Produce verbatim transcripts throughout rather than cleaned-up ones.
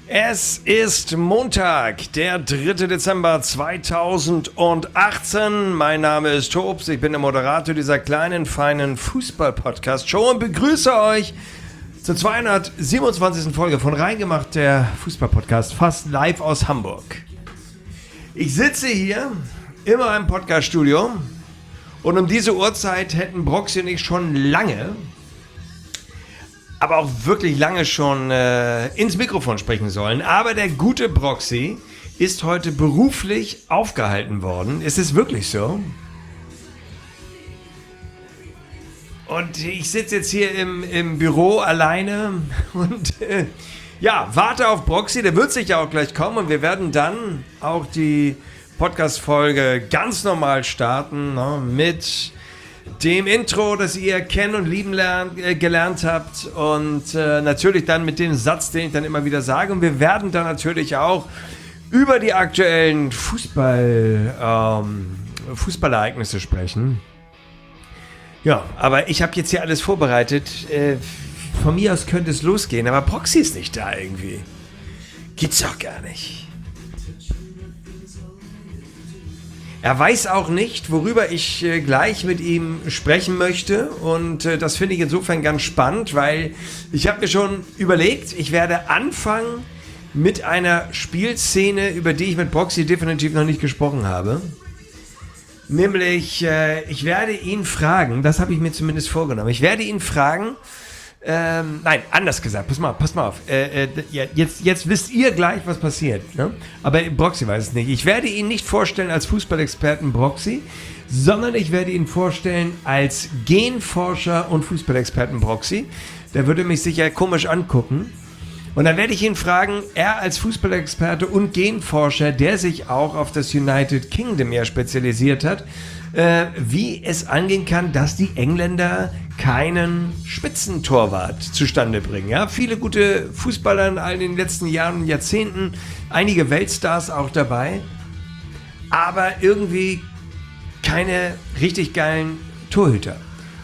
Es ist Montag, der dritte Dezember zweitausendachtzehn. Mein Name ist Tobs, ich bin der Moderator dieser kleinen, feinen Fußball-Podcast-Show und begrüße euch zur zweihundertsiebenundzwanzigsten Folge von Reingemacht, der Fußball-Podcast, fast live aus Hamburg. Ich sitze hier in meinem Podcast-Studio und um diese Uhrzeit hätten Broxy und ich schon lange, aber auch wirklich lange schon äh, ins Mikrofon sprechen sollen. Aber der gute Broxy ist heute beruflich aufgehalten worden. Ist es wirklich so? Und ich sitze jetzt hier im, im Büro alleine und äh, ja, warte auf Broxy. Der wird sicher auch gleich kommen und wir werden dann auch die Podcast-Folge ganz normal starten, ne, mit dem Intro, das ihr kennen und lieben lernt, äh, gelernt habt und äh, natürlich dann mit dem Satz, den ich dann immer wieder sage. Und wir werden dann natürlich auch über die aktuellen Fußball, ähm, Fußballereignisse sprechen. Ja, aber ich habe jetzt hier alles vorbereitet. Äh, von mir aus könnte es losgehen, aber Broxy ist nicht da irgendwie. Geht's doch gar nicht. Er weiß auch nicht, worüber ich äh, gleich mit ihm sprechen möchte und äh, das finde ich insofern ganz spannend, weil ich habe mir schon überlegt, ich werde anfangen mit einer Spielszene, über die ich mit Broxy definitiv noch nicht gesprochen habe. Nämlich, äh, ich werde ihn fragen, das habe ich mir zumindest vorgenommen, ich werde ihn fragen, Ähm, nein, anders gesagt, pass mal, pass mal auf, äh, äh, jetzt, jetzt wisst ihr gleich, was passiert, ne? Aber Broxy weiß es nicht. Ich werde ihn nicht vorstellen als Fußballexperten Broxy, sondern ich werde ihn vorstellen als Genforscher und Fußballexperten Broxy. Der würde mich sicher komisch angucken. Und dann werde ich ihn fragen, er als Fußballexperte und Genforscher, der sich auch auf das United Kingdom ja spezialisiert hat, äh, wie es angehen kann, dass die Engländer keinen Spitzentorwart zustande bringen. Ja, viele gute Fußballer in all den letzten Jahren und Jahrzehnten, einige Weltstars auch dabei, aber irgendwie keine richtig geilen Torhüter.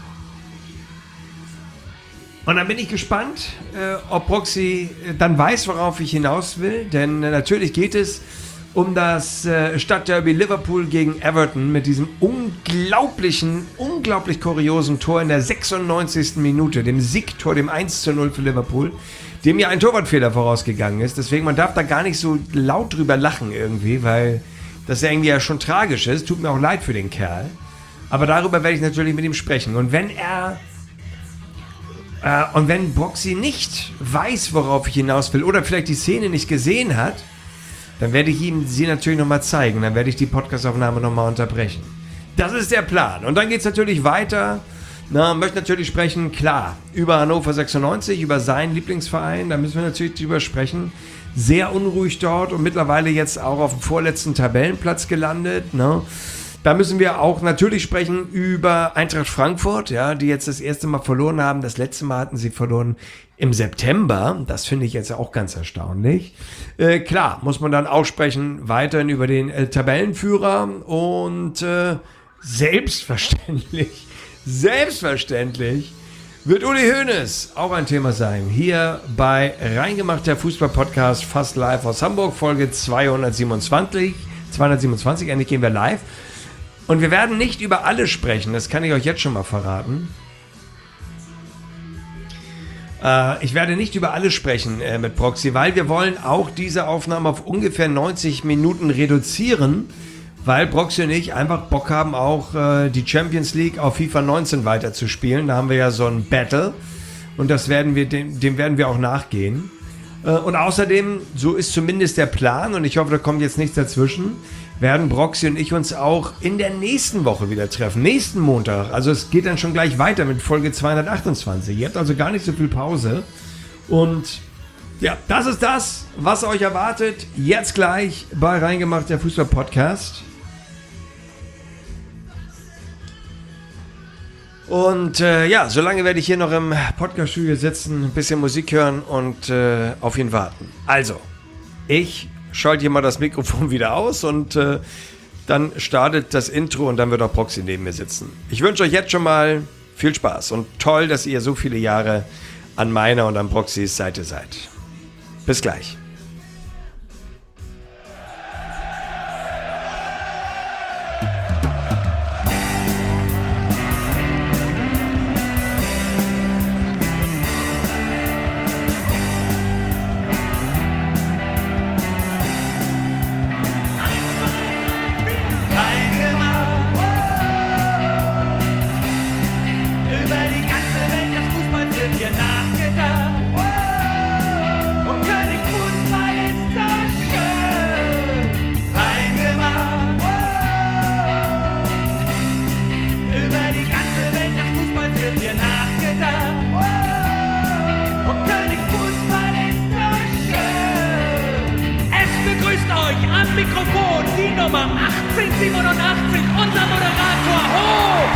Und dann bin ich gespannt, äh, ob Broxy äh, dann weiß, worauf ich hinaus will, denn äh, natürlich geht es um das äh, Stadtderby Liverpool gegen Everton mit diesem unglaublichen, unglaublich kuriosen Tor in der sechsundneunzigsten Minute, dem Siegtor, dem eins zu null für Liverpool, dem ja ein Torwartfehler vorausgegangen ist. Deswegen, man darf da gar nicht so laut drüber lachen irgendwie, weil das ja irgendwie ja schon tragisch ist. Tut mir auch leid für den Kerl. Aber darüber werde ich natürlich mit ihm sprechen. Und wenn er äh, und wenn Broxy nicht weiß, worauf ich hinaus will, oder vielleicht die Szene nicht gesehen hat, dann werde ich ihm sie natürlich nochmal zeigen. Dann werde ich die Podcastaufnahme nochmal unterbrechen. Das ist der Plan. Und dann geht es natürlich weiter. Na, möchte natürlich sprechen, klar, über Hannover sechsundneunzig, über seinen Lieblingsverein. Da müssen wir natürlich drüber sprechen. Sehr unruhig dort und mittlerweile jetzt auch auf dem vorletzten Tabellenplatz gelandet. Ne? Da müssen wir auch natürlich sprechen über Eintracht Frankfurt, ja, die jetzt das erste Mal verloren haben. Das letzte Mal hatten sie verloren im September. Das finde ich jetzt auch ganz erstaunlich. Äh, klar, muss man dann auch sprechen weiterhin über den äh, Tabellenführer und äh, selbstverständlich, selbstverständlich wird Uli Hoeneß auch ein Thema sein. Hier bei Reingemacht, der Fußball-Podcast, fast live aus Hamburg, Folge zweihundertsiebenundzwanzig. zweihundertsiebenundzwanzig, endlich gehen wir live. Und wir werden nicht über alle sprechen, das kann ich euch jetzt schon mal verraten. Äh, ich werde nicht über alle sprechen äh, mit Broxy, weil wir wollen auch diese Aufnahme auf ungefähr neunzig Minuten reduzieren, weil Broxy und ich einfach Bock haben, auch äh, die Champions League auf FIFA neunzehn weiterzuspielen. Da haben wir ja so ein Battle und das werden wir, dem, dem werden wir auch nachgehen. Äh, und außerdem, so ist zumindest der Plan und ich hoffe, da kommt jetzt nichts dazwischen, werden Broxy und ich uns auch in der nächsten Woche wieder treffen. Nächsten Montag. Also es geht dann schon gleich weiter mit Folge zweihundertachtundzwanzig. Ihr habt also gar nicht so viel Pause. Und ja, das ist das, was euch erwartet. Jetzt gleich bei Reingemacht, der Fußball-Podcast. Und äh, ja, solange werde ich hier noch im Podcast-Studio sitzen, ein bisschen Musik hören und äh, auf ihn warten. Also, ich schalte hier mal das Mikrofon wieder aus und äh, dann startet das Intro und dann wird auch Broxy neben mir sitzen. Ich wünsche euch jetzt schon mal viel Spaß und toll, dass ihr so viele Jahre an meiner und an Broxys Seite seid. Bis gleich. Über die ganze Welt des Fußballs wird hier nachgedacht. Und König Fußball ist so schön reingemacht. Über die ganze Welt des Fußballs wird hier nachgedacht. Und König Fußball ist so schön. Es begrüßt euch am Mikrofon die Nummer achtzehnhundertsiebenundachtzig, unser Moderator Hoch.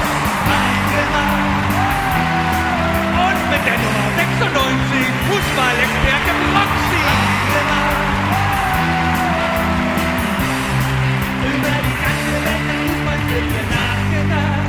Und mit der Nummer sechsundneunzig, Fußballexperte Proxy. Über die ganze Welt des Fußballs wird hier nachgedacht.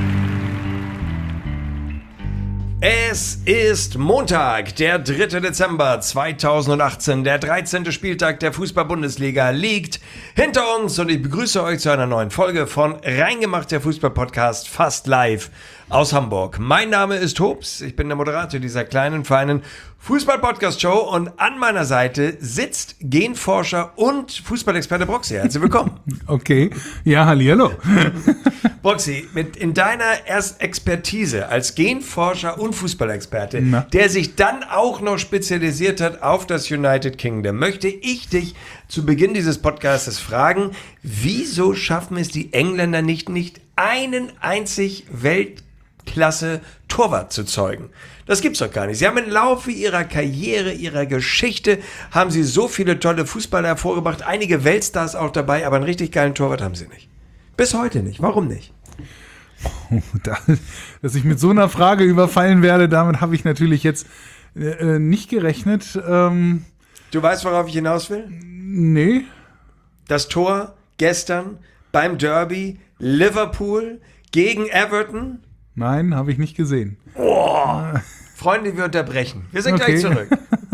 Es ist Montag, der dritte Dezember zweitausendachtzehn. Der dreizehnte Spieltag der Fußball-Bundesliga liegt hinter uns und ich begrüße euch zu einer neuen Folge von Reingemacht, der Fußball-Podcast, fast live aus Hamburg. Mein Name ist Hobbs, ich bin der Moderator dieser kleinen, feinen Fußball-Podcast-Show und an meiner Seite sitzt Genforscher und Fußballexperte Proxy. Herzlich willkommen. Okay, ja, hallihallo. Proxy, mit in deiner erst Expertise als Genforscher und Fußballexperte, Na? der sich dann auch noch spezialisiert hat auf das United Kingdom, möchte ich dich zu Beginn dieses Podcasts fragen, wieso schaffen es die Engländer nicht, nicht einen einzig Weltklasse Torwart zu zeugen? Das gibt's doch gar nicht. Sie haben im Laufe ihrer Karriere, ihrer Geschichte, haben sie so viele tolle Fußballer hervorgebracht, einige Weltstars auch dabei, aber einen richtig geilen Torwart haben sie nicht. Bis heute nicht. Warum nicht? Da, dass ich mit so einer Frage überfallen werde, damit habe ich natürlich jetzt äh, nicht gerechnet. Ähm, Du weißt, worauf ich hinaus will? nee. Das Tor gestern beim Derby Liverpool gegen Everton. Nein, habe ich nicht gesehen. Freunde, wir unterbrechen. Wir sind Okay. gleich zurück.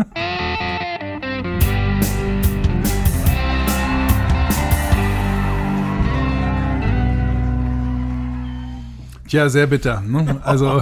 Tja, sehr bitter. Ne? Also,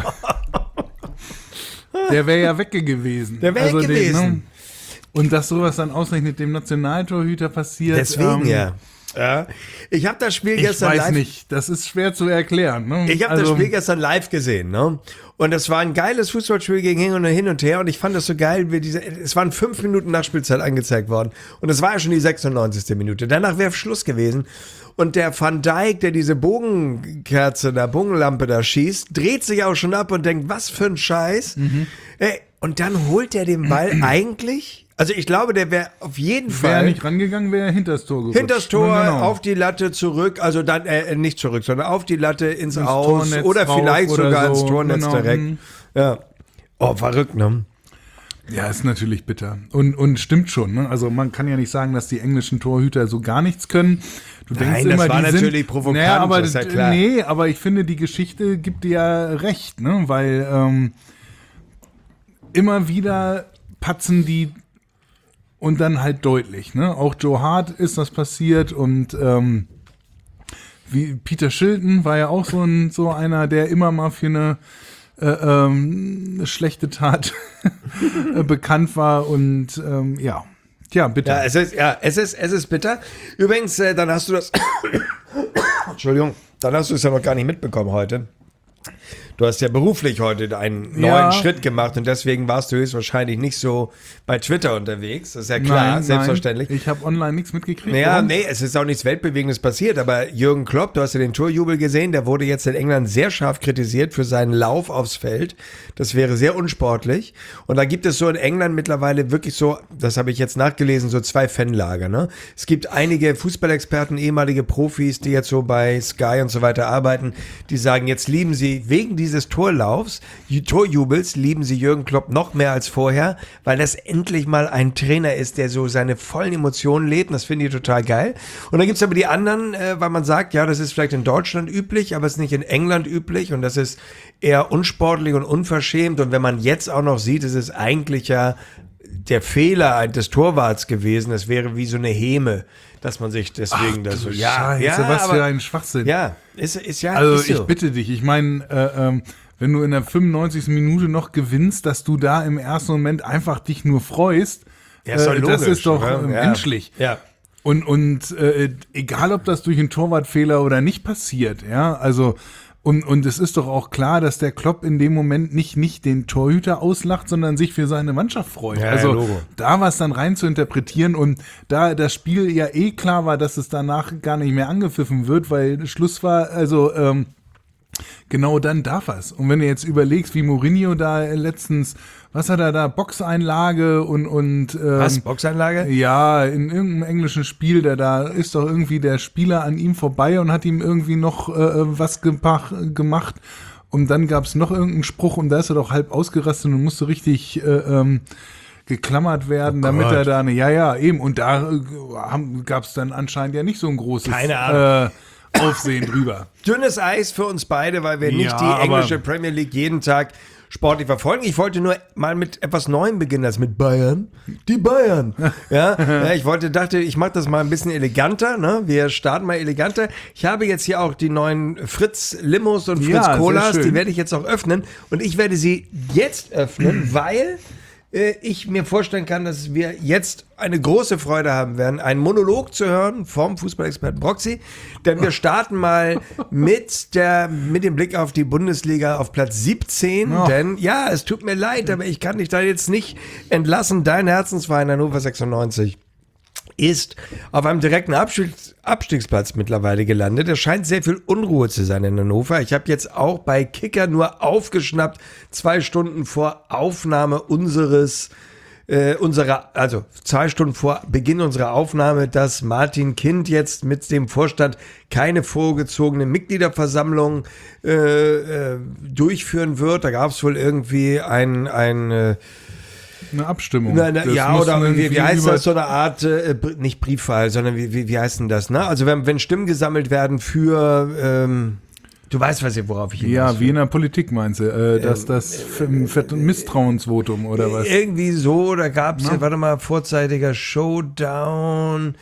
der wäre ja weg gewesen. Der wäre also weg gewesen. Den, ne? Und dass sowas dann ausgerechnet dem Nationaltorhüter passiert. Deswegen ähm, ja. ja. Ich habe das Spiel Ich gestern weiß live. nicht, das ist schwer zu erklären. Ne? Ich habe also, das Spiel gestern live gesehen, ne? Und es war ein geiles Fußballspiel gegen hin und hin und her und ich fand das so geil, wie diese, es waren fünf Minuten Nachspielzeit angezeigt worden und es war ja schon die sechsundneunzigste Minute. Danach wäre Schluss gewesen und der Van Dijk, der diese Bogenkerze, da Bogenlampe da schießt, dreht sich auch schon ab und denkt, was für ein Scheiß. Mhm. Ey, und dann holt er den Ball eigentlich, also ich glaube, der wäre auf jeden Wäre Fall er nicht rangegangen, wäre er hinters Tor gerutscht. hinters Tor, Ja, genau. auf die Latte zurück, also dann äh, nicht zurück, sondern auf die Latte ins, Ins Aus Tornetz oder drauf vielleicht oder sogar so. ins Tornetz Genau. direkt. Mhm. Ja. Oh, verrückt, ne? Ja, ist natürlich bitter. Und, und stimmt schon. Ne? Also man kann ja nicht sagen, dass die englischen Torhüter so gar nichts können. Du denkst Nein, das immer, war die natürlich sind, provokant, naja, aber, das ist ja klar. Nee, aber ich finde, die Geschichte gibt dir ja recht, ne? Weil ähm, immer wieder patzen die und dann halt deutlich. Ne? Auch Joe Hart ist das passiert und ähm, wie Peter Shilton war ja auch so, ein, so einer, der immer mal für eine Äh, ähm, eine schlechte Tat bekannt war und ähm, ja, tja, bitte. Ja, es ist, ja, es ist, es ist bitter. Übrigens, äh, dann hast du das, Entschuldigung, dann hast du es ja noch gar nicht mitbekommen heute. Du hast ja beruflich heute einen neuen Ja. Schritt gemacht und deswegen warst du höchstwahrscheinlich nicht so bei Twitter unterwegs. Das ist ja klar, Nein, selbstverständlich. Nein, ich habe online nichts mitgekriegt. Naja, Warum? nee, es ist auch nichts Weltbewegendes passiert, aber Jürgen Klopp, du hast ja den Torjubel gesehen, der wurde jetzt in England sehr scharf kritisiert für seinen Lauf aufs Feld. Das wäre sehr unsportlich. Und da gibt es so in England mittlerweile wirklich so, das habe ich jetzt nachgelesen, so zwei Fanlager. Ne? Es gibt einige Fußballexperten, ehemalige Profis, die jetzt so bei Sky und so weiter arbeiten, die sagen, jetzt lieben sie wegen dieses Torlaufs, Torjubels, lieben sie Jürgen Klopp noch mehr als vorher, weil das endlich mal ein Trainer ist, der so seine vollen Emotionen lädt. Und das finde ich total geil. Und dann gibt es aber die anderen, äh, weil man sagt, ja, das ist vielleicht in Deutschland üblich, aber es ist nicht in England üblich und das ist eher unsportlich und unverschämt. Und wenn man jetzt auch noch sieht, ist es eigentlich ja der Fehler des Torwarts gewesen. Es wäre wie so eine Häme, dass man sich deswegen Ach, das so, du ja, Scheiße, ja, was aber, für ein Schwachsinn. ja, ist, ist ja, Also ist so. ich bitte dich, ich meine, äh, ähm, wenn du in der fünfundneunzigsten Minute noch gewinnst, dass du da im ersten Moment einfach dich nur freust, Ja, ist doch äh, das logisch, ist doch oder? äh, Ja. menschlich. Ja. Und, und äh, egal, ob das durch einen Torwartfehler oder nicht passiert, ja, also Und, und es ist doch auch klar, dass der Klopp in dem Moment nicht, nicht den Torhüter auslacht, sondern sich für seine Mannschaft freut. Ja, also ja, Logo. da was dann rein zu interpretieren und da das Spiel ja eh klar war, dass es danach gar nicht mehr angepfiffen wird, weil Schluss war, also ähm, genau dann darf er's. Und wenn du jetzt überlegst, wie Mourinho da letztens, was hat er da, Boxeinlage und, und ähm, Was, Boxeinlage? ja, in irgendeinem englischen Spiel, da, da ist doch irgendwie der Spieler an ihm vorbei und hat ihm irgendwie noch äh, was gepach, gemacht. Und dann gab's noch irgendeinen Spruch und da ist er doch halb ausgerastet und musste richtig äh, ähm, geklammert werden, Oh damit Gott. er da, ne, ja, ja, eben. Und da äh, haben, gab's dann anscheinend ja nicht so ein großes Keine Ahnung. Äh, Aufsehen drüber. Dünnes Eis für uns beide, weil wir Ja, nicht die aber- englische Premier League jeden Tag sportlich verfolgen. Ich wollte nur mal mit etwas Neuem beginnen, als mit Bayern. Die Bayern. Ja, ja ich wollte, dachte, ich mache das mal ein bisschen eleganter. Ne? Wir starten mal eleganter. Ich habe jetzt hier auch die neuen Fritz Limos und Fritz Ja, sehr Colas. schön. Die werde ich jetzt auch öffnen. Und ich werde sie jetzt öffnen, weil äh, ich mir vorstellen kann, dass wir jetzt eine große Freude haben werden, einen Monolog zu hören vom Fußballexperten Broxy. Denn wir starten mal mit der, mit dem Blick auf die Bundesliga auf Platz siebzehn. Ja. Denn ja, es tut mir leid, aber ich kann dich da jetzt nicht entlassen. Dein Herzensverein Hannover sechsundneunzig ist auf einem direkten Abstiegs- Abstiegsplatz mittlerweile gelandet. Es scheint sehr viel Unruhe zu sein in Hannover. Ich habe jetzt auch bei Kicker nur aufgeschnappt, zwei Stunden vor Aufnahme unseres Äh, unserer, also zwei Stunden vor Beginn unserer Aufnahme, dass Martin Kind jetzt mit dem Vorstand keine vorgezogene Mitgliederversammlung äh, äh, durchführen wird. Da gab es wohl irgendwie ein, ein äh, Eine Abstimmung. na, na, Das ja, muss oder man wie, wie heißt über- das, so eine Art, äh, Br- nicht Briefwahl, sondern wie, wie, wie heißt denn das, ne? Also wenn, wenn Stimmen gesammelt werden für, ähm, du weißt, was ich, worauf ich hinaus Ja, will. wie in der Politik meinst du, äh, dass das F- F- Misstrauensvotum oder was? Irgendwie so, da gab es, ja, warte mal, vorzeitiger Showdown.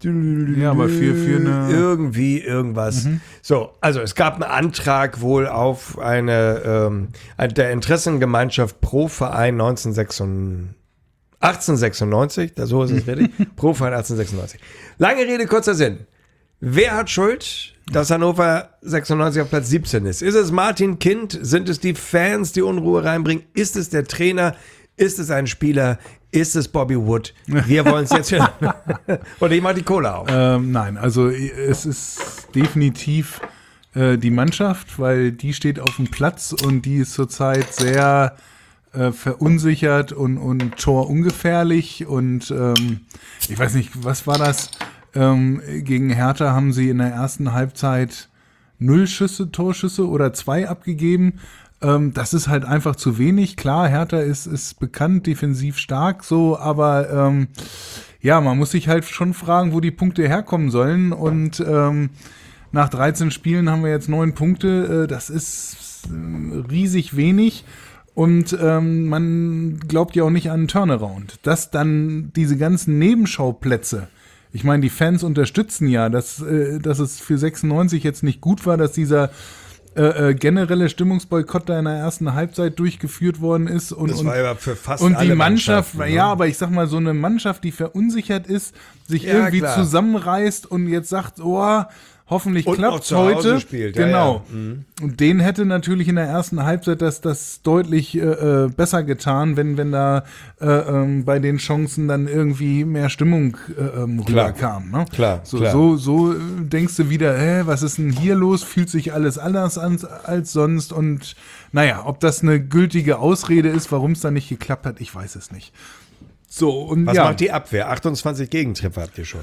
Ja, aber für- für eine- Irgendwie irgendwas. So, also es gab einen Antrag wohl auf eine, ähm, eine der Interessengemeinschaft pro Verein neunzehnhundertsechsundneunzig. achtzehnhundertsechsundneunzig, da so ist es richtig, pro Verein achtzehnhundertsechsundneunzig. Lange Rede, kurzer Sinn. Wer hat Schuld, dass Hannover sechsundneunzig auf Platz siebzehn ist? Ist es Martin Kind? Sind es die Fans, die Unruhe reinbringen? Ist es der Trainer? Ist es ein Spieler? Ist es Bobby Wood? Wir wollen es jetzt hören. Und ich mach die Kohle auf. Ähm, nein, also i- es ist definitiv äh, die Mannschaft, weil die steht auf dem Platz und die ist zurzeit sehr äh, verunsichert und, und torungefährlich und ähm, ich weiß nicht, was war das? Ähm, gegen Hertha haben sie in der ersten Halbzeit null Schüsse, Torschüsse oder zwei abgegeben. Ähm, das ist halt einfach zu wenig. Klar, Hertha ist, ist bekannt, defensiv stark, so, aber ähm, ja, man muss sich halt schon fragen, wo die Punkte herkommen sollen. Und ähm, nach dreizehn Spielen haben wir jetzt neun Punkte. Äh, das ist äh, riesig wenig. Und ähm, man glaubt ja auch nicht an einen Turnaround. Dass dann diese ganzen Nebenschauplätze, ich meine, die Fans unterstützen ja, dass, äh, dass es für sechsundneunzig jetzt nicht gut war, dass dieser äh, äh, generelle Stimmungsboykott da in der ersten Halbzeit durchgeführt worden ist. Und, Das und, war ja für fast und die alle Mannschaft, Mannschaften, ne? ja, aber ich sag mal, so eine Mannschaft, die verunsichert ist, sich Ja, irgendwie klar. zusammenreißt und jetzt sagt, oh, hoffentlich Und noch klappt's zu Hause heute. spielt, ja, Genau. ja. Mhm. Und den hätte natürlich in der ersten Halbzeit das, das deutlich äh, äh, besser getan, wenn, wenn da äh, ähm, bei den Chancen dann irgendwie mehr Stimmung äh, ähm, Klar. rüberkam. Ne? Klar, so, klar. so, so äh, denkst du wieder, hä, was ist denn hier los? Fühlt sich alles anders an als sonst? Und naja, ob das eine gültige Ausrede ist, warum es da nicht geklappt hat, ich weiß es nicht. So, und Was ja. macht die Abwehr? achtundzwanzig Gegentreffer habt ihr schon.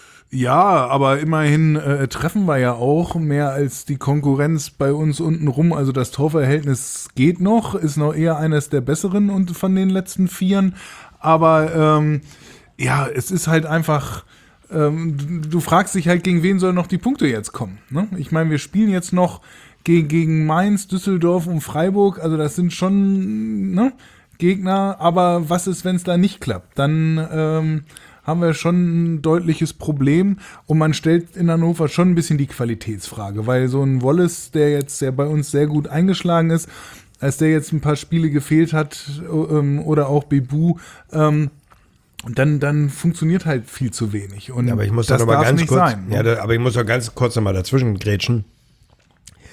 Ja, aber immerhin äh, treffen wir ja auch mehr als die Konkurrenz bei uns unten rum. Also das Torverhältnis geht noch, ist noch eher eines der besseren und von den letzten Vieren. Aber ähm, ja, es ist halt einfach, ähm, du, du fragst dich halt, gegen wen sollen noch die Punkte jetzt kommen? Ne? Ich meine, wir spielen jetzt noch gegen, gegen Mainz, Düsseldorf und Freiburg. Also das sind schon ne, Gegner. Aber was ist, wenn es da nicht klappt? Dann ähm, haben wir schon ein deutliches Problem und man stellt in Hannover schon ein bisschen die Qualitätsfrage, weil so ein Wallace, der jetzt ja bei uns sehr gut eingeschlagen ist, als der jetzt ein paar Spiele gefehlt hat ähm, oder auch Bebu, ähm, dann, dann funktioniert halt viel zu wenig. Und Ja, aber ich muss da das noch mal darf ganz nicht kurz, sein. Ne? ja, da, aber ich muss doch ganz kurz noch mal dazwischen grätschen.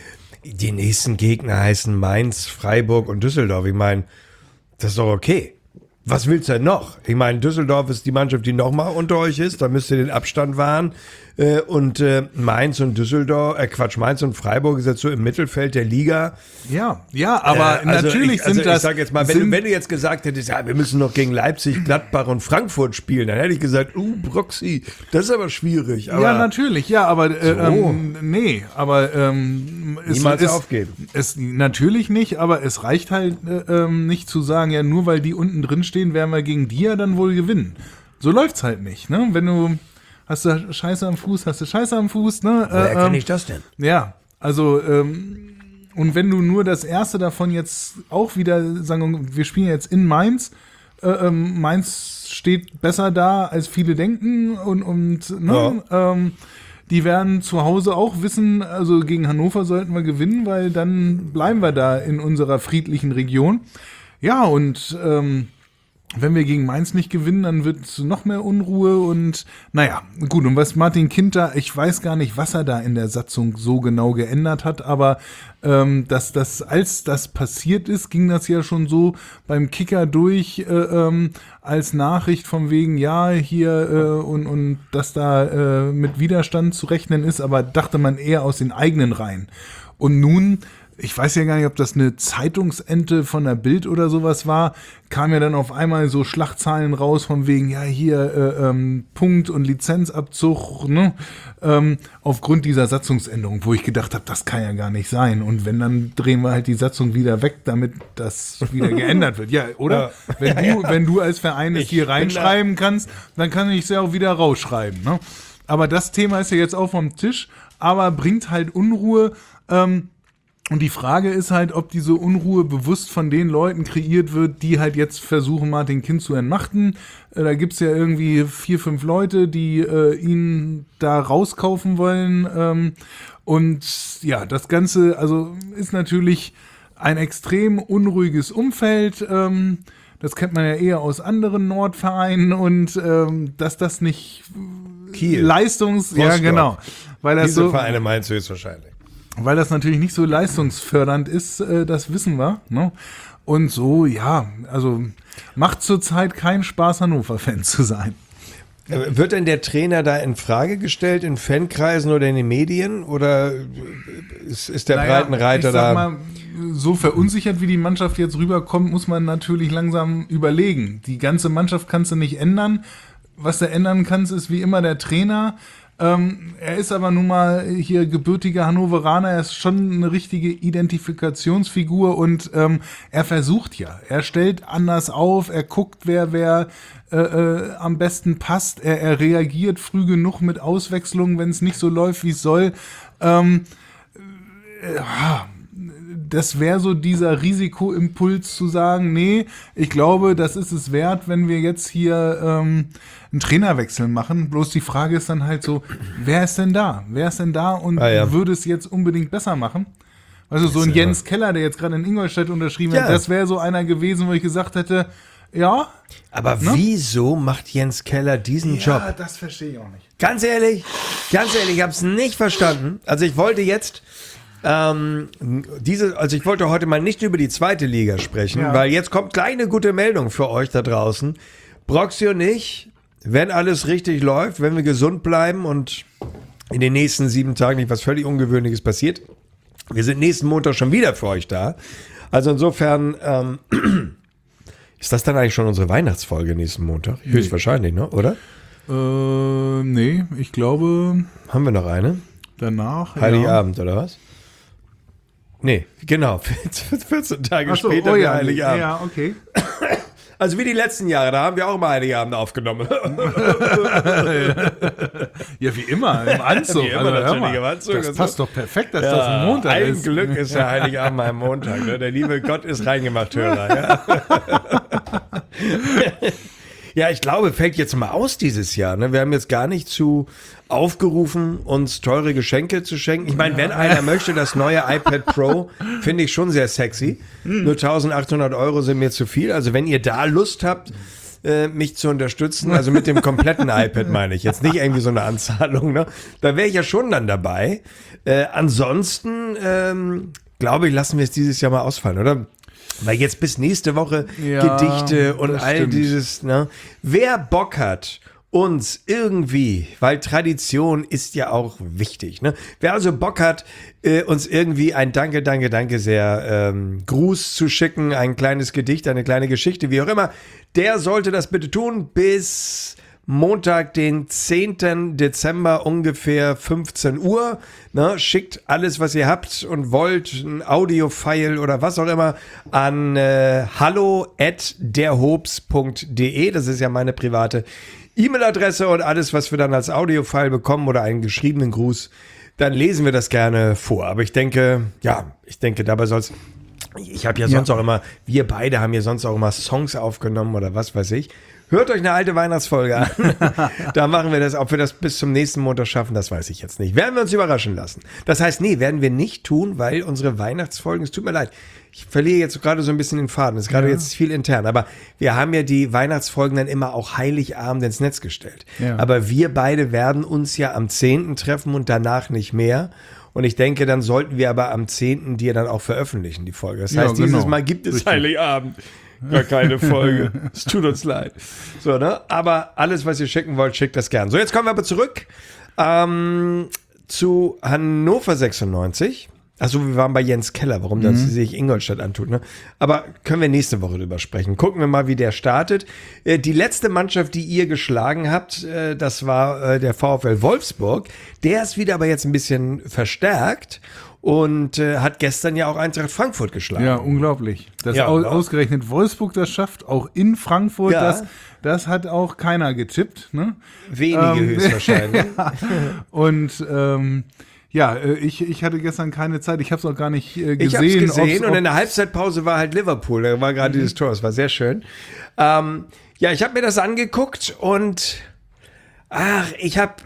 die nächsten Gegner heißen Mainz, Freiburg und Düsseldorf. Ich meine, das ist doch okay. Was willst du denn noch? Ich meine, Düsseldorf ist die Mannschaft, die nochmal unter euch ist. Da müsst ihr den Abstand wahren. Äh, und äh, Mainz und Düsseldorf, äh, Quatsch, Mainz und Freiburg ist jetzt so im Mittelfeld der Liga. Ja, ja, aber äh, also natürlich ich, also sind das... Ich sag jetzt mal, wenn du, wenn du jetzt gesagt hättest, ja, wir müssen noch gegen Leipzig, Gladbach und Frankfurt spielen, dann hätte ich gesagt, uh, Broxy, das ist aber schwierig. Aber ja, natürlich, ja, aber äh, So. ähm, nee, aber ähm, es, Niemals es, aufgeben. Es, natürlich nicht, aber es reicht halt äh, ähm, nicht zu sagen, ja, nur weil die unten drin stehen, werden wir gegen die ja dann wohl gewinnen. So läuft's halt nicht, ne? Wenn du hast du Scheiße am Fuß, hast du Scheiße am Fuß, ne? Woher Äh, kenne ähm, ich das denn? Ja, also ähm, und wenn du nur das erste davon jetzt auch wieder sagen, wir spielen jetzt in Mainz, äh, ähm, Mainz steht besser da, als viele denken und, und ne, ja. ähm, die werden zu Hause auch wissen, also gegen Hannover sollten wir gewinnen, weil dann bleiben wir da in unserer friedlichen Region. Ja, und ähm, wenn wir gegen Mainz nicht gewinnen, dann wird es noch mehr Unruhe und naja, gut, und was Martin Kind da, ich weiß gar nicht, was er da in der Satzung so genau geändert hat, aber ähm, dass das, als das passiert ist, ging das ja schon so beim Kicker durch äh, ähm, als Nachricht von wegen, ja, hier äh, und, und dass da äh, mit Widerstand zu rechnen ist, aber dachte man eher aus den eigenen Reihen. Und nun, ich weiß ja gar nicht, ob das eine Zeitungsente von der Bild oder sowas war, kam ja dann auf einmal so Schlagzeilen raus von wegen, ja, hier äh, ähm, Punkt- und Lizenzabzug, ne, ähm, aufgrund dieser Satzungsänderung, wo ich gedacht habe, das kann ja gar nicht sein. Und wenn, dann drehen wir halt die Satzung wieder weg, damit das wieder geändert wird. Ja, oder? Ja. Wenn du, wenn du als Verein es hier reinschreiben kannst, dann kann ich es ja auch wieder rausschreiben, ne? Aber das Thema ist ja jetzt auch vom Tisch, aber bringt halt Unruhe, ähm, und die Frage ist halt, ob diese Unruhe bewusst von den Leuten kreiert wird, die halt jetzt versuchen, Martin Kind zu entmachten. Äh, da gibt's ja irgendwie vier, fünf Leute, die äh, ihn da rauskaufen wollen. Ähm, und ja, das Ganze also ist natürlich ein extrem unruhiges Umfeld. Ähm, das kennt man ja eher aus anderen Nordvereinen. Und ähm, dass das nicht Kiel. Leistungs... Rostock. Ja, genau. Weil das Diese so, Vereine meinst du höchstwahrscheinlich. Weil das natürlich nicht so leistungsfördernd ist, äh, das wissen wir. Ne? Und so, ja, also macht zurzeit keinen Spaß, Hannover-Fan zu sein. Wird denn der Trainer da in Frage gestellt, in Fankreisen oder in den Medien? Oder ist, ist der naja, Breitenreiter ich sag da? Mal, so verunsichert, wie die Mannschaft jetzt rüberkommt, muss man natürlich langsam überlegen. Die ganze Mannschaft kannst du nicht ändern. Was du ändern kannst, ist wie immer der Trainer. Ähm, er ist aber nun mal hier gebürtiger Hannoveraner, er ist schon eine richtige Identifikationsfigur und ähm, er versucht ja, er stellt anders auf, er guckt, wer wer äh, äh, am besten passt, er, er reagiert früh genug mit Auswechslungen, wenn es nicht so läuft, wie es soll. Ähm, äh, das wäre so dieser Risikoimpuls zu sagen, nee, ich glaube, das ist es wert, wenn wir jetzt hier ähm, einen Trainerwechsel machen. Bloß die Frage ist dann halt so, wer ist denn da? Wer ist denn da und ah, ja. würde es jetzt unbedingt besser machen? Also so ein Jens Keller, der jetzt gerade in Ingolstadt unterschrieben ja. hat, das wäre so einer gewesen, wo ich gesagt hätte, ja. Aber ne? Wieso macht Jens Keller diesen ja, Job? Ja, das verstehe ich auch nicht. Ganz ehrlich, ganz ehrlich, ich habe es nicht verstanden. Also ich wollte jetzt Ähm, diese, also ich wollte heute mal nicht über die zweite Liga sprechen, ja. weil jetzt kommt gleich eine gute Meldung für euch da draußen. Broxy und ich, wenn alles richtig läuft, wenn wir gesund bleiben und in den nächsten sieben Tagen nicht was völlig Ungewöhnliches passiert, wir sind nächsten Montag schon wieder für euch da. Also insofern ähm, ist das dann eigentlich schon unsere Weihnachtsfolge nächsten Montag? Nee. Höchstwahrscheinlich, ne? Oder? Äh, nee, ich glaube... Haben wir noch eine? Danach, Heiligabend, ja. oder was? Nee, genau. vierzehn Tage Ach so, später oh ja, Heiligabend. Ja, okay. Also wie die letzten Jahre, da haben wir auch mal Heiligabend aufgenommen. Ja, wie immer, im Anzug. Wie immer also, natürlich im Anzug. Das passt doch perfekt, dass ja, das ein Montag ein ist. Ein Glück ist der Heiligabend mal am Montag. Ne? Der liebe Gott ist reingemacht, Hörer. Ja. Ja, ich glaube, fällt jetzt mal aus dieses Jahr. Ne? Wir haben jetzt gar nicht zu aufgerufen, uns teure Geschenke zu schenken. Ich meine, wenn einer möchte, das neue iPad Pro, finde ich schon sehr sexy. Nur eintausendachthundert Euro sind mir zu viel. Also wenn ihr da Lust habt, äh, mich zu unterstützen, also mit dem kompletten iPad meine ich, jetzt nicht irgendwie so eine Anzahlung, ne? Da wäre ich ja schon dann dabei. Äh, ansonsten, ähm, glaube ich, lassen wir es dieses Jahr mal ausfallen, oder? Weil jetzt bis nächste Woche Ja, Gedichte und das all stimmt. dieses, ne? Wer Bock hat, uns irgendwie, weil Tradition ist ja auch wichtig, ne? Wer also Bock hat, äh, uns irgendwie ein Danke, Danke, Danke sehr ähm, Gruß zu schicken, ein kleines Gedicht, eine kleine Geschichte, wie auch immer, der sollte das bitte tun bis Montag, den zehnten Dezember, ungefähr fünfzehn Uhr. Ne, schickt alles, was ihr habt und wollt, ein Audio-File oder was auch immer, an äh, hallo at derhobs punkt de. Das ist ja meine private E-Mail-Adresse, und alles, was wir dann als Audio-File bekommen oder einen geschriebenen Gruß, dann lesen wir das gerne vor. Aber ich denke, ja, ich denke, dabei soll es. Ich habe ja sonst Ja. auch immer, wir beide haben ja sonst auch immer Songs aufgenommen oder was weiß ich. Hört euch eine alte Weihnachtsfolge an. Da machen wir das. Ob wir das bis zum nächsten Montag schaffen, das weiß ich jetzt nicht. Werden wir uns überraschen lassen. Das heißt, nee, werden wir nicht tun, weil unsere Weihnachtsfolgen, es tut mir leid, ich verliere jetzt gerade so ein bisschen den Faden. Es ist gerade Ja. jetzt viel intern. Aber wir haben ja die Weihnachtsfolgen dann immer auch Heiligabend ins Netz gestellt. Ja. Aber wir beide werden uns ja am zehnten treffen und danach nicht mehr. Und ich denke, dann sollten wir aber am zehnten die dann auch veröffentlichen, die Folge. Das Ja, heißt, dieses genau. Mal gibt es Richtig. Heiligabend. Gar keine Folge. Es tut uns leid. So, ne? Aber alles, was ihr schicken wollt, schickt das gern. So, jetzt kommen wir aber zurück ähm, zu Hannover sechsundneunzig. Achso, wir waren bei Jens Keller, warum das sich Ingolstadt antut. Ne? Aber können wir nächste Woche drüber sprechen. Gucken wir mal, wie der startet. Äh, die letzte Mannschaft, die ihr geschlagen habt, äh, das war äh, der VfL Wolfsburg. Der ist wieder aber jetzt ein bisschen verstärkt und äh, hat gestern ja auch Eintracht Frankfurt geschlagen. Ja, unglaublich. Dass Ja, au- ja. ausgerechnet Wolfsburg das schafft, auch in Frankfurt, Ja. das, das hat auch keiner getippt. Ne? Wenige Ähm, höchstwahrscheinlich. Und ähm, ja, äh, ich, ich hatte gestern keine Zeit, ich habe es auch gar nicht äh, gesehen. Ich habe es gesehen ob's- und in der Halbzeitpause war halt Liverpool. Da war gerade dieses Tor, das war sehr schön. Ähm, ja, ich habe mir das angeguckt und ach, ich habe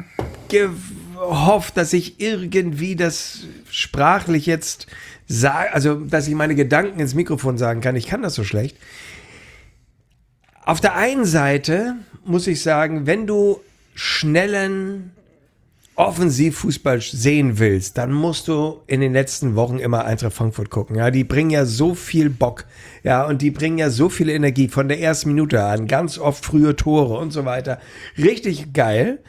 gehofft, dass ich irgendwie das sprachlich jetzt sage, also dass ich meine Gedanken ins Mikrofon sagen kann. Ich kann das so schlecht. Auf der einen Seite muss ich sagen, wenn du schnellen Offensivfußball sehen willst, dann musst du in den letzten Wochen immer Eintracht Frankfurt gucken. Ja, die bringen ja so viel Bock. Ja, und die bringen ja so viel Energie von der ersten Minute an. Ganz oft frühe Tore und so weiter. Richtig geil.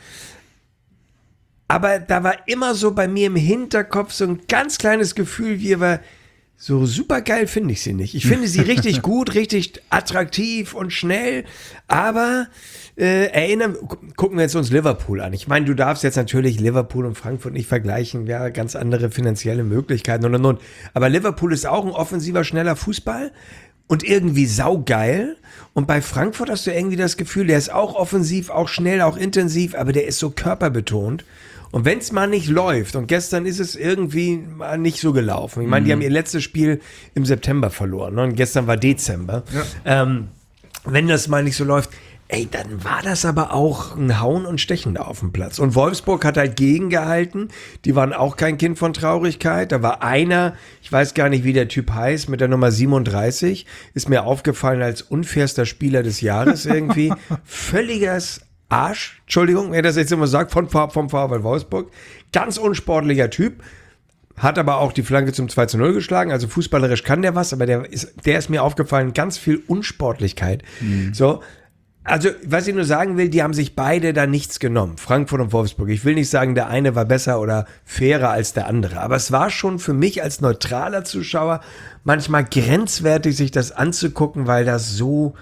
Aber da war immer so bei mir im Hinterkopf so ein ganz kleines Gefühl, wie aber so super geil finde ich sie nicht. Ich finde sie richtig gut, richtig attraktiv und schnell, aber äh, erinnern, gu- gucken wir jetzt uns Liverpool an. Ich meine, du darfst jetzt natürlich Liverpool und Frankfurt nicht vergleichen, ja, ganz andere finanzielle Möglichkeiten und und und. Aber Liverpool ist auch ein offensiver, schneller Fußball und irgendwie saugeil. Und bei Frankfurt hast du irgendwie das Gefühl, der ist auch offensiv, auch schnell, auch intensiv, aber der ist so körperbetont. Und wenn es mal nicht läuft, und gestern ist es irgendwie mal nicht so gelaufen. Ich meine, die haben ihr letztes Spiel im September verloren, ne? Und gestern war Dezember. Ja. Ähm, wenn das mal nicht so läuft, ey, dann war das aber auch ein Hauen und Stechen da auf dem Platz. Und Wolfsburg hat halt gegengehalten. Die waren auch kein Kind von Traurigkeit. Da war einer, ich weiß gar nicht, wie der Typ heißt, mit der Nummer siebenunddreißig, ist mir aufgefallen als unfairster Spieler des Jahres irgendwie. Völliges Arsch, Entschuldigung, wer das jetzt immer sagt, von, vom VfL Wolfsburg. Ganz unsportlicher Typ. Hat aber auch die Flanke zum zwei zu null geschlagen. Also fußballerisch kann der was, aber der ist, der ist mir aufgefallen, ganz viel Unsportlichkeit. So, also, was ich nur sagen will, die haben sich beide da nichts genommen. Frankfurt und Wolfsburg. Ich will nicht sagen, der eine war besser oder fairer als der andere. Aber es war schon für mich als neutraler Zuschauer manchmal grenzwertig, sich das anzugucken, weil das so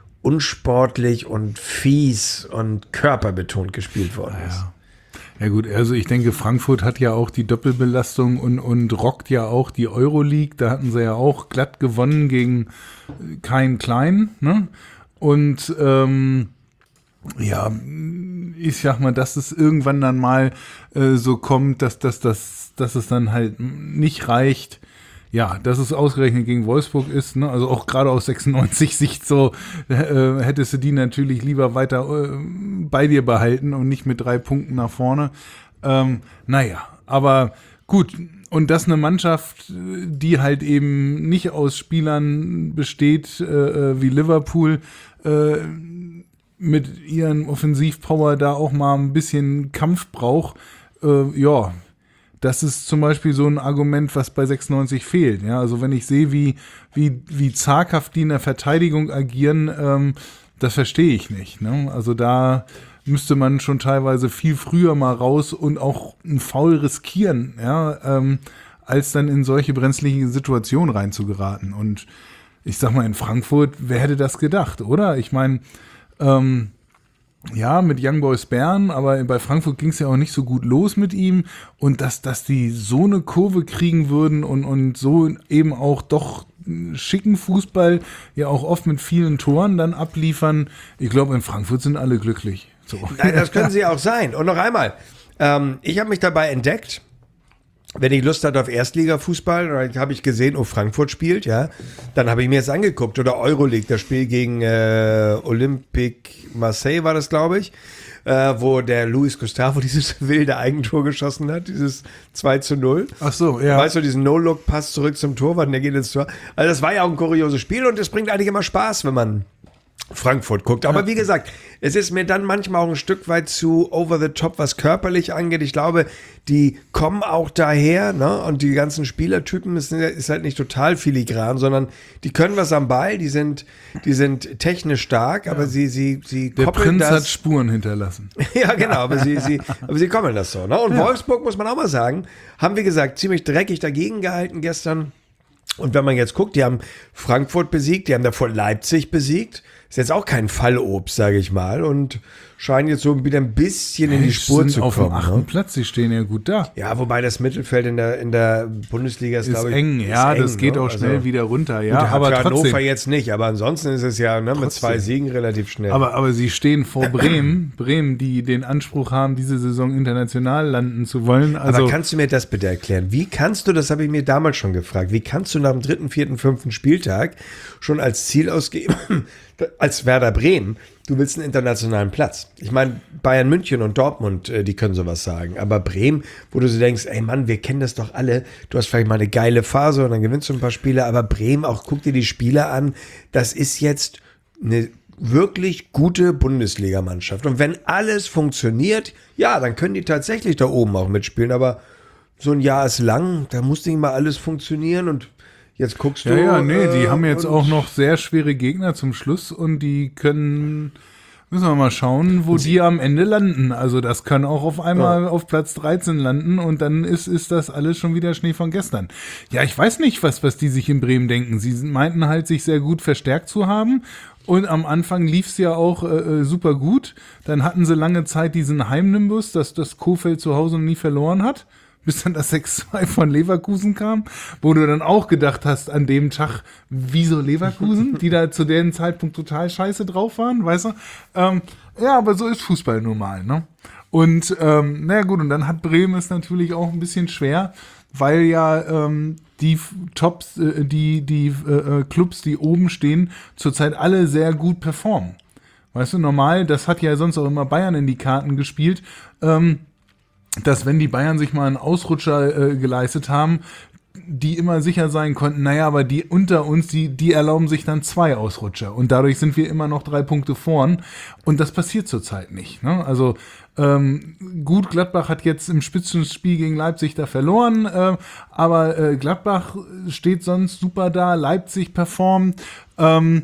unsportlich und fies und körperbetont gespielt worden ist. Ja. Ja gut, also ich denke, Frankfurt hat ja auch die Doppelbelastung und, und rockt ja auch die Euroleague. Da hatten sie ja auch glatt gewonnen gegen keinen Klein. Ne? Und ähm, ja, ich sag mal, dass es irgendwann dann mal äh, so kommt, dass, dass, dass, dass es dann halt nicht reicht. Ja, dass es ausgerechnet gegen Wolfsburg ist, ne? Also auch gerade aus sechsundneunzig Sicht so, äh, hättest du die natürlich lieber weiter äh, bei dir behalten und nicht mit drei Punkten nach vorne. Ähm, naja, aber gut. Und das eine Mannschaft, die halt eben nicht aus Spielern besteht, äh, wie Liverpool, äh, mit ihren Offensivpower da auch mal ein bisschen Kampf braucht, äh, ja, das ist zum Beispiel so ein Argument, was bei sechsundneunzig fehlt. Ja, also wenn ich sehe, wie, wie, wie zaghaft die in der Verteidigung agieren, ähm, das verstehe ich nicht. Ne? Also da müsste man schon teilweise viel früher mal raus und auch einen Foul riskieren, ja, ähm, als dann in solche brenzliche Situationen reinzugeraten. Und ich sag mal, in Frankfurt, wer hätte das gedacht, oder? Ich meine, ähm, ja, mit Young Boys Bern, aber bei Frankfurt ging es ja auch nicht so gut los mit ihm. Und dass, dass die so eine Kurve kriegen würden und, und so eben auch doch schicken Fußball, ja auch oft mit vielen Toren dann abliefern. Ich glaube, in Frankfurt sind alle glücklich. So. Nein, das können sie auch sein. Und noch einmal, ähm, ich habe mich dabei entdeckt, wenn ich Lust hatte auf Erstliga-Fußball, dann habe ich gesehen, oh, Frankfurt spielt, ja, dann habe ich mir jetzt angeguckt. Oder Euroleague, das Spiel gegen äh, Olympique Marseille war das, glaube ich, äh, wo der Luis Gustavo dieses wilde Eigentor geschossen hat, dieses zwei zu null. Ach so, ja. Weißt du, diesen No-Look-Pass zurück zum Torwart, und der geht ins Tor. Also das war ja auch ein kurioses Spiel und es bringt eigentlich immer Spaß, wenn man Frankfurt guckt. Aber wie gesagt, es ist mir dann manchmal auch ein Stück weit zu over the top, was körperlich angeht. Ich glaube, die kommen auch daher, ne? Und die ganzen Spielertypen ist, ist halt nicht total filigran, sondern die können was am Ball, die sind, die sind technisch stark, aber sie, sie, sie Der koppeln Prinz das. hat Spuren hinterlassen. Ja, genau, aber sie, sie, aber sie kommen das so. Ne? Und Ja. Wolfsburg, muss man auch mal sagen, haben, wie gesagt, ziemlich dreckig dagegen gehalten gestern. Und wenn man jetzt guckt, die haben Frankfurt besiegt, die haben davor Leipzig besiegt. Ist jetzt auch kein Fallobst, sage ich mal. Und scheinen jetzt so wieder ein bisschen in die Spur sind zu auf kommen. dem achten Ne? Platz, sie stehen ja gut da. Ja, wobei das Mittelfeld in der, in der Bundesliga ist, Ist glaube ich, eng, ja, ist das eng, geht ne? auch schnell Also, wieder runter, ja, gut, aber für Hannover trotzdem. jetzt nicht, aber ansonsten ist es ja ne, mit zwei Trotzdem. Siegen relativ schnell. Aber, aber sie stehen vor Bremen, Bremen, die den Anspruch haben, diese Saison international landen zu wollen. Also Aber kannst du mir das bitte erklären? Wie kannst du, das habe ich mir damals schon gefragt, wie kannst du nach dem dritten, vierten, fünften Spieltag schon als Ziel ausgeben, als Werder Bremen, du willst einen internationalen Platz? Ich meine, Bayern München und Dortmund, äh, die können sowas sagen, aber Bremen, wo du so denkst, ey Mann, wir kennen das doch alle, du hast vielleicht mal eine geile Phase und dann gewinnst du ein paar Spiele, aber Bremen, auch guck dir die Spiele an, das ist jetzt eine wirklich gute Bundesligamannschaft. Und wenn alles funktioniert, ja, dann können die tatsächlich da oben auch mitspielen. Aber so ein Jahr ist lang, da muss nicht mal alles funktionieren. Und jetzt guckst du. ja, ja, nee, die äh, haben jetzt und- auch noch sehr schwere Gegner zum Schluss und die können, müssen wir mal schauen, wo die am Ende landen. Also das kann auch auf einmal Ja. auf Platz dreizehn landen und dann ist, ist das alles schon wieder Schnee von gestern. Ja, ich weiß nicht, was, was die sich in Bremen denken. Sie meinten halt, sich sehr gut verstärkt zu haben. Und am Anfang lief es ja auch äh, super gut. Dann hatten sie lange Zeit diesen Heimnimbus, dass das Kohfeldt zu Hause noch nie verloren hat, bis dann das sechs zwei von Leverkusen kam, wo du dann auch gedacht hast an dem Tag, wieso Leverkusen, die da zu dem Zeitpunkt total scheiße drauf waren, weißt du? Ähm, ja, aber so ist Fußball nun mal, ne? Und ähm, naja gut, und dann hat Bremen es natürlich auch ein bisschen schwer, weil ja ähm, die F- Tops, äh, die, die äh, Clubs, die oben stehen, zurzeit alle sehr gut performen. Weißt du, normal, das hat ja sonst auch immer Bayern in die Karten gespielt, ähm, dass wenn die Bayern sich mal einen Ausrutscher äh, geleistet haben, die immer sicher sein konnten, naja, aber die unter uns, die, die erlauben sich dann zwei Ausrutscher und dadurch sind wir immer noch drei Punkte vorn und das passiert zurzeit nicht. Ne? Also ähm, gut, Gladbach hat jetzt im Spitzenspiel gegen Leipzig da verloren, äh, aber äh, Gladbach steht sonst super da, Leipzig performt, ähm,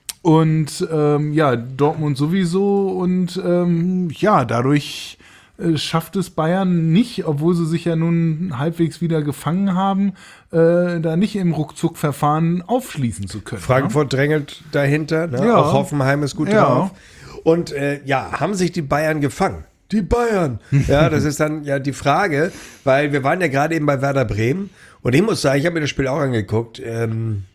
und ähm, ja, Dortmund sowieso und ähm, ja, dadurch äh, schafft es Bayern nicht, obwohl sie sich ja nun halbwegs wieder gefangen haben, äh, da nicht im Ruckzuck-Verfahren aufschließen zu können. Frankfurt drängelt dahinter, ne? Ja. Auch Hoffenheim ist gut Ja. drauf. Und äh, ja, haben sich die Bayern gefangen? Die Bayern. Ja, das ist dann ja die Frage, weil wir waren ja gerade eben bei Werder Bremen und ich muss sagen, ich habe mir das Spiel auch angeguckt. Ähm,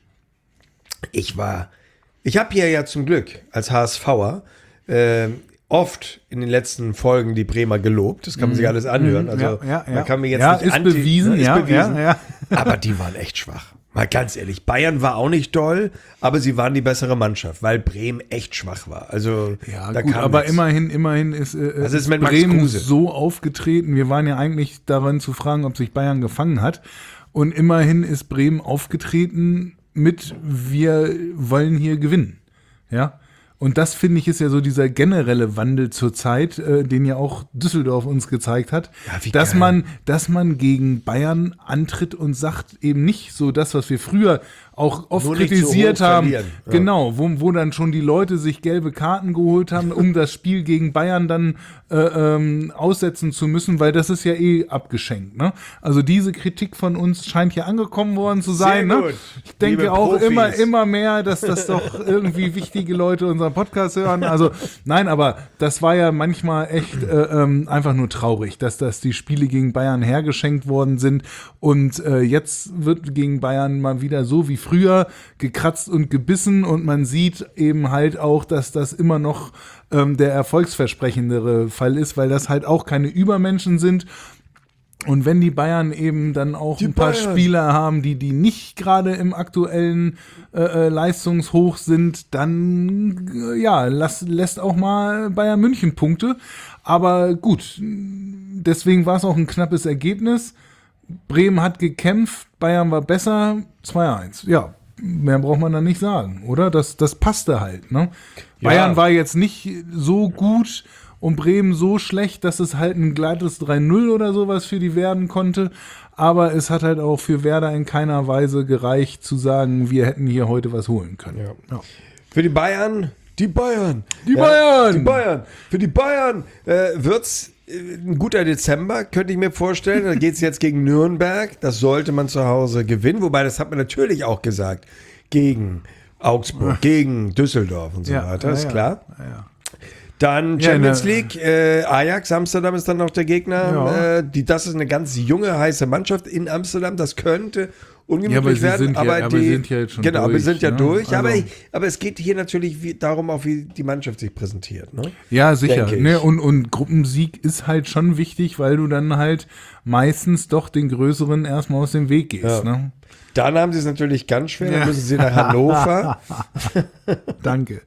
ich war, ich habe hier ja zum Glück als HSVer äh, oft in den letzten Folgen die Bremer gelobt. Das kann man sich alles anhören. Also Ja, ja, ja. man kann mir jetzt Ja, nicht ist anti, bewiesen, ne, ist ja, bewiesen. ja, ja. Aber die waren echt schwach. Mal ganz ehrlich, Bayern war auch nicht doll, aber sie waren die bessere Mannschaft, weil Bremen echt schwach war. Also Ja, da gut, kam aber nichts. immerhin, immerhin ist, äh, Was ist mit Max Bremen Kruse? so aufgetreten. Wir waren ja eigentlich daran zu fragen, ob sich Bayern gefangen hat. Und immerhin ist Bremen aufgetreten mit, wir wollen hier gewinnen. Ja. Und das, finde ich, ist ja so dieser generelle Wandel zur Zeit, äh, den ja auch Düsseldorf uns gezeigt hat, Ja, wie dass geil. man, dass man gegen Bayern antritt und sagt eben nicht so das, was wir früher auch oft Nur nicht zu kritisiert hoch haben. verlieren. Ja. Genau, wo, wo dann schon die Leute sich gelbe Karten geholt haben, um das Spiel gegen Bayern dann äh, ähm, aussetzen zu müssen, weil das ist ja eh abgeschenkt. Ne? Also diese Kritik von uns scheint ja angekommen worden zu sein. Sehr Ne? gut. Ich denke Liebe auch Profis. immer, immer mehr, dass das doch irgendwie wichtige Leute unseren Podcast hören. Also nein, aber das war ja manchmal echt äh, ähm, einfach nur traurig, dass das die Spiele gegen Bayern hergeschenkt worden sind und äh, jetzt wird gegen Bayern mal wieder so wie früher gekratzt und gebissen und man sieht eben halt auch, dass das immer noch ähm, der erfolgsversprechendere Fall ist, weil das halt auch keine Übermenschen sind. Und wenn die Bayern eben dann auch Die ein paar Bayern. Spieler haben, die, die nicht gerade im aktuellen äh, äh, Leistungshoch sind, dann äh, ja, lass, lässt auch mal Bayern München Punkte. Aber gut, deswegen war es auch ein knappes Ergebnis. Bremen hat gekämpft, Bayern war besser, zwei eins. Ja, mehr braucht man dann nicht sagen, oder? Das, das passte halt. Ne? Ja. Bayern war jetzt nicht so gut und Bremen so schlecht, dass es halt ein glattes drei null oder sowas für die werden konnte. Aber es hat halt auch für Werder in keiner Weise gereicht, zu sagen, wir hätten hier heute was holen können. Ja. Für die Bayern, die Bayern. Die Bayern! Die Bayern. Für die Bayern äh, wird's äh, ein guter Dezember, könnte ich mir vorstellen. Da geht's jetzt gegen Nürnberg. Das sollte man zu Hause gewinnen. Wobei, das hat man natürlich auch gesagt. Gegen Augsburg, gegen Düsseldorf und so weiter. Ist ja, klar. Ja, ja. Dann Ja, Champions ne- League, äh, Ajax, Amsterdam ist dann noch der Gegner. Ja. Äh, die, das ist eine ganz junge, heiße Mannschaft in Amsterdam. Das könnte ungemütlich Ja, aber sie werden. sind ja- aber, aber die, sie sind ja jetzt schon Genau, wir durch, sind ja ne? durch. aber, Also- ich, aber es geht hier natürlich wie, darum, auch wie die Mannschaft sich präsentiert. Ne? Ja, sicher. Denke ich. Ne? Und, und Gruppensieg ist halt schon wichtig, weil du dann halt meistens doch den Größeren erstmal aus dem Weg gehst. Ja. Ne? Dann haben sie es natürlich ganz schwer. Dann Ja. müssen sie nach Hannover. Danke.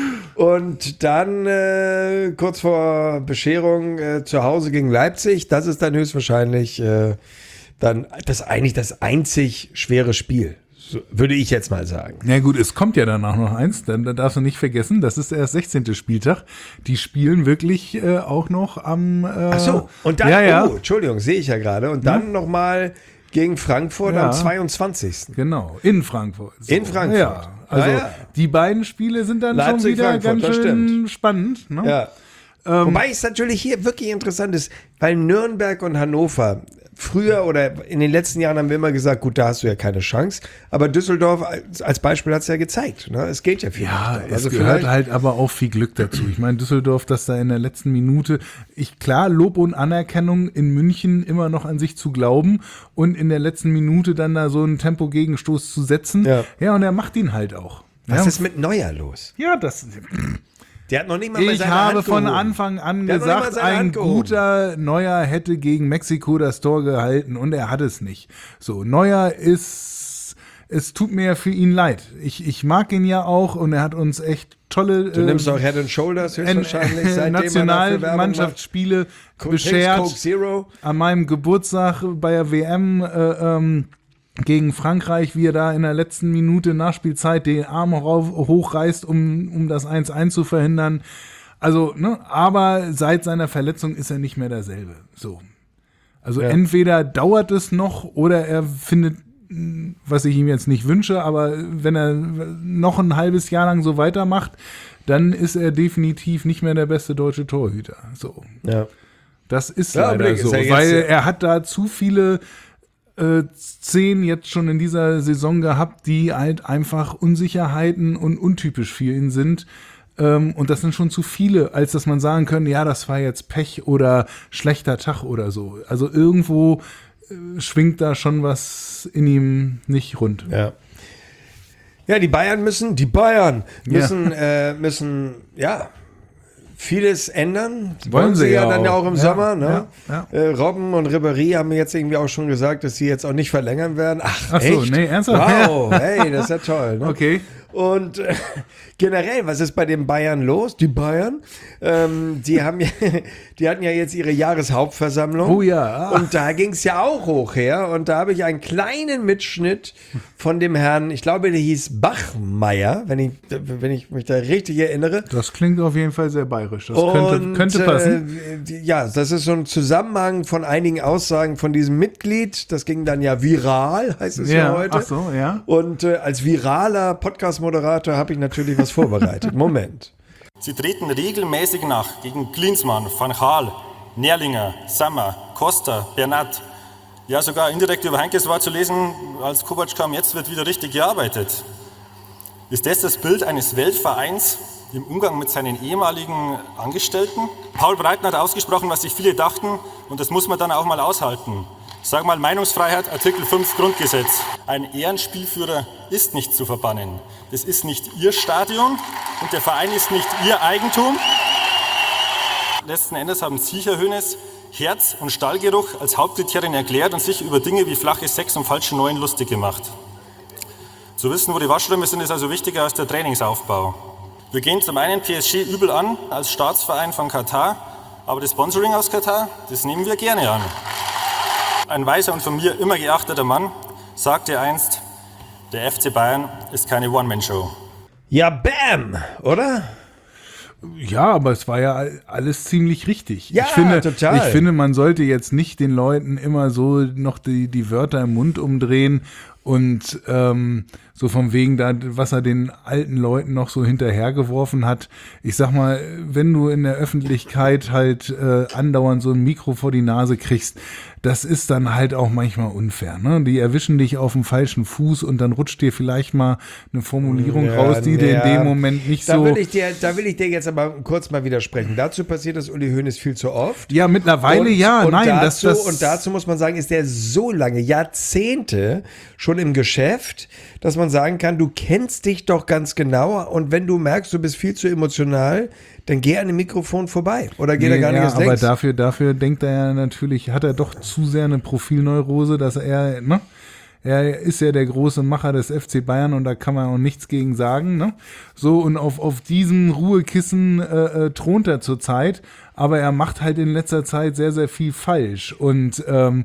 Und dann äh, kurz vor Bescherung äh, zu Hause gegen Leipzig. Das ist dann höchstwahrscheinlich äh, dann das eigentlich das einzig schwere Spiel. So, würde ich jetzt mal sagen. Na gut, es kommt ja danach noch eins, dann, dann darfst du nicht vergessen, das ist erst sechzehnter Spieltag. Die spielen wirklich äh, auch noch am... Äh, Ach so, und dann, ja, ja. oh, Entschuldigung, sehe ich ja gerade. Und dann nochmal gegen Frankfurt Ja. am zweiundzwanzigsten Genau, in Frankfurt. So. In Frankfurt. Ja, also Ah, ja. die beiden Spiele sind dann Leipzig, schon wieder Frankfurt, ganz das schön stimmt. spannend. Ne? Ja. Ähm, Wobei es natürlich hier wirklich interessant ist, weil Nürnberg und Hannover früher oder in den letzten Jahren haben wir immer gesagt, gut, da hast du ja keine Chance. Aber Düsseldorf als, als Beispiel hat es ja gezeigt. Ne? Es geht ja viel. Ja, nicht. es Also gehört vielleicht- halt aber auch viel Glück dazu. Ich meine, Düsseldorf, dass da in der letzten Minute, ich klar, Lob und Anerkennung in München immer noch an sich zu glauben und in der letzten Minute dann da so einen Tempogegenstoß zu setzen. Ja. Ja, und er macht ihn halt auch. Was ja, ist mit Neuer los? ja, das. Der hat noch nicht mal, mal Ich seine habe Hand von gehoben. Anfang an Der hat noch nicht mal gesagt, seine ein Hand gehoben. guter Neuer hätte gegen Mexiko das Tor gehalten und er hat es nicht. So, Neuer ist, es tut mir für ihn leid. Ich, ich mag ihn ja auch und er hat uns echt tolle Du äh, nimmst auch Head and Shoulders höchstwahrscheinlich, N- seitdem er dafür Werbung macht. Nationalmannschaftsspiele Coke beschert. Zero. An meinem Geburtstag bei der W M äh, ähm, gegen Frankreich, wie er da in der letzten Minute Nachspielzeit den Arm rauf, hochreißt, um, um das eins eins zu verhindern. Also, ne, aber seit seiner Verletzung ist er nicht mehr derselbe. So. Also Ja. entweder dauert es noch oder er findet, mh, was ich ihm jetzt nicht wünsche, aber wenn er noch ein halbes Jahr lang so weitermacht, dann ist er definitiv nicht mehr der beste deutsche Torhüter. So. Ja. Das ist Ja, leider Blick, ist so, ja jetzt- weil er hat da zu viele äh, Szenen jetzt schon in dieser Saison gehabt, die halt einfach Unsicherheiten und untypisch für ihn sind. Ähm, und das sind schon zu viele, als dass man sagen könnte, ja, das war jetzt Pech oder schlechter Tag oder so. Also irgendwo äh, schwingt da schon was in ihm nicht rund. Ja. Ja, die Bayern müssen, die Bayern müssen, äh, müssen, ja, vieles ändern. Wollen sie ja dann ja auch. auch im Ja, Sommer. Ne? ja, Äh, Robben und Ribéry haben jetzt irgendwie auch schon gesagt, dass sie jetzt auch nicht verlängern werden. Ach, Ach so, echt? nee, ernsthaft? Wow, hey, das ist ja toll. Ne? Okay. Und äh, generell, was ist bei den Bayern los? Die Bayern, ähm, die haben ja, die hatten ja jetzt ihre Jahreshauptversammlung. Oh ja. Und da ging es ja auch hoch her. Und da habe ich einen kleinen Mitschnitt von dem Herrn, ich glaube, der hieß Bachmeier, wenn ich, wenn ich mich da richtig erinnere. Das klingt auf jeden Fall sehr bayerisch. Das könnte, Und, könnte passen. Äh, ja, das ist so ein Zusammenhang von einigen Aussagen von diesem Mitglied. Das ging dann ja viral, heißt es ja, Ja, heute. ach so, ja. Und äh, als viraler Podcast-Moderator habe ich natürlich was vorbereitet. Moment. Sie treten regelmäßig nach gegen Klinsmann, Van Gaal, Nerlinger, Sammer, Costa, Bernat. Ja, sogar indirekt über Heinkes war zu lesen, als Kovac kam, jetzt wird wieder richtig gearbeitet. Ist das das Bild eines Weltvereins im Umgang mit seinen ehemaligen Angestellten? Paul Breitner hat ausgesprochen, was sich viele dachten, und das muss man dann auch mal aushalten. Sag mal Meinungsfreiheit, Artikel fünf Grundgesetz. Ein Ehrenspielführer ist nicht zu verbannen. Das ist nicht Ihr Stadion und der Verein ist nicht Ihr Eigentum. Letzten Endes haben Sie, Herr Hoeneß, Herz- und Stallgeruch als Hauptkriterien erklärt und sich über Dinge wie flache Sex und falsche Neuen lustig gemacht. Zu wissen, wo die Waschräume sind, ist also wichtiger als der Trainingsaufbau. Wir gehen zum einen P S G übel an als Staatsverein von Katar, aber das Sponsoring aus Katar, das nehmen wir gerne an. Ein weiser und von mir immer geachteter Mann sagte einst, der F C Bayern ist keine One-Man-Show. Ja, bam, oder? Ja, aber es war ja alles ziemlich richtig. Ja, ich finde, total. Ich finde, man sollte jetzt nicht den Leuten immer so noch die, die Wörter im Mund umdrehen und ähm, so vom wegen da, was er den alten Leuten noch so hinterhergeworfen hat. Ich sag mal, wenn du in der Öffentlichkeit halt äh, andauernd so ein Mikro vor die Nase kriegst, das ist dann halt auch manchmal unfair, ne? Die erwischen dich auf dem falschen Fuß und dann rutscht dir vielleicht mal eine Formulierung Ja, raus, die dir ja. in dem Moment nicht Da so... will ich dir, da will ich dir jetzt aber kurz mal widersprechen. Dazu passiert das Uli Hoeneß viel zu oft. Ja, mittlerweile Und- ja, und nein, dazu, das, das und dazu muss man sagen, ist der so lange, Jahrzehnte schon im Geschäft, dass man sagen kann, du kennst dich doch ganz genau und wenn du merkst, du bist viel zu emotional, dann geh an dem Mikrofon vorbei oder geh da gar nicht ja, erst aber längst. dafür, dafür denkt er ja natürlich, hat er doch zu sehr eine Profilneurose, dass er, ne? Er ist ja der große Macher des F C Bayern und da kann man auch nichts gegen sagen, ne? So, und auf, auf diesem Ruhekissen äh, äh, thront er zurzeit, aber er macht halt in letzter Zeit sehr, sehr viel falsch und ähm,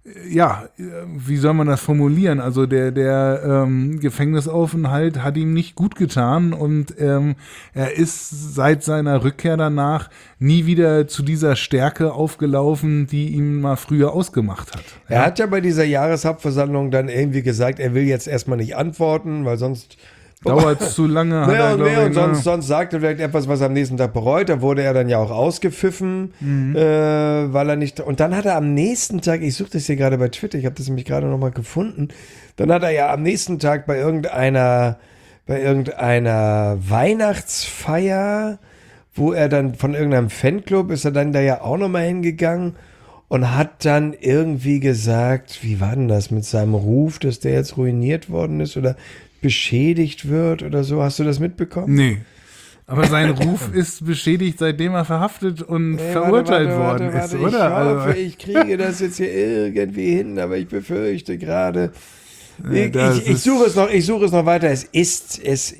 ja, wie soll man das formulieren? Also der, der ähm, Gefängnisaufenthalt hat ihm nicht gut getan und ähm, er ist seit seiner Rückkehr danach nie wieder zu dieser Stärke aufgelaufen, die ihn mal früher ausgemacht hat. Er hat ja bei dieser Jahreshauptversammlung dann irgendwie gesagt, er will jetzt erstmal nicht antworten, weil sonst Dauert zu lange. Hat Mehr er, und glaub mehr ich, und sonst, ne? sonst sagt er vielleicht etwas, was er am nächsten Tag bereut. Da wurde er dann ja auch ausgepfiffen, mhm. äh, weil er nicht. Und dann hat er am nächsten Tag, ich suche das hier gerade bei Twitter, ich habe das nämlich gerade nochmal gefunden, dann hat er ja am nächsten Tag bei irgendeiner, bei irgendeiner Weihnachtsfeier, wo er dann von irgendeinem Fanclub ist er dann da ja auch nochmal hingegangen und hat dann irgendwie gesagt, wie war denn das mit seinem Ruf, dass der jetzt ruiniert worden ist oder beschädigt wird oder so. Hast du das mitbekommen? Nee. Aber sein Ruf ist beschädigt, seitdem er verhaftet und Hey, verurteilt warte, warte, worden warte, ist, warte. oder? Ich hoffe, Also, ich kriege das jetzt hier irgendwie hin, aber ich befürchte gerade. Ich, das ich, ich ist- suche es noch, ich suche es noch weiter. Es ist, es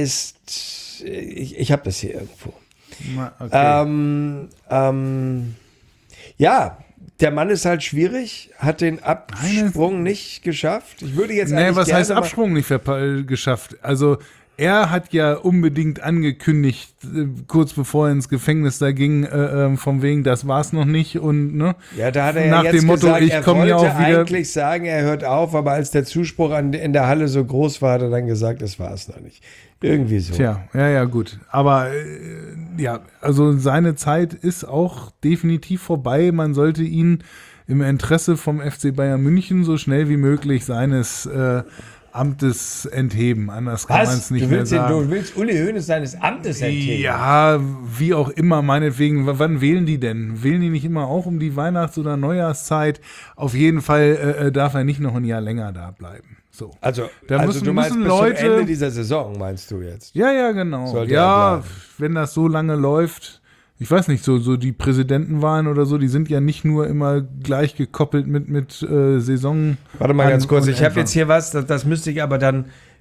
ist. Ich, ich habe das hier irgendwo. na, okay. Ähm, ähm, ja, der Mann ist halt schwierig, hat den Absprung nicht geschafft. Ich würde jetzt Nee, eigentlich was gerne heißt mal- Absprung nicht verpa- geschafft? Also er hat ja unbedingt angekündigt, äh, kurz bevor er ins Gefängnis da ging, äh, ähm, von wegen, das war's noch nicht und ne? Ja, da hat er Nach ja jetzt dem Motto, gesagt, ich er komme ja wollte auch wieder- eigentlich sagen, er hört auf, aber als der Zuspruch an, in der Halle so groß war, hat er dann gesagt, das war es noch nicht. Irgendwie so. Tja, ja, ja, gut. Aber äh, ja, also seine Zeit ist auch definitiv vorbei. Man sollte ihn im Interesse vom F C Bayern München so schnell wie möglich seines äh, Amtes entheben. Anders kann man es nicht du, mehr willst den, sagen. du willst Uli Hoeneß seines Amtes entheben? Ja, wie auch immer, meinetwegen. W- Wann wählen die denn? Wählen die nicht immer auch um die Weihnachts- oder Neujahrszeit? Auf jeden Fall äh, darf er nicht noch ein Jahr länger da bleiben. So. Also, Da also müssen- du meinst müssen bis Leute- zum Ende dieser Saison, meinst du jetzt? Ja, ja, genau. Sollte er ja, bleiben. wenn das so lange läuft. Ich weiß nicht, so, so die Präsidentenwahlen oder so, die sind ja nicht nur immer gleich gekoppelt mit, mit äh, Saison. Warte mal an- ganz kurz, und ich habe Anfang. jetzt hier was, das, das müsste ich aber dann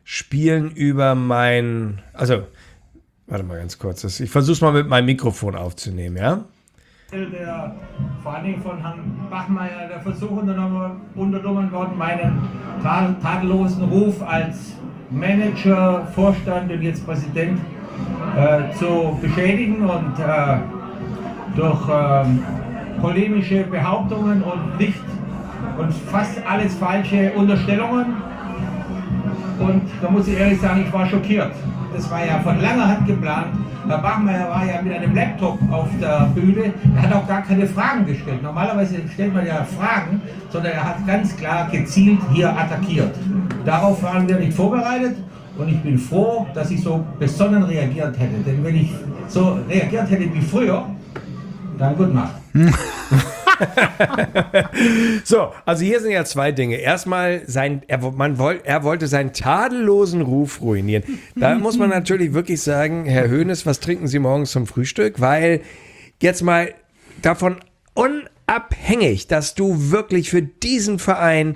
spielen über mein, also, warte mal ganz kurz, das, ich versuche es mal mit meinem Mikrofon aufzunehmen, ja? Der, vor allen Dingen von Herrn Bachmeier, der Versuch unternommen, unternommen worden, meinen ta- tadellosen Ruf als Manager, Vorstand und jetzt Präsident äh, zu beschädigen und äh, durch ähm, polemische Behauptungen und nicht und fast alles falsche Unterstellungen. Und da muss ich ehrlich sagen, ich war schockiert. Das war ja von langer Hand geplant. Herr Bachmeier war ja mit einem Laptop auf der Bühne. Er hat auch gar keine Fragen gestellt. Normalerweise stellt man ja Fragen, sondern er hat ganz klar gezielt hier attackiert. Darauf waren wir nicht vorbereitet und ich bin froh, dass ich so besonnen reagiert hätte. Denn wenn ich so reagiert hätte wie früher, dann gut Nacht. So, also hier sind ja zwei Dinge. Erstmal, sein, er, man wollt, er wollte seinen tadellosen Ruf ruinieren. Da muss man natürlich wirklich sagen, Herr Hoeneß, was trinken Sie morgens zum Frühstück? Weil jetzt mal davon unabhängig, dass du wirklich für diesen Verein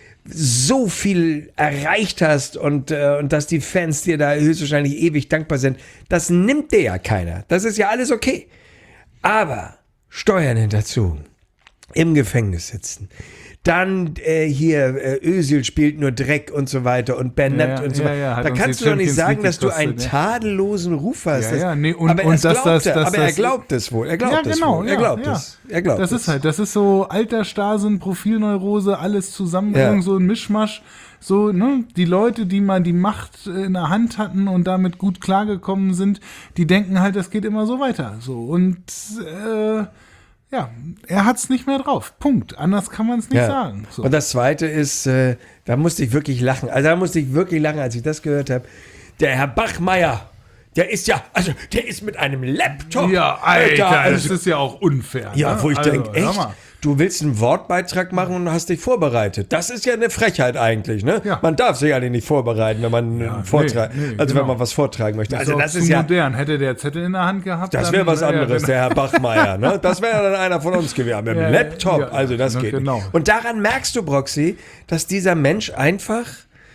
so viel erreicht hast und, äh, und dass die Fans dir da höchstwahrscheinlich ewig dankbar sind, das nimmt dir ja keiner. Das ist ja alles okay. Aber Steuern hinterzogen, im Gefängnis sitzen, dann äh, hier äh, Özil spielt nur Dreck und so weiter und Bernat ja, ja, und so ja, weiter. ja, Da kannst du doch nicht sagen, dass du einen gekostet, tadellosen Ruf hast. Ja, ja, nee, und, aber und es dass glaubt das, er, dass aber er das- glaubt es wohl. Er glaubt ja, es genau, wohl. ja, Er glaubt ja. es. Er glaubt das es. ist halt, das ist so Altersstarrsinn, Profilneurose, alles zusammen, Ja. so ein Mischmasch. So, ne, die Leute, die mal die Macht in der Hand hatten und damit gut klargekommen sind, die denken halt, das geht immer so weiter. So, und äh, ja, er hat's nicht mehr drauf. Punkt. Anders kann man es nicht Ja. sagen. So. Und das Zweite ist, äh, da musste ich wirklich lachen. Also da musste ich wirklich lachen, als ich das gehört habe. Der Herr Bachmeier, der ist ja, also der ist mit einem Laptop. ja, Alter, also, das ist ja auch unfair. ja, ne? wo ich Also, denke, hör echt, mal. du willst einen Wortbeitrag machen und hast dich vorbereitet. Das ist ja eine Frechheit eigentlich, ne? Ja. Man darf sich eigentlich nicht vorbereiten, wenn man Ja, einen Vortrag, nee, nee, also genau. wenn man was vortragen möchte. Das Also ist auch das zu ist ja, modern. Hätte der Zettel in der Hand gehabt, das dann- wäre was ja, ja, anderes, genau. der Herr Bachmeier, ne? Das wäre dann einer von uns gewesen, mit dem Ja, Laptop, ja, also das ja, geht genau. nicht. Und daran merkst du, Broxy, dass dieser Mensch einfach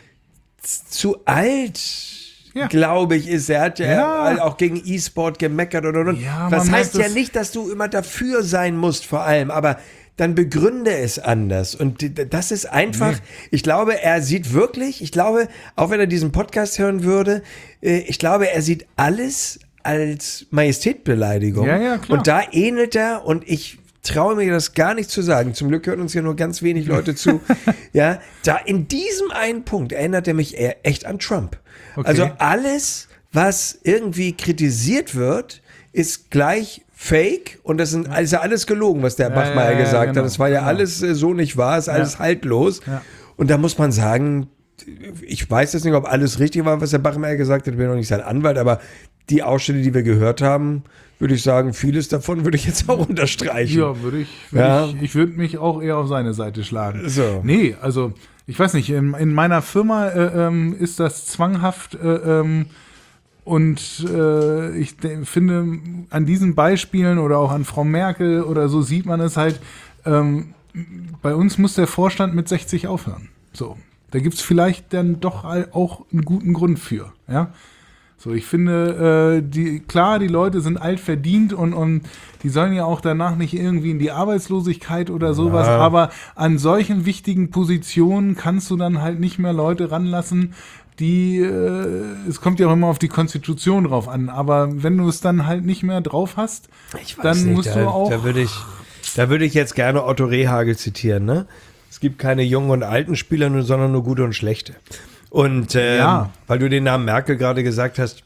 z- zu alt, Ja. glaube ich, ist. Er hat ja, Ja. auch gegen E-Sport gemeckert und und und. Ja, das man heißt merkt ja das- nicht, dass du immer dafür sein musst, vor allem, aber dann begründe es anders. Und d- das ist einfach, ich glaube, er sieht wirklich, ich glaube, auch wenn er diesen Podcast hören würde, äh, ich glaube, er sieht alles als Majestätbeleidigung. Ja, ja, klar. Und da ähnelt er, und ich traue mir das gar nicht zu sagen, zum Glück hören uns ja nur ganz wenig Leute zu, ja, da in diesem einen Punkt erinnert er mich eher echt an Trump. Okay. Also alles, was irgendwie kritisiert wird, ist gleich fake, und das sind, ist ja alles gelogen, was der Bachmeier ja, ja, gesagt genau, hat. Das war ja genau. alles äh, so nicht wahr, ist alles haltlos. Ja. Und da muss man sagen, ich weiß jetzt nicht, ob alles richtig war, was der Bachmeier gesagt hat, ich bin noch nicht sein Anwalt, aber die Ausschnitte, die wir gehört haben, würde ich sagen, vieles davon würde ich jetzt auch unterstreichen. Ja, würde ich, würd Ja. ich, ich würde mich auch eher auf seine Seite schlagen. So. Nee, also, ich weiß nicht, in, in meiner Firma äh, ähm, ist das zwanghaft äh, ähm, und äh, ich de- finde, an diesen Beispielen oder auch an Frau Merkel oder so sieht man es halt, ähm, bei uns muss der Vorstand mit sechzig aufhören. So, da gibt es vielleicht dann doch all- auch einen guten Grund für, ja. So, ich finde, äh, die, klar, die Leute sind alt verdient und, und die sollen ja auch danach nicht irgendwie in die Arbeitslosigkeit oder sowas, Ja. aber an solchen wichtigen Positionen kannst du dann halt nicht mehr Leute ranlassen, die, äh, es kommt ja auch immer auf die Konstitution drauf an, aber wenn du es dann halt nicht mehr drauf hast, Ich weiß dann nicht, musst da, du auch... Da würde ich, da würde ich jetzt gerne Otto Rehhagel zitieren, ne? Es gibt keine jungen und alten Spieler, nur- sondern nur gute und schlechte. Und ähm, Ja. weil du den Namen Merkel gerade gesagt hast,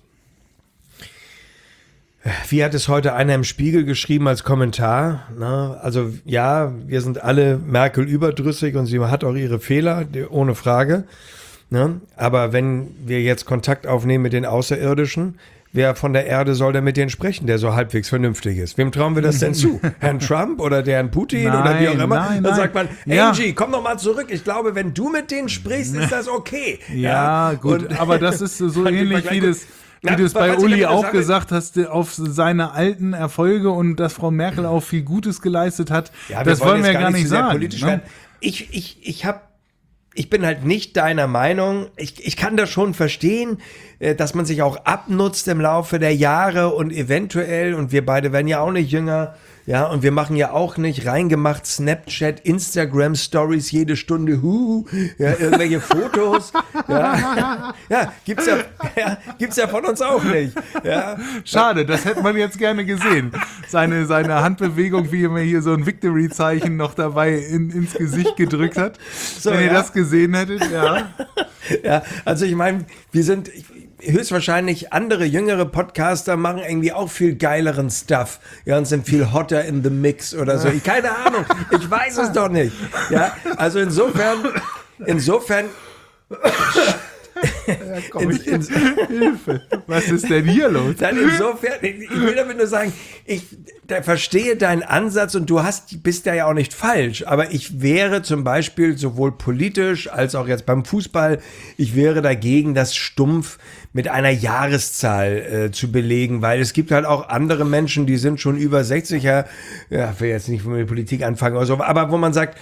wie hat es heute einer im Spiegel geschrieben als Kommentar? Ne? Also ja, wir sind alle Merkel überdrüssig und sie hat auch ihre Fehler, die- ohne Frage. Ne? Aber wenn wir jetzt Kontakt aufnehmen mit den Außerirdischen, wer von der Erde soll denn mit denen sprechen, der so halbwegs vernünftig ist? Wem trauen wir das denn zu? Herrn Trump oder der Herrn Putin oder wie auch Nein, immer? nein, Dann nein. sagt man, Ja. Angie, komm doch mal zurück. Ich glaube, wenn du mit denen sprichst, ist das okay. Ja, gut, Und- aber das ist so Fand ich mal ähnlich gleich wie gut. das, wie Na, du es was bei ich Uli damit auch sage- gesagt hast, auf seine alten Erfolge und dass Frau Merkel auch viel Gutes geleistet hat. Ja, das wollen wir jetzt gar nicht zu sehr sagen. politisch Ne? werden. Ich, ich, ich habe ich bin halt nicht deiner Meinung. Ich, ich kann das schon verstehen, äh, dass man sich auch abnutzt im Laufe der Jahre und eventuell, und wir beide werden ja auch nicht jünger, ja, und wir machen ja auch nicht reingemacht Snapchat, Instagram Stories jede Stunde, hu, ja, irgendwelche Fotos, ja, ja, gibt's ja, ja, gibt's ja von uns auch nicht, ja. Schade, das hätte man jetzt gerne gesehen. Seine, seine Handbewegung, wie er mir hier so ein Victory-Zeichen noch dabei in, ins Gesicht gedrückt hat. So, Wenn ihr ja. das gesehen hättet, ja. Ja, also ich meine, wir sind höchstwahrscheinlich andere jüngere Podcaster machen irgendwie auch viel geileren Stuff, ja, und sind viel hotter in the mix oder so. Ich, keine Ahnung, ich weiß es doch nicht. Ja, also insofern, insofern. Ja, komm, in, ich, in, Hilfe. Was ist denn hier los? Dann insofern, ich will damit nur sagen, ich da verstehe deinen Ansatz und du hast, bist da ja auch nicht falsch, aber ich wäre zum Beispiel sowohl politisch als auch jetzt beim Fußball, ich wäre dagegen, das stumpf mit einer Jahreszahl äh, zu belegen, weil es gibt halt auch andere Menschen, die sind schon über sechzig, ja, ja, will jetzt nicht mit Politik anfangen oder so, aber wo man sagt,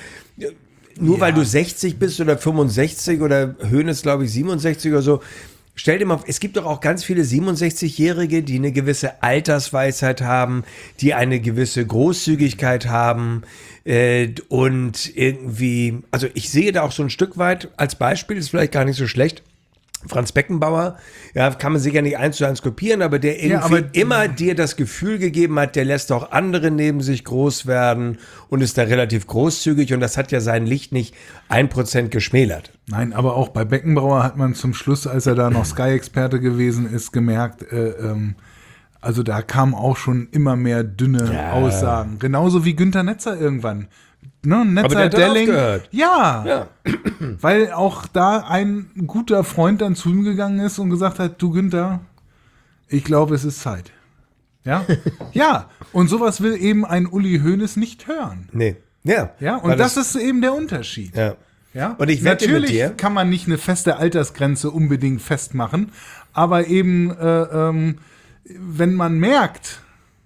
nur ja. weil du sechzig bist oder fünfundsechzig oder Hoeneß, glaube ich, siebenundsechzig oder so, stell dir mal, es gibt doch auch ganz viele siebenundsechzigjährige, die eine gewisse Altersweisheit haben, die eine gewisse Großzügigkeit haben äh, und irgendwie, also ich sehe da auch so ein Stück weit als Beispiel, ist vielleicht gar nicht so schlecht, Franz Beckenbauer, ja, kann man sicher nicht eins zu eins kopieren, aber der irgendwie ja, aber immer dir das Gefühl gegeben hat, der lässt auch andere neben sich groß werden und ist da relativ großzügig und das hat ja sein Licht nicht ein Prozent geschmälert. Nein, aber auch bei Beckenbauer hat man zum Schluss, als er da noch Sky-Experte gewesen ist, gemerkt, äh, ähm, also da kamen auch schon immer mehr dünne ja. Aussagen. Genauso wie Günther Netzer irgendwann. Ne, Netzer, Delling. Ja, ja, weil auch da ein guter Freund dann zu ihm gegangen ist und gesagt hat, du Günther, ich glaube, es ist Zeit. Ja, ja. Und sowas will eben ein Uli Hoeneß nicht hören. Nee, ja. Ja, und das, das ist eben der Unterschied. Ja. Ja? Und ich wette Natürlich mit dir, kann man nicht eine feste Altersgrenze unbedingt festmachen, aber eben, äh, ähm, wenn man merkt,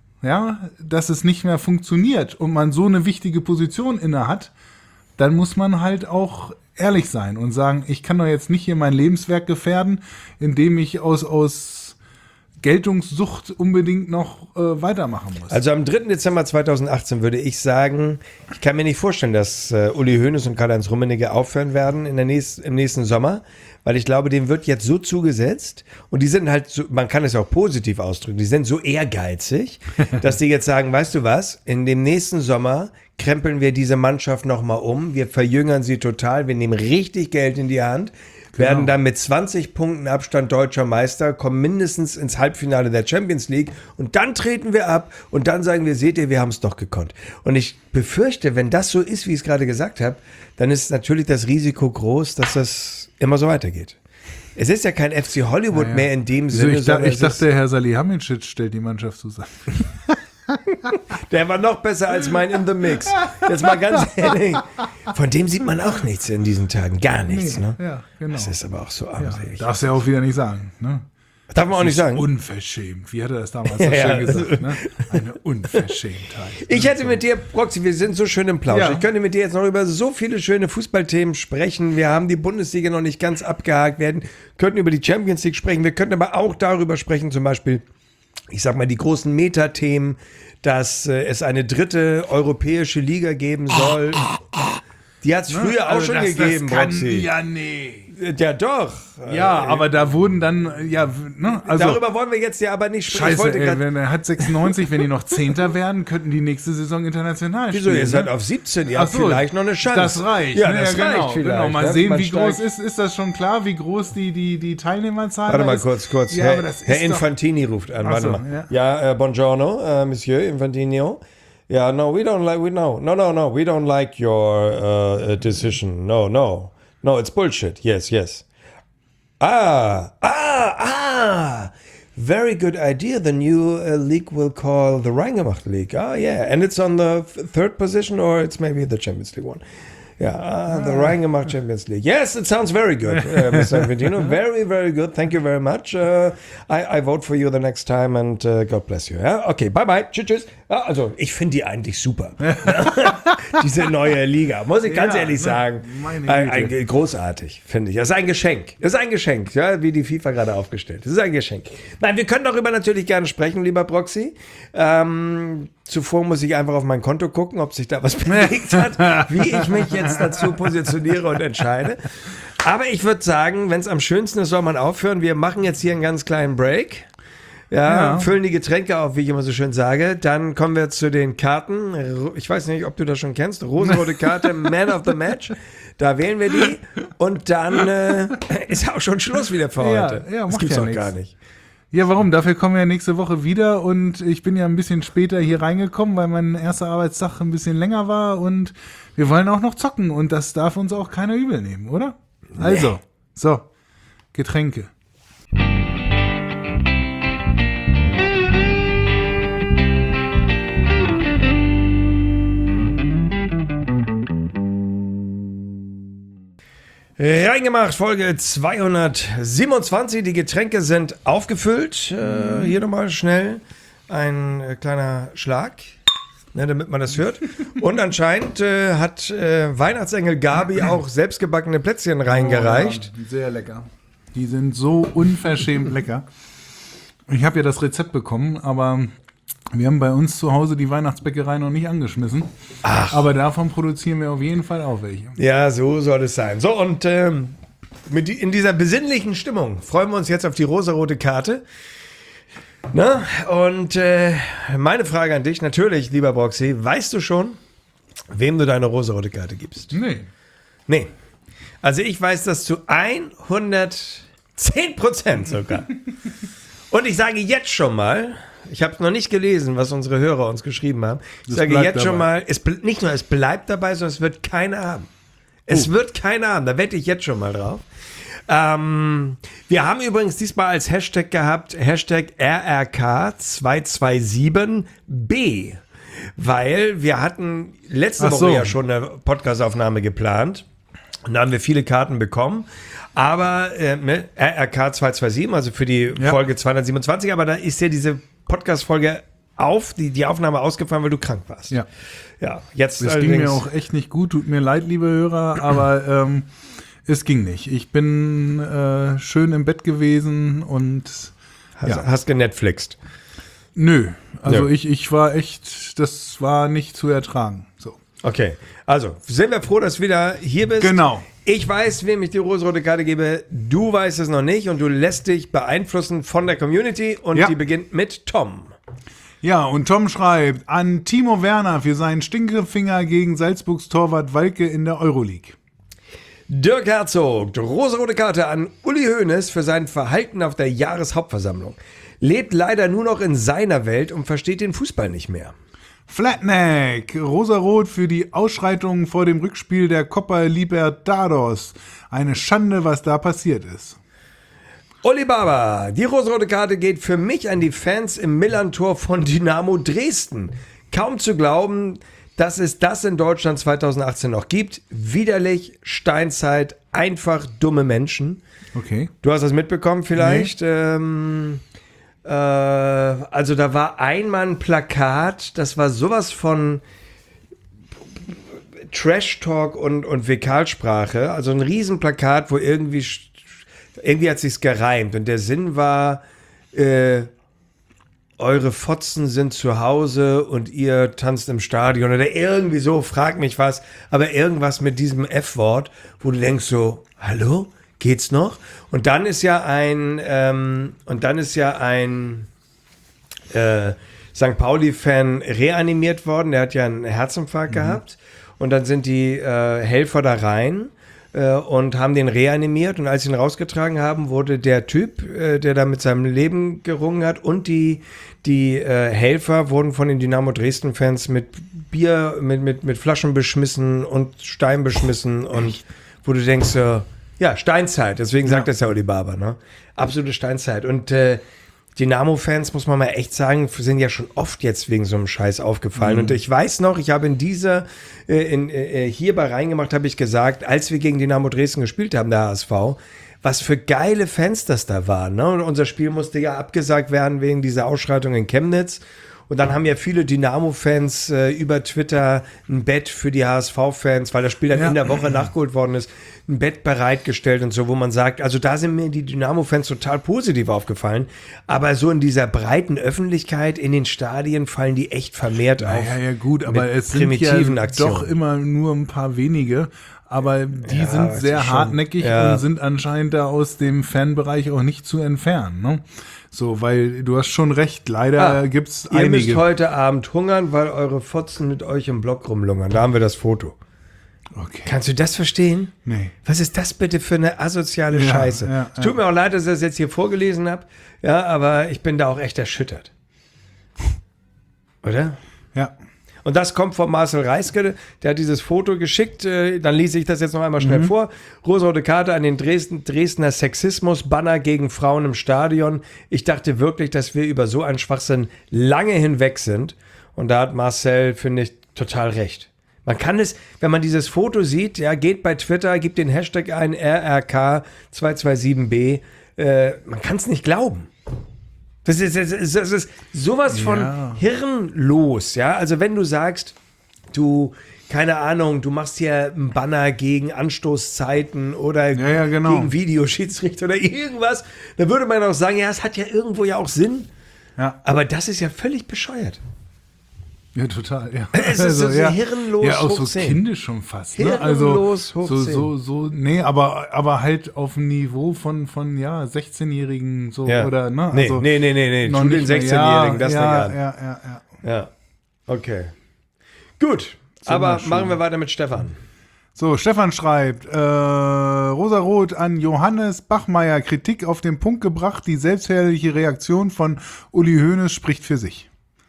ja, dass es nicht mehr funktioniert und man so eine wichtige Position inne hat, dann muss man halt auch ehrlich sein und sagen, ich kann doch jetzt nicht hier mein Lebenswerk gefährden, indem ich aus, aus Geltungssucht unbedingt noch äh, weitermachen muss. Also am dritten Dezember zweitausendachtzehn würde ich sagen, ich kann mir nicht vorstellen, dass äh, Uli Hoeneß und Karl-Heinz Rummenigge aufhören werden in der nächsten, im nächsten Sommer, weil ich glaube, dem wird jetzt so zugesetzt und die sind halt, so, man kann es auch positiv ausdrücken, die sind so ehrgeizig, dass die jetzt sagen, weißt du was, in dem nächsten Sommer krempeln wir diese Mannschaft nochmal um, wir verjüngern sie total, wir nehmen richtig Geld in die Hand, genau. werden dann mit zwanzig Punkten Abstand deutscher Meister, kommen mindestens ins Halbfinale der Champions League und dann treten wir ab und dann sagen wir, seht ihr, wir haben es doch gekonnt. Und ich befürchte, wenn das so ist, wie ich es gerade gesagt habe, dann ist natürlich das Risiko groß, dass das immer so weitergeht. Es ist ja kein F C Hollywood ja, ja. mehr in dem Sinne. Also ich, da, ich dachte, Herr Salihamidzic stellt die Mannschaft zusammen. Der war noch besser als mein In the Mix. Jetzt mal ganz ehrlich. Von dem sieht man auch nichts in diesen Tagen. Gar nichts. Nee, ne? Ja, genau. Das ist aber auch so armselig. Ja, darfst du ja auch wieder nicht sagen. Ne? Darf man auch nicht sagen. Unverschämt. Wie hat er das damals so schön ja, gesagt? Ne? Eine Unverschämtheit. Ich hätte mit dir, Proxy, wir sind so schön im Plausch. Ja. Ich könnte mit dir jetzt noch über so viele schöne Fußballthemen sprechen. Wir haben die Bundesliga noch nicht ganz abgehakt. Wir könnten über die Champions League sprechen. Wir könnten aber auch darüber sprechen, zum Beispiel, ich sag mal, die großen Metathemen, dass äh, es eine dritte europäische Liga geben soll. Die hat es früher ne? auch also schon das, gegeben, das kann Proxy. Ja, nee. Ja, doch. Ja, äh, aber da wurden dann, ja, ne, also. Darüber wollen wir jetzt ja aber nicht sprechen. Scheiße, ey, wenn er hat sechsundneunzig, wenn die noch Zehnter werden, könnten die nächste Saison international Wieso, spielen. Wieso, ihr seid ne? auf siebzehn, ihr habt so, vielleicht noch eine Chance. Das reicht. Ja, ne, das ja, reicht genau, vielleicht. Genau, mal ne? sehen, Man wie steigt. groß ist, ist das schon klar, wie groß die, die, die Teilnehmerzahl Warte mal ist? kurz, kurz. Ja, Herr, Herr Infantini ruft an, warte so, mal. Ja, ja uh, buongiorno, uh, Monsieur Infantino. Yeah, no, we don't like, we no, no, no, no, we don't like your uh, decision. No, no, no, it's bullshit. Yes, yes. Ah, ah, ah. Very good idea. The new uh, league will call the Reingemacht League. Ah, yeah. And it's on the f- third position or it's maybe the Champions League one. Ja, the Rheingemacht Champions League. Yes, it sounds very good, uh, Mister Infantino. Very, very good. Thank you very much. Uh, I, I vote for you the next time and uh, God bless you. Ja? Okay, bye bye. Tschüss, tschüss. Ja, also, ich finde die eigentlich super. Diese neue Liga, muss ich ganz Ja, ehrlich sagen. meine Ein, ein, Güte. großartig, finde ich. Das ist ein Geschenk. Das ist ein Geschenk, ja, wie die FIFA gerade aufgestellt. Das ist ein Geschenk. Nein, wir können darüber natürlich gerne sprechen, lieber Proxy. Ähm, zuvor muss ich einfach auf mein Konto gucken, ob sich da was bewegt hat, wie ich mich jetzt dazu positioniere und entscheide. Aber ich würde sagen, wenn es am schönsten ist, soll man aufhören. Wir machen jetzt hier einen ganz kleinen Break. Ja, Ja. füllen die Getränke auf, wie ich immer so schön sage. Dann kommen wir zu den Karten. Ich weiß nicht, ob du das schon kennst. Rosenrote Karte, Man of the Match. Da wählen wir die. Und dann äh, ist auch schon Schluss wieder für Ja, heute. ja, das macht gibt's ja doch nix. gar nicht. Ja, warum? Dafür kommen wir ja nächste Woche wieder und ich bin ja ein bisschen später hier reingekommen, weil mein erster Arbeitstag ein bisschen länger war und wir wollen auch noch zocken und das darf uns auch keiner übel nehmen, oder? Also, so, Getränke. Reingemacht, Folge zweihundertsiebenundzwanzig. Die Getränke sind aufgefüllt. Äh, hier nochmal schnell ein äh, kleiner Schlag, ne, damit man das hört. Und anscheinend äh, hat äh, Weihnachtsengel Gabi auch selbstgebackene Plätzchen reingereicht. Oh, ja, sehr lecker. Die sind so unverschämt lecker. Ich habe ja das Rezept bekommen, aber wir haben bei uns zu Hause die Weihnachtsbäckerei noch nicht angeschmissen. Ach. Aber davon produzieren wir auf jeden Fall auch welche. Ja, so soll es sein. So, und ähm, mit die, in dieser besinnlichen Stimmung freuen wir uns jetzt auf die rosarote Karte. Na, und äh, meine Frage an dich, natürlich, lieber Broxy, weißt du schon, wem du deine rosarote Karte gibst? Nee. Nee. Also ich weiß das zu hundertzehn Prozent sogar. Und ich sage jetzt schon mal, ich habe noch nicht gelesen, was unsere Hörer uns geschrieben haben. Ich Das sage bleibt jetzt schon dabei. mal, es, bl- nicht nur es bleibt dabei, sondern es wird keiner haben. Es Oh. wird keiner haben, da wette ich jetzt schon mal drauf. Ähm, wir haben übrigens diesmal als Hashtag gehabt, Hashtag R R K zwei zwei sieben B, weil wir hatten letzte Ach Woche so. ja schon eine Podcastaufnahme geplant. Und da haben wir viele Karten bekommen. Aber äh, ne, R R K zwei zwei sieben, also für die Ja. Folge zweihundertsiebenundzwanzig, aber da ist ja diese Podcast-Folge auf, die, die Aufnahme ausgefallen, weil du krank warst. Ja. Ja, jetzt Das ging mir allerdings- auch echt nicht gut, tut mir leid, liebe Hörer, aber ähm, es ging nicht. Ich bin äh, schön im Bett gewesen und Hast, ja. hast genetflixt. Nö, also Nö. ich, ich war echt, das war nicht zu ertragen. So. Okay, also sind wir froh, dass du wieder hier bist. Genau. Ich weiß, wem ich die rosarote Karte gebe. Du weißt es noch nicht und du lässt dich beeinflussen von der Community und Ja. die beginnt mit Tom. Ja, und Tom schreibt an Timo Werner für seinen Stinkefinger gegen Salzburgs Torwart Walke in der Euroleague. Dirk Herzog, rosarote Karte an Uli Hoeneß für sein Verhalten auf der Jahreshauptversammlung. Lebt leider nur noch in seiner Welt und versteht den Fußball nicht mehr. Flatneck, rosarot für die Ausschreitungen vor dem Rückspiel der Copa Libertadores. Eine Schande, was da passiert ist. Oli Baba, die rosarote Karte geht für mich an die Fans im Millern-Tor von Dynamo Dresden. Kaum zu glauben, dass es das in Deutschland zweitausendachtzehn noch gibt. Widerlich, Steinzeit, einfach dumme Menschen. Okay. Du hast das mitbekommen vielleicht? Ähm, äh, also da war einmal ein Plakat, das war sowas von Trash-Talk und, und Fäkalsprache. Also ein Riesenplakat, wo irgendwie, st- irgendwie hat sich's gereimt. Und der Sinn war, äh, eure Fotzen sind zu Hause und ihr tanzt im Stadion oder irgendwie so, frag mich was, aber irgendwas mit diesem F-Wort, wo du denkst so, hallo, geht's noch? Und dann ist ja ein, ähm, und dann ist ja ein äh, Sankt Pauli-Fan reanimiert worden, der hat ja einen Herzinfarkt gehabt und dann sind die äh, Helfer da rein äh, und haben den reanimiert und als sie ihn rausgetragen haben, wurde der Typ, äh, der da mit seinem Leben gerungen hat und die, die äh, Helfer wurden von den Dynamo Dresden-Fans mit Bier, mit, mit, mit Flaschen beschmissen und Stein beschmissen und wo du denkst so, ja, Steinzeit, deswegen sagt Ja. das ja Oli Baba, ne? Absolute Steinzeit und äh, Dynamo-Fans, muss man mal echt sagen, sind ja schon oft jetzt wegen so einem Scheiß aufgefallen. Mhm. Und ich weiß noch, ich habe in dieser, äh, in, äh, hierbei reingemacht, habe ich gesagt, als wir gegen Dynamo Dresden gespielt haben, der H S V, was für geile Fans das da waren. Ne? Und unser Spiel musste ja abgesagt werden wegen dieser Ausschreitung in Chemnitz. Und dann haben ja viele Dynamo-Fans äh, über Twitter ein Bett für die H S V-Fans, weil das Spiel dann ja. in der Woche nachgeholt worden ist, ein Bett bereitgestellt und so, wo man sagt, also da sind mir die Dynamo-Fans total positiv aufgefallen, aber so in dieser breiten Öffentlichkeit, in den Stadien fallen die echt vermehrt auf. Ja, ja, gut, aber es sind ja doch immer nur ein paar wenige, aber die ja, sind sehr schon, hartnäckig ja. und sind anscheinend da aus dem Fanbereich auch nicht zu entfernen, ne? So, weil du hast schon recht, leider ah, gibt's ihr einige. Ihr müsst heute Abend hungern, weil eure Fotzen mit euch im Block rumlungern. Da haben wir das Foto. Okay. Kannst du das verstehen? Nee. Was ist das bitte für eine asoziale ja, Scheiße? Ja, es tut ja. mir auch leid, dass ich das jetzt hier vorgelesen habe, ja, aber ich bin da auch echt erschüttert. Oder? Ja. Und das kommt von Marcel Reiske, der hat dieses Foto geschickt, äh, dann lese ich das jetzt noch einmal schnell mhm. vor. Rosarote Karte an den Dresden, Dresdner Sexismus-Banner gegen Frauen im Stadion. Ich dachte wirklich, dass wir über so einen Schwachsinn lange hinweg sind. Und da hat Marcel, finde ich, total recht. Man kann es, wenn man dieses Foto sieht, ja, geht bei Twitter, gibt den Hashtag ein R R K zwei zwei sieben B, äh, man kann es nicht glauben. Das ist, das ist, das ist sowas von ja. hirnlos, ja. Also wenn du sagst, du, keine Ahnung, du machst hier einen Banner gegen Anstoßzeiten oder ja, ja, genau. gegen Videoschiedsrichter oder irgendwas, dann würde man auch sagen, ja, es hat ja irgendwo ja auch Sinn. Ja. Aber das ist ja völlig bescheuert. Ja, total, ja. Es ist also, so ja, hirnlos ja, auch hoch so zehn. kindisch schon fast. Ne? Hirnlos also, hoch so, zehn. so, so, nee, aber, aber halt auf dem Niveau von, von ja, sechzehnjährigen, so, ja. oder, ne? Nee, also, nee, nee, nee, nee. Noch Tu nicht den sechzehnjährigen, ja, das ja, nicht an. Ja, ja, ja. Ja, okay. Gut, aber machen wir weiter mit Stefan. So, Stefan schreibt, äh, Rosarot an Johannes Bachmeier, Kritik auf den Punkt gebracht, die selbstherrliche Reaktion von Uli Hoeneß spricht für sich.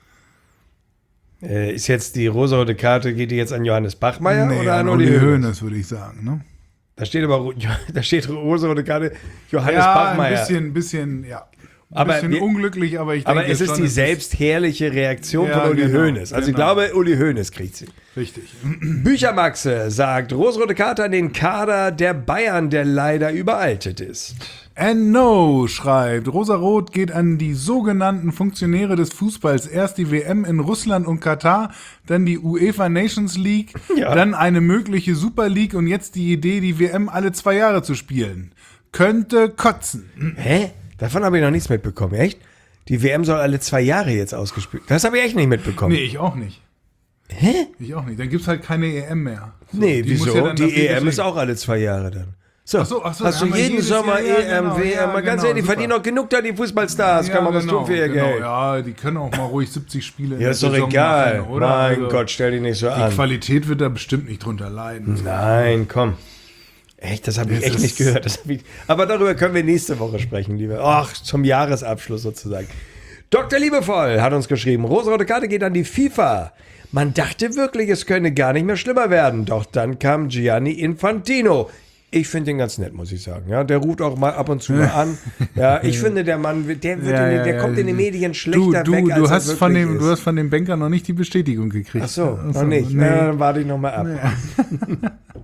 Äh, ist jetzt die rosarote Karte, geht die jetzt an Johannes Bachmeier nee, oder an, an Uli Hoeneß? Hoeneß, würde ich sagen, ne? Da steht aber, da steht rosarote Karte Johannes ja, Bachmeier. ein bisschen, bisschen, ja. Ein aber bisschen wir, unglücklich, aber ich denke Aber es ist schon, die selbstherrliche Reaktion ja, von Uli genau, Hoeneß. Also genau. ich glaube, Uli Hoeneß kriegt sie. Richtig. Büchermaxe sagt, rosarote Karte an den Kader der Bayern, der leider überaltet ist. And no, schreibt, Rosarot geht an die sogenannten Funktionäre des Fußballs. Erst die W M in Russland und Katar, dann die UEFA Nations League, ja. dann eine mögliche Super League und jetzt die Idee, die W M alle zwei Jahre zu spielen. Könnte kotzen. Hä? Davon habe ich noch nichts mitbekommen, echt? Die W M soll alle zwei Jahre jetzt ausgespielt. Das habe ich echt nicht mitbekommen. Nee, ich auch nicht. Hä? Ich auch nicht. Dann gibt's halt keine E M mehr. So, nee, die wieso? Ja die E M ist auch alle zwei Jahre dann. So, ach so, ach so, hast du jeden Sommer Jahr, E M, ja, genau, W M, ja, mal ganz genau, ehrlich, die verdienen doch genug da, die Fußballstars, ja, kann man genau, was tun für ihr genau, Geld. Ja, die können auch mal ruhig siebzig Spiele in ja, der ist doch Saison egal, machen, oder? Mein also, Gott, stell dich nicht so die an. Die Qualität wird da bestimmt nicht drunter leiden. Nein, komm. Echt, das habe ich das echt nicht gehört. Das ich, aber darüber können wir nächste Woche sprechen, liebe. Ach, zum Jahresabschluss sozusagen. Doktor Liebevoll hat uns geschrieben, rosarote Karte geht an die FIFA. Man dachte wirklich, es könne gar nicht mehr schlimmer werden. Doch dann kam Gianni Infantino. Ich finde den ganz nett, muss ich sagen. Ja, der ruft auch mal ab und zu mal an. Ja, ich finde, der Mann, der, wird ja, in, der ja, kommt in den Medien schlechter du, du, weg, als du er hast wirklich von dem, ist. Du hast von dem Banker noch nicht die Bestätigung gekriegt. Ach so, Ach so noch nicht. Nee. Ja, dann warte ich noch mal ab. Nee.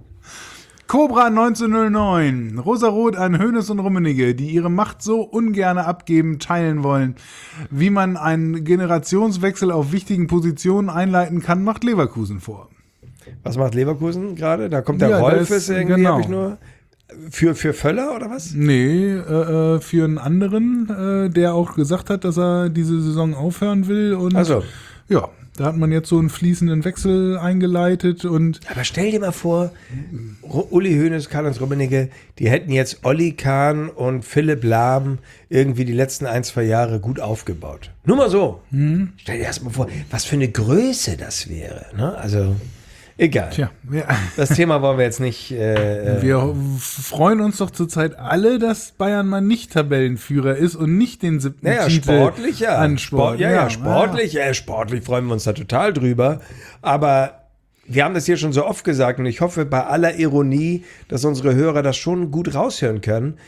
Cobra neunzehnhundertneun, Rosarot an Hoeneß und Rummenigge, die ihre Macht so ungern abgeben, teilen wollen. Wie man einen Generationswechsel auf wichtigen Positionen einleiten kann, macht Leverkusen vor. Was macht Leverkusen gerade? Da kommt der ja, Rolf, ist, irgendwie, genau. habe ich nur. Für, für Völler oder was? Nee, äh, für einen anderen, äh, der auch gesagt hat, dass er diese Saison aufhören will. Und Ach so. Ja, da hat man jetzt so einen fließenden Wechsel eingeleitet und. Aber stell dir mal vor, Uli Hoeneß, Karl-Heinz Rummenigge, die hätten jetzt Olli Kahn und Philipp Lahm irgendwie die letzten ein, zwei Jahre gut aufgebaut. Nur mal so. Mhm. Stell dir erst mal vor, was für eine Größe das wäre. Ne? Also, egal. Tja, ja. Das Thema wollen wir jetzt nicht. Äh, wir freuen uns doch zurzeit alle, dass Bayern mal nicht Tabellenführer ist und nicht den siebten naja, Titel sportlich, ja. anspornt. Sport, ja, ja, sportlich, ja. ja, sportlich freuen wir uns da total drüber. Aber wir haben das hier schon so oft gesagt und ich hoffe bei aller Ironie, dass unsere Hörer das schon gut raushören können.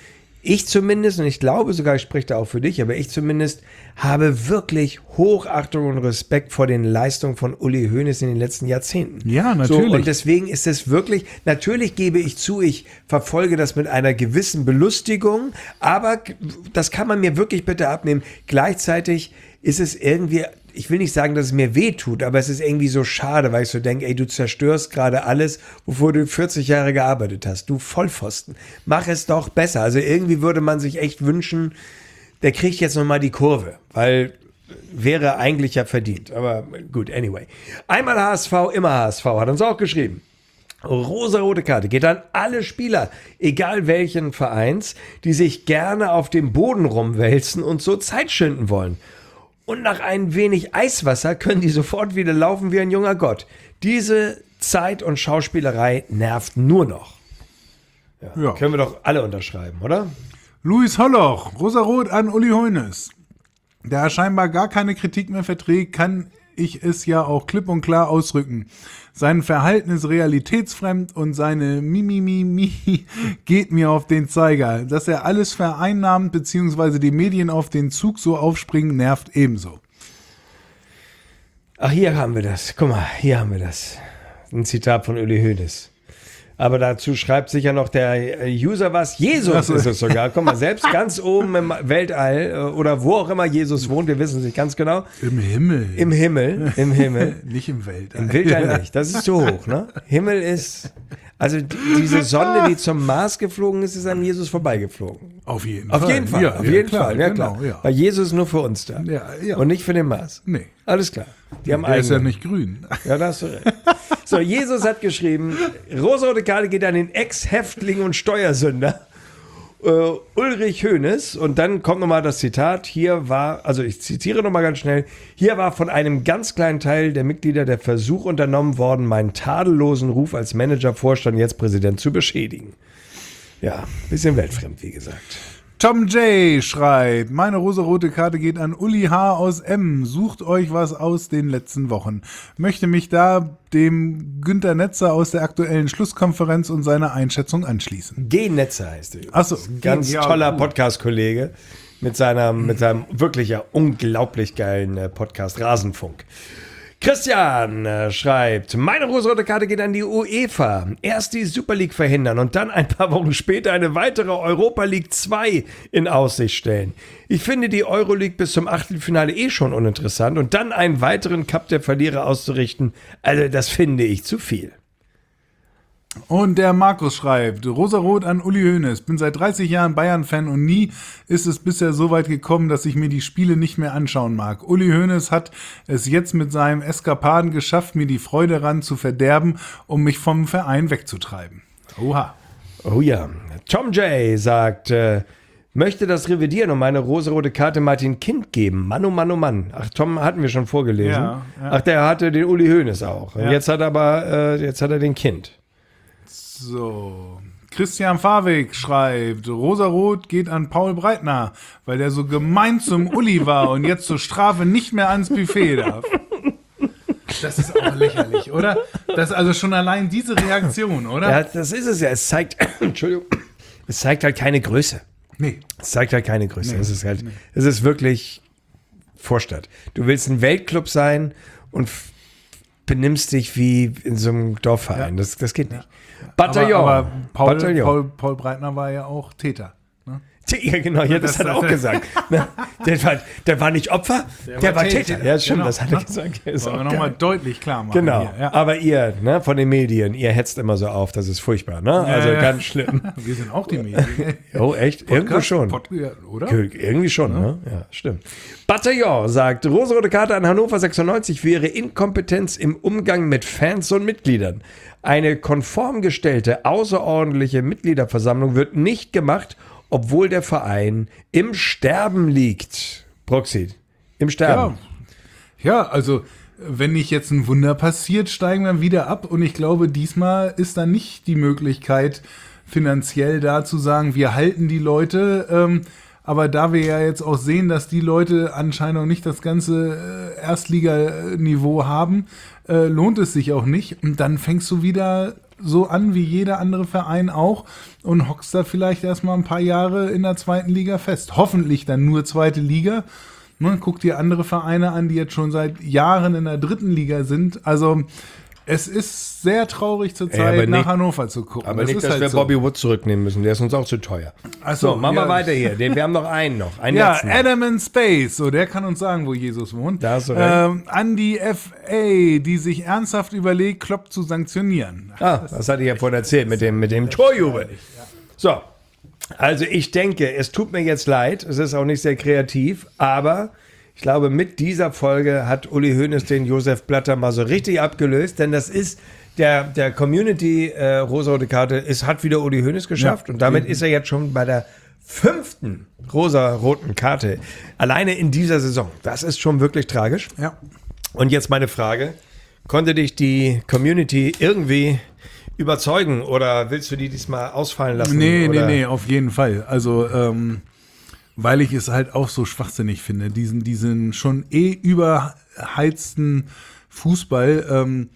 ich zumindest, und ich glaube sogar, ich spreche da auch für dich, aber ich zumindest habe wirklich Hochachtung und Respekt vor den Leistungen von Uli Hoeneß in den letzten Jahrzehnten. Ja, natürlich. So, und deswegen ist es wirklich, natürlich gebe ich zu, ich verfolge das mit einer gewissen Belustigung, aber das kann man mir wirklich bitte abnehmen. Gleichzeitig ist es irgendwie, ich will nicht sagen, dass es mir weh tut, aber es ist irgendwie so schade, weil ich so denke, ey, du zerstörst gerade alles, wofür du vierzig Jahre gearbeitet hast. Du Vollpfosten. Mach es doch besser. Also irgendwie würde man sich echt wünschen, der kriegt jetzt nochmal die Kurve, weil wäre eigentlich ja verdient. Aber gut, anyway. Einmal H S V, immer H S V, hat uns auch geschrieben. Rosa-rote Karte geht an alle Spieler, egal welchen Vereins, die sich gerne auf dem Boden rumwälzen und so Zeit schinden wollen. Und nach ein wenig Eiswasser können die sofort wieder laufen wie ein junger Gott. Diese Zeit und Schauspielerei nervt nur noch. Ja, Ja. Können wir doch alle unterschreiben, oder? Luis Holloch, Rosarot an Uli Hoeneß. Da er scheinbar gar keine Kritik mehr verträgt, kann ich es ja auch klipp und klar ausrücken. Sein Verhalten ist realitätsfremd und seine Mimimimi geht mir auf den Zeiger. Dass er alles vereinnahmt bzw. die Medien auf den Zug so aufspringen, nervt ebenso. Ach, hier haben wir das. Guck mal, hier haben wir das. Ein Zitat von Uli Hoeneß. Aber dazu schreibt sicher noch der User was. Jesus so. ist es sogar. Guck mal, selbst ganz oben im Weltall äh, oder wo auch immer Jesus wohnt, wir wissen es nicht ganz genau. Im Himmel. Im Himmel, im Himmel. Nicht im Weltall. Im Weltall nicht, das ist zu hoch, ne? Himmel ist, also die, diese Sonde, die zum Mars geflogen ist, ist an Jesus vorbeigeflogen. Auf jeden Auf Fall. jeden Fall, Ja, auf ja, jeden klar, Fall, ja genau, klar. ja. Weil Jesus ist nur für uns da. Ja, ja. Und nicht für den Mars. Nee. Alles klar. Die haben Der ist ja eigene. nicht grün. Ja, da hast du recht. So, Jesus hat geschrieben, rosa-rote Karte geht an den Ex-Häftling und Steuersünder äh, Ulrich Hoeneß. Und dann kommt nochmal das Zitat. Hier war, also ich zitiere nochmal ganz schnell, hier war von einem ganz kleinen Teil der Mitglieder der Versuch unternommen worden, meinen tadellosen Ruf als Manager, Vorstand, jetzt Präsident zu beschädigen. Ja, bisschen weltfremd, wie gesagt. Tom J. schreibt, meine rosarote Karte geht an Uli H. aus M. Sucht euch was aus den letzten Wochen. Möchte mich da dem Günter Netzer aus der aktuellen Schlusskonferenz und seiner Einschätzung anschließen. G. Netzer heißt er. Ach so, Ganz ja, toller gut. Podcast-Kollege mit, seiner, mit seinem wirklich ja unglaublich geilen äh, Podcast Rasenfunk. Christian äh, schreibt, meine rosarote Karte geht an die UEFA. Erst die Super League verhindern und dann ein paar Wochen später eine weitere Europa League zwei in Aussicht stellen. Ich finde die Euroleague bis zum Achtelfinale eh schon uninteressant und dann einen weiteren Cup der Verlierer auszurichten, also das finde ich zu viel. Und der Markus schreibt, Rosarot an Uli Hoeneß. Bin seit dreißig Jahren Bayern-Fan und nie ist es bisher so weit gekommen, dass ich mir die Spiele nicht mehr anschauen mag. Uli Hoeneß hat es jetzt mit seinem Eskapaden geschafft, mir die Freude daran zu verderben, um mich vom Verein wegzutreiben. Oha. Oh ja. Tom J. sagt, äh, möchte das revidieren und meine rosarote Karte Martin Kind geben. Mann, oh Mann, oh Mann. Ach, Tom hatten wir schon vorgelesen. Ja, ja. Ach, der hatte den Uli Hoeneß auch. Und Ja. jetzt hat er aber, äh, jetzt hat er den Kind. So. Christian Fawig schreibt, Rosarot geht an Paul Breitner, weil der so gemein zum Uli war und jetzt zur Strafe nicht mehr ans Buffet darf. Das ist auch lächerlich, oder? Das ist also schon allein diese Reaktion, oder? Ja, das ist es ja. Es zeigt, Entschuldigung, es zeigt halt keine Größe. Nee. Es zeigt halt keine Größe. es ist halt, es ist wirklich Vorstadt. Du willst ein Weltclub sein und f- benimmst dich wie in so einem Dorfverein. Ja. Das, das geht nicht. Aber, Bataillon. aber Paul, Bataillon. Paul, Paul Breitner war ja auch Täter. Ne? Ja, genau, ja, das, Das- hat er auch das- gesagt. Ne? Der, war, der war nicht Opfer, der, war war Täter. Täter. Ja, stimmt, Genau, das hat er ne? gesagt. Ist Wollen auch wir nochmal geil. deutlich klar machen. Genau, Hier, ja. aber ihr, ne, von den Medien, ihr hetzt immer so auf, das ist furchtbar, ne? Also ja. ganz schlimm. Wir sind auch die Medien. Oh, echt? Irgendwo schon. Pod, ja, oder? Irgendwie schon, ne? Ja, stimmt. Bataillon sagt, rosarote Karte an Hannover sechsundneunzig wäre Inkompetenz im Umgang mit Fans und Mitgliedern. Eine konform gestellte, außerordentliche Mitgliederversammlung wird nicht gemacht, obwohl der Verein im Sterben liegt. Proxy, im Sterben. Ja. ja, also wenn nicht jetzt ein Wunder passiert, steigen wir wieder ab. Und ich glaube, diesmal ist da nicht die Möglichkeit, finanziell da zu sagen, wir halten die Leute. Ähm, aber da wir ja jetzt auch sehen, dass die Leute anscheinend noch nicht das ganze äh, Erstliganiveau haben, äh, lohnt es sich auch nicht. Und dann fängst du wieder so an wie jeder andere Verein auch und hockst da vielleicht erstmal ein paar Jahre in der zweiten Liga fest. Hoffentlich dann nur zweite Liga. Ne, guck dir andere Vereine an, die jetzt schon seit Jahren in der dritten Liga sind. Also es ist sehr traurig zur Zeit, aber nach nicht- Hannover zu gucken. Aber Das nicht, ist dass halt wir so. Bobby Wood zurücknehmen müssen. Der ist uns auch zu teuer. Ach So, machen wir ja. weiter hier. Den, wir haben noch einen noch. Einen Ja, letzten noch. Adam in Space, so der kann uns sagen, wo Jesus wohnt. Da hast du recht. ähm, an die F A, die sich ernsthaft überlegt, Klopp zu sanktionieren. Ah, das hatte ich ja vorhin erzählt mit dem, mit dem Torjubel. So, also ich denke, es tut mir jetzt leid, es ist auch nicht sehr kreativ, aber ich glaube, mit dieser Folge hat Uli Hoeneß den Josef Blatter mal so richtig abgelöst, denn das ist der, der Community äh, rosa-rote Karte, es hat wieder Uli Hoeneß geschafft Ja. und damit ist er jetzt schon bei der fünften rosa-roten Karte alleine in dieser Saison. Das ist schon wirklich tragisch. Ja. Und jetzt meine Frage, konnte dich die Community irgendwie überzeugen oder willst du die diesmal ausfallen lassen? Nee, oder? nee, nee, auf jeden Fall. Also, ähm, weil ich es halt auch so schwachsinnig finde, diesen, diesen schon eh überheizten Fußball, ähm,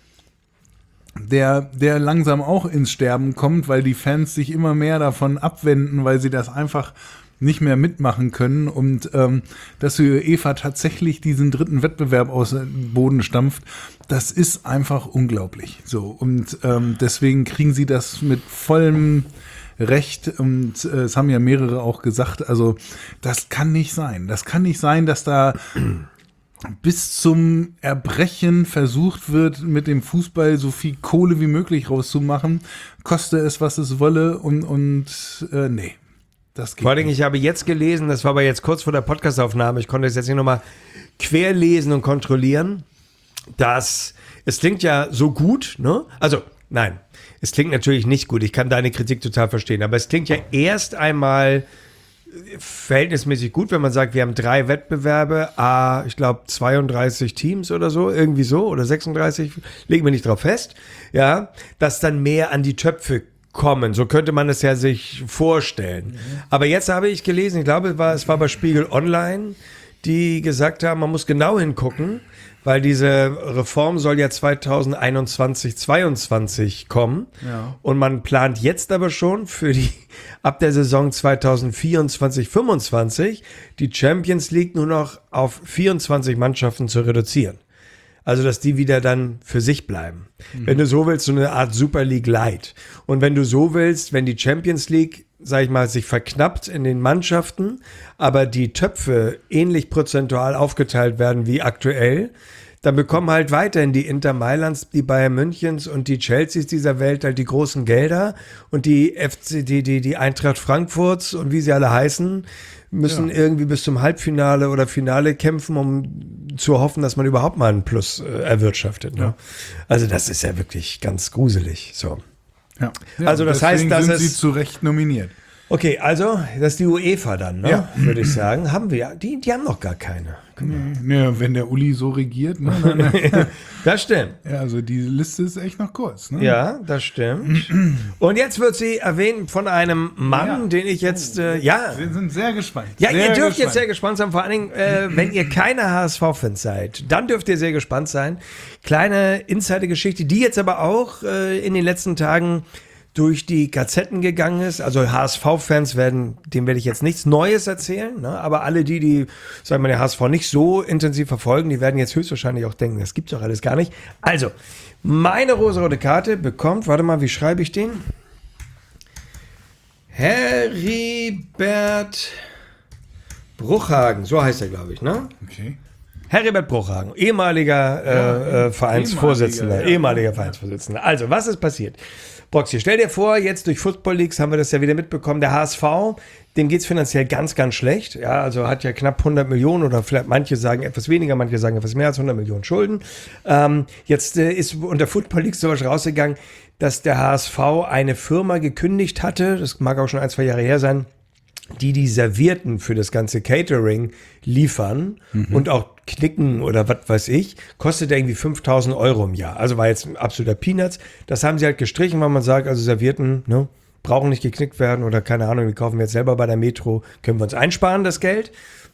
der, der langsam auch ins Sterben kommt, weil die Fans sich immer mehr davon abwenden, weil sie das einfach nicht mehr mitmachen können und ähm, dass die UEFA tatsächlich diesen dritten Wettbewerb aus dem Boden stampft, das ist einfach unglaublich. So und ähm, deswegen kriegen sie das mit vollem Recht und äh, es haben ja mehrere auch gesagt, also das kann nicht sein. Das kann nicht sein, dass da bis zum Erbrechen versucht wird, mit dem Fußball so viel Kohle wie möglich rauszumachen, koste es, was es wolle und, und äh, nee, das geht Vor allem, nicht. ich habe jetzt gelesen, das war aber jetzt kurz vor der Podcastaufnahme, ich konnte es jetzt nicht nochmal querlesen und kontrollieren, dass es klingt ja so gut, ne? Also, nein, es klingt natürlich nicht gut, ich kann deine Kritik total verstehen, aber es klingt ja erst einmal verhältnismäßig gut, wenn man sagt, wir haben drei Wettbewerbe, a, ich glaube zweiunddreißig Teams oder so, irgendwie so, oder sechsunddreißig, legen wir nicht drauf fest, ja, dass dann mehr an die Töpfe kommen, so könnte man es ja sich vorstellen. Mhm. Aber jetzt habe ich gelesen, ich glaube, es war, es war bei Spiegel Online, die gesagt haben, man muss genau hingucken, weil diese Reform soll ja zweitausendeinundzwanzig, zweiundzwanzig kommen. Ja. Und man plant jetzt aber schon für die, ab der Saison zweitausendvierundzwanzig, fünfundzwanzig, die Champions League nur noch auf vierundzwanzig Mannschaften zu reduzieren. Also, dass die wieder dann für sich bleiben. Mhm. Wenn du so willst, so eine Art Super League Light. Und wenn du so willst, wenn die Champions League, sag ich mal, sich verknappt in den Mannschaften, aber die Töpfe ähnlich prozentual aufgeteilt werden wie aktuell, dann bekommen halt weiterhin die Inter Mailands, die Bayern Münchens und die Chelseas dieser Welt halt die großen Gelder und die F C, die, die, die Eintracht Frankfurts und wie sie alle heißen, müssen ja. irgendwie bis zum Halbfinale oder Finale kämpfen, um zu hoffen, dass man überhaupt mal einen Plus äh, erwirtschaftet. Ne? Ja. Also das ist ja wirklich ganz gruselig. So. Ja. Ja, also das heißt, dass sind es sie zu Recht nominiert. Okay, also das ist die UEFA dann, ne? Ja. Würde ich sagen. Haben wir ja. Die, die haben noch gar keine. Nee, wenn der Uli so regiert, ne, dann, Das stimmt. ja, also die Liste ist echt noch kurz. Ne? Ja, das stimmt. Und jetzt wird sie erwähnt von einem Mann, Ja. den ich jetzt, äh, ja. Wir sind sehr gespannt. Ja, sehr ihr dürft gespannt. jetzt sehr gespannt sein, vor allen Dingen, äh, wenn ihr keine H S V-Fans seid, dann dürft ihr sehr gespannt sein. Kleine Insider-Geschichte, die jetzt aber auch äh, in den letzten Tagen durch die Gazetten gegangen ist. Also H S V-Fans werden, dem werde ich jetzt nichts Neues erzählen, ne? Aber alle die, die, sagen wir, den H S V nicht so intensiv verfolgen, die werden jetzt höchstwahrscheinlich auch denken, das gibt's doch alles gar nicht. Also, meine rosarote Karte bekommt, warte mal, wie schreibe ich den? Heribert Bruchhagen, so heißt er, glaube ich, ne? Okay. Heribert Bruchhagen, ehemaliger äh, äh, Vereinsvorsitzender, ehemaliger, ja. ehemaliger Vereinsvorsitzender. Also, was ist passiert? Proxy, stell dir vor, jetzt durch Football Leagues haben wir das ja wieder mitbekommen, der H S V, dem geht's finanziell ganz, ganz schlecht. Ja, also hat ja knapp hundert Millionen oder vielleicht manche sagen etwas weniger, manche sagen etwas mehr als hundert Millionen Schulden. Ähm, jetzt äh, ist unter Football Leagues sowas rausgegangen, dass der H S V eine Firma gekündigt hatte, das mag auch schon ein, zwei Jahre her sein, die die Servierten für das ganze Catering liefern mhm. und auch knicken oder was weiß ich, kostet irgendwie fünftausend Euro im Jahr. Also war jetzt ein absoluter Peanuts. Das haben sie halt gestrichen, weil man sagt, also Servierten, ne, brauchen nicht geknickt werden oder keine Ahnung, die kaufen wir jetzt selber bei der Metro, können wir uns einsparen, das Geld.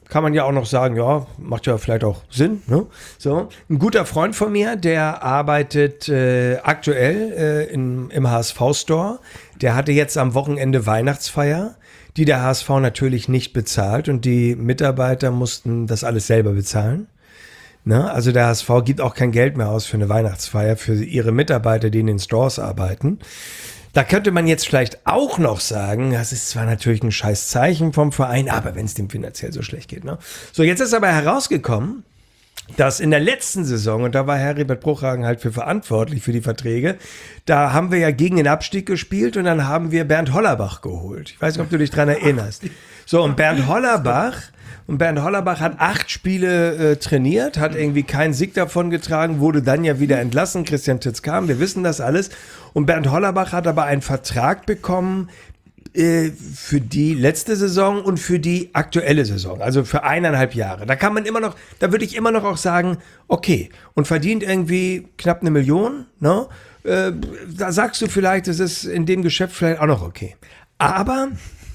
kann man ja auch noch sagen, ja, macht ja vielleicht auch Sinn. Ne? So, ein guter Freund von mir, der arbeitet äh, aktuell äh, in, im H S V-Store. Der hatte jetzt am Wochenende Weihnachtsfeier, die der H S V natürlich nicht bezahlt und die Mitarbeiter mussten das alles selber bezahlen. Ne? Also der H S V gibt auch kein Geld mehr aus für eine Weihnachtsfeier für ihre Mitarbeiter, die in den Stores arbeiten. Da könnte man jetzt vielleicht auch noch sagen, das ist zwar natürlich ein scheiß Zeichen vom Verein, aber wenn es dem finanziell so schlecht geht. Ne? So, jetzt ist aber herausgekommen, dass in der letzten Saison, und da war Heribert Bruchhagen halt für verantwortlich für die Verträge, da haben wir ja gegen den Abstieg gespielt und dann haben wir Bernd Hollerbach geholt. Ich weiß nicht, ob du dich dran erinnerst. So, und Bernd Hollerbach... Und Bernd Hollerbach hat acht Spiele äh, trainiert, hat irgendwie keinen Sieg davon getragen, wurde dann ja wieder entlassen. Christian Titz kam, wir wissen das alles. Und Bernd Hollerbach hat aber einen Vertrag bekommen äh, für die letzte Saison und für die aktuelle Saison, also für eineinhalb Jahre. Da kann man immer noch, da würde ich immer noch auch sagen, okay, und verdient irgendwie knapp eine Million, ne? Äh, da sagst du vielleicht, das ist in dem Geschäft vielleicht auch noch okay. Aber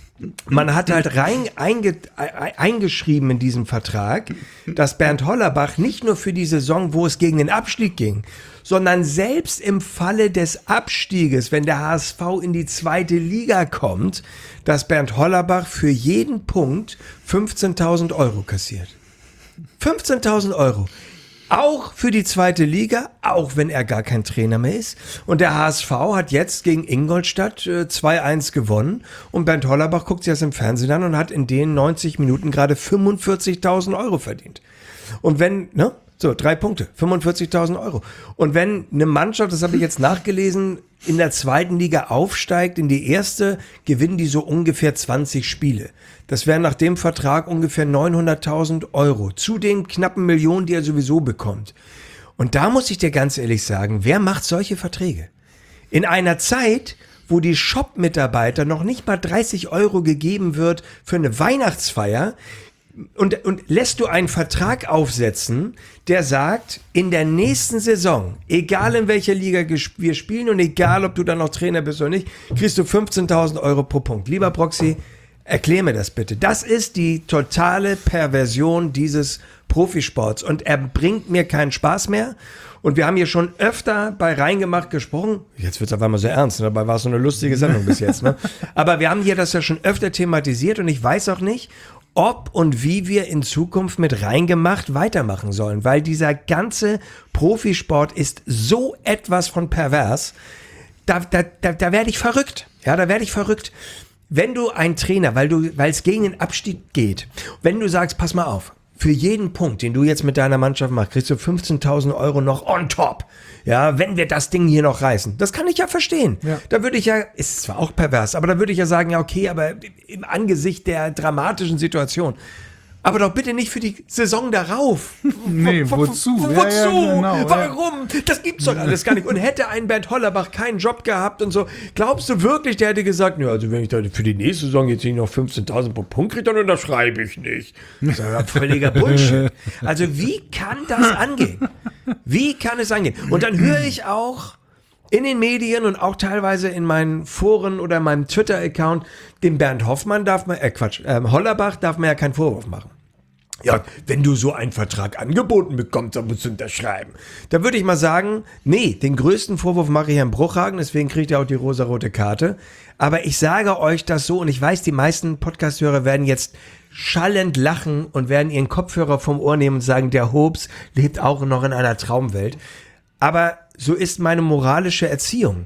man hat halt rein einge, eingeschrieben in diesem Vertrag, dass Bernd Hollerbach nicht nur für die Saison, wo es gegen den Abstieg ging, sondern selbst im Falle des Abstieges, wenn der H S V in die zweite Liga kommt, dass Bernd Hollerbach für jeden Punkt fünfzehntausend Euro kassiert. fünfzehntausend Euro. Auch für die zweite Liga, auch wenn er gar kein Trainer mehr ist. Und der H S V hat jetzt gegen Ingolstadt äh, zwei eins gewonnen. Und Bernd Hollerbach guckt sich das im Fernsehen an und hat in den neunzig Minuten gerade fünfundvierzigtausend Euro verdient. Und wenn, ne? So, drei Punkte, fünfundvierzigtausend Euro. Und wenn eine Mannschaft, das habe ich jetzt nachgelesen, in der zweiten Liga aufsteigt, in die erste, gewinnen die so ungefähr zwanzig Spiele. Das wären nach dem Vertrag ungefähr neunhunderttausend Euro. Zu den knappen Millionen, die er sowieso bekommt. Und da muss ich dir ganz ehrlich sagen, wer macht solche Verträge? In einer Zeit, wo die Shop-Mitarbeiter noch nicht mal dreißig Euro gegeben wird für eine Weihnachtsfeier, Und, und lässt du einen Vertrag aufsetzen, der sagt, in der nächsten Saison, egal in welcher Liga wir spielen und egal, ob du dann noch Trainer bist oder nicht, kriegst du fünfzehntausend Euro pro Punkt. Lieber Proxy, erklär mir das bitte. Das ist die totale Perversion dieses Profisports und er bringt mir keinen Spaß mehr. Und wir haben hier schon öfter bei Reingemacht gesprochen. Jetzt wird es auf einmal sehr ernst. Dabei war es so eine lustige Sendung bis jetzt. Ne? Aber wir haben hier das ja schon öfter thematisiert und ich weiß auch nicht, ob und wie wir in Zukunft mit Reingemacht weitermachen sollen. Weil dieser ganze Profisport ist so etwas von pervers. Da, da, da, da werde ich verrückt. Ja, da werde ich verrückt. Wenn du ein Trainer, weil du, weil es gegen den Abstieg geht, wenn du sagst, pass mal auf, für jeden Punkt, den du jetzt mit deiner Mannschaft machst, kriegst du fünfzehntausend Euro noch on top. Ja, wenn wir das Ding hier noch reißen. Das kann ich ja verstehen. Ja. Da würde ich ja, ist zwar auch pervers, aber da würde ich ja sagen, ja okay, aber im Angesicht der dramatischen Situation. Aber doch bitte nicht für die Saison darauf. Nee, wozu? Wozu? Ja, ja, genau, Warum? Ja. Das gibt's doch alles gar nicht. Und hätte ein Bernd Hollerbach keinen Job gehabt und so, glaubst du wirklich, der hätte gesagt, ja, also wenn ich da für die nächste Saison jetzt nicht noch fünfzehntausend pro Punkt kriege, dann unterschreibe ich nicht. Das ist ja völliger Bullshit. Also wie kann das angehen? Wie kann es angehen? Und dann höre ich auch in den Medien und auch teilweise in meinen Foren oder meinem Twitter-Account, dem Bernd Hoffmann darf man, äh Quatsch, äh, Hollerbach darf man ja keinen Vorwurf machen. Ja, wenn du so einen Vertrag angeboten bekommst, dann musst du unterschreiben. Da würde ich mal sagen, nee, den größten Vorwurf mache ich Herrn Bruchhagen, deswegen kriegt er auch die rosarote Karte. Aber ich sage euch das so und ich weiß, die meisten Podcast-Hörer werden jetzt schallend lachen und werden ihren Kopfhörer vom Ohr nehmen und sagen, der Hobbs lebt auch noch in einer Traumwelt. Aber so ist meine moralische Erziehung.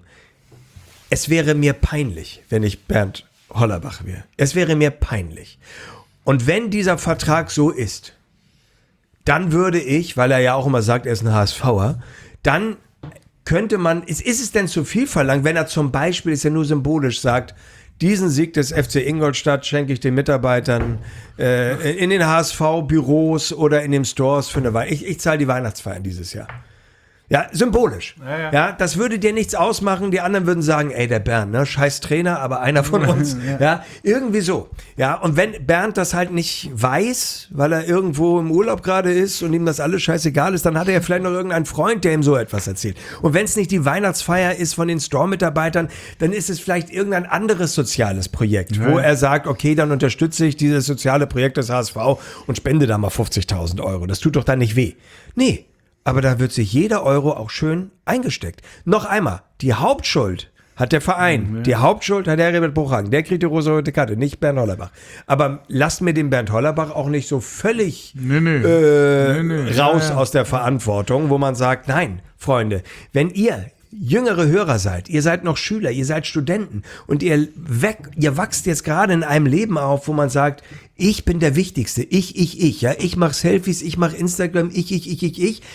Es wäre mir peinlich, wenn ich Bernd Hollerbach wäre. Es wäre mir peinlich. Und wenn dieser Vertrag so ist, dann würde ich, weil er ja auch immer sagt, er ist ein HSVer, dann könnte man, ist, ist es denn zu viel verlangt, wenn er zum Beispiel, ist ja nur symbolisch, sagt, diesen Sieg des F C Ingolstadt schenke ich den Mitarbeitern äh, in den H S V-Büros oder in den Stores für eine Weihnachten. Ich, ich zahle die Weihnachtsfeiern dieses Jahr. Ja, symbolisch. Ja, ja. Ja, das würde dir nichts ausmachen. Die anderen würden sagen, ey, der Bernd, ne, scheiß Trainer, aber einer von uns. ja. ja, irgendwie so. Ja, und wenn Bernd das halt nicht weiß, weil er irgendwo im Urlaub gerade ist und ihm das alles scheißegal ist, dann hat er ja vielleicht noch irgendeinen Freund, der ihm so etwas erzählt. Und wenn es nicht die Weihnachtsfeier ist von den Store-Mitarbeitern, dann ist es vielleicht irgendein anderes soziales Projekt, ja. wo er sagt, okay, dann unterstütze ich dieses soziale Projekt des H S V und spende da mal fünfzigtausend Euro. Das tut doch dann nicht weh. Nee. Aber da wird sich jeder Euro auch schön eingesteckt. Noch einmal, die Hauptschuld hat der Verein. Ja. Die Hauptschuld hat der Herbert Bruchhagen. Der kriegt die rosa-rote Karte, nicht Bernd Hollerbach. Aber lasst mir den Bernd Hollerbach auch nicht so völlig nee, nee. Äh, nee, nee. raus ja, ja. aus der Verantwortung, wo man sagt, nein, Freunde, wenn ihr jüngere Hörer seid, ihr seid noch Schüler, ihr seid Studenten und ihr weg, ihr wachst jetzt gerade in einem Leben auf, wo man sagt, ich bin der Wichtigste, ich, ich, ich, ja, ich mache Selfies, ich mache Instagram, ich, ich, ich, ich, ich,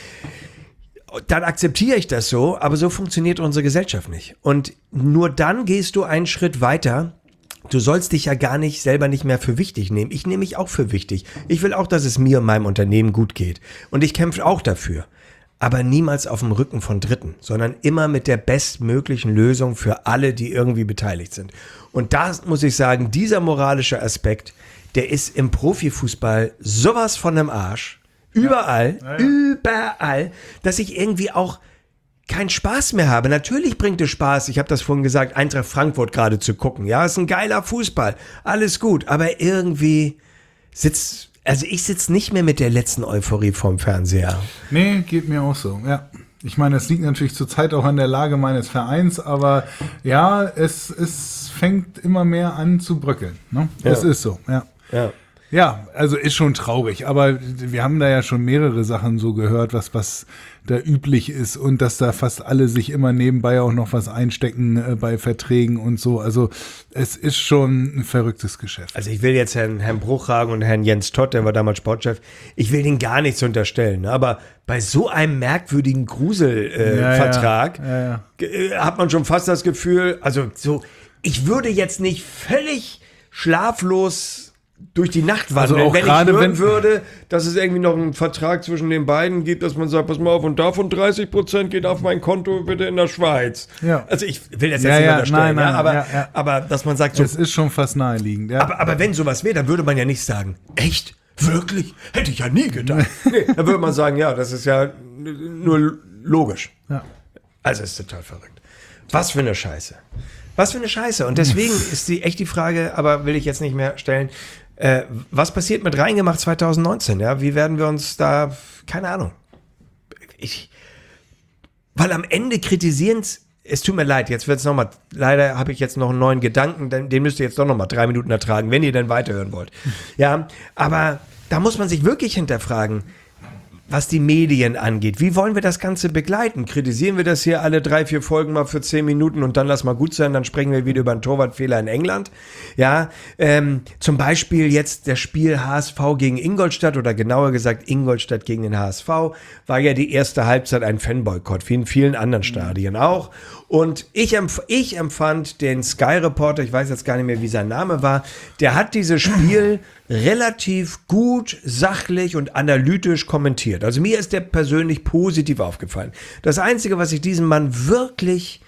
dann akzeptiere ich das so, aber so funktioniert unsere Gesellschaft nicht. Und nur dann gehst du einen Schritt weiter. Du sollst dich ja gar nicht selber nicht mehr für wichtig nehmen. Ich nehme mich auch für wichtig. Ich will auch, dass es mir und meinem Unternehmen gut geht. Und ich kämpfe auch dafür. Aber niemals auf dem Rücken von Dritten, sondern immer mit der bestmöglichen Lösung für alle, die irgendwie beteiligt sind. Und da muss ich sagen, dieser moralische Aspekt, der ist im Profifußball sowas von dem Arsch, überall, ja. Ja, ja. überall, dass ich irgendwie auch keinen Spaß mehr habe. Natürlich bringt es Spaß, ich habe das vorhin gesagt, Eintracht Frankfurt gerade zu gucken. Ja, ist ein geiler Fußball, alles gut, aber irgendwie sitzt... Also ich sitze nicht mehr mit der letzten Euphorie vorm Fernseher. Nee, geht mir auch so, ja. Ich meine, es liegt natürlich zurzeit auch an der Lage meines Vereins, aber ja, es, es fängt immer mehr an zu bröckeln. Ne? Ja. Das ist so, ja. Ja. Ja, also ist schon traurig, aber wir haben da ja schon mehrere Sachen so gehört, was, was da üblich ist und dass da fast alle sich immer nebenbei auch noch was einstecken äh, bei Verträgen und so. Also es ist schon ein verrücktes Geschäft. Also ich will jetzt Herrn, Herrn Bruchhagen und Herrn Jens Todt, der war damals Sportchef, ich will denen gar nichts unterstellen, ne? Aber bei so einem merkwürdigen Gruselvertrag äh, ja, ja. ja, ja. hat man schon fast das Gefühl, also so, ich würde jetzt nicht völlig schlaflos durch die Nacht wandeln, also wenn ich hören wenn würde, dass es irgendwie noch einen Vertrag zwischen den beiden gibt, dass man sagt, pass mal auf, und davon dreißig Prozent geht auf mein Konto bitte in der Schweiz. Ja. Also ich will jetzt, jetzt ja, nicht ja, unterstellen, nein, nein, ja, aber, ja, ja. aber dass man sagt so... Es ist schon fast naheliegend, ja. Aber, aber wenn sowas wäre, dann würde man ja nicht sagen, echt? Wirklich? Hätte ich ja nie gedacht. Nee, dann würde man sagen, ja, das ist ja nur logisch. Ja. Also es ist total verrückt. Was für eine Scheiße. Was für eine Scheiße. Und deswegen ist die echt die Frage, aber will ich jetzt nicht mehr stellen, Äh, was passiert mit Reingemacht zwanzig neunzehn? Ja, wie werden wir uns da, keine Ahnung. Ich, weil am Ende kritisieren es tut mir leid, jetzt wird es nochmal, leider habe ich jetzt noch einen neuen Gedanken, den, den müsst ihr jetzt doch nochmal drei Minuten ertragen, wenn ihr denn weiterhören wollt. Ja, aber da muss man sich wirklich hinterfragen, was die Medien angeht. Wie wollen wir das Ganze begleiten? Kritisieren wir das hier alle drei, vier Folgen mal für zehn Minuten und dann lass mal gut sein, dann sprechen wir wieder über einen Torwartfehler in England. Ja, ähm, zum Beispiel jetzt das Spiel H S V gegen Ingolstadt oder genauer gesagt Ingolstadt gegen den H S V war ja die erste Halbzeit ein Fanboykott, wie in vielen anderen Stadien auch. Und ich, empf- ich empfand den Sky-Reporter, ich weiß jetzt gar nicht mehr, wie sein Name war, der hat dieses Spiel relativ gut, sachlich und analytisch kommentiert. Also mir ist der persönlich positiv aufgefallen. Das Einzige, was ich diesem Mann wirklich,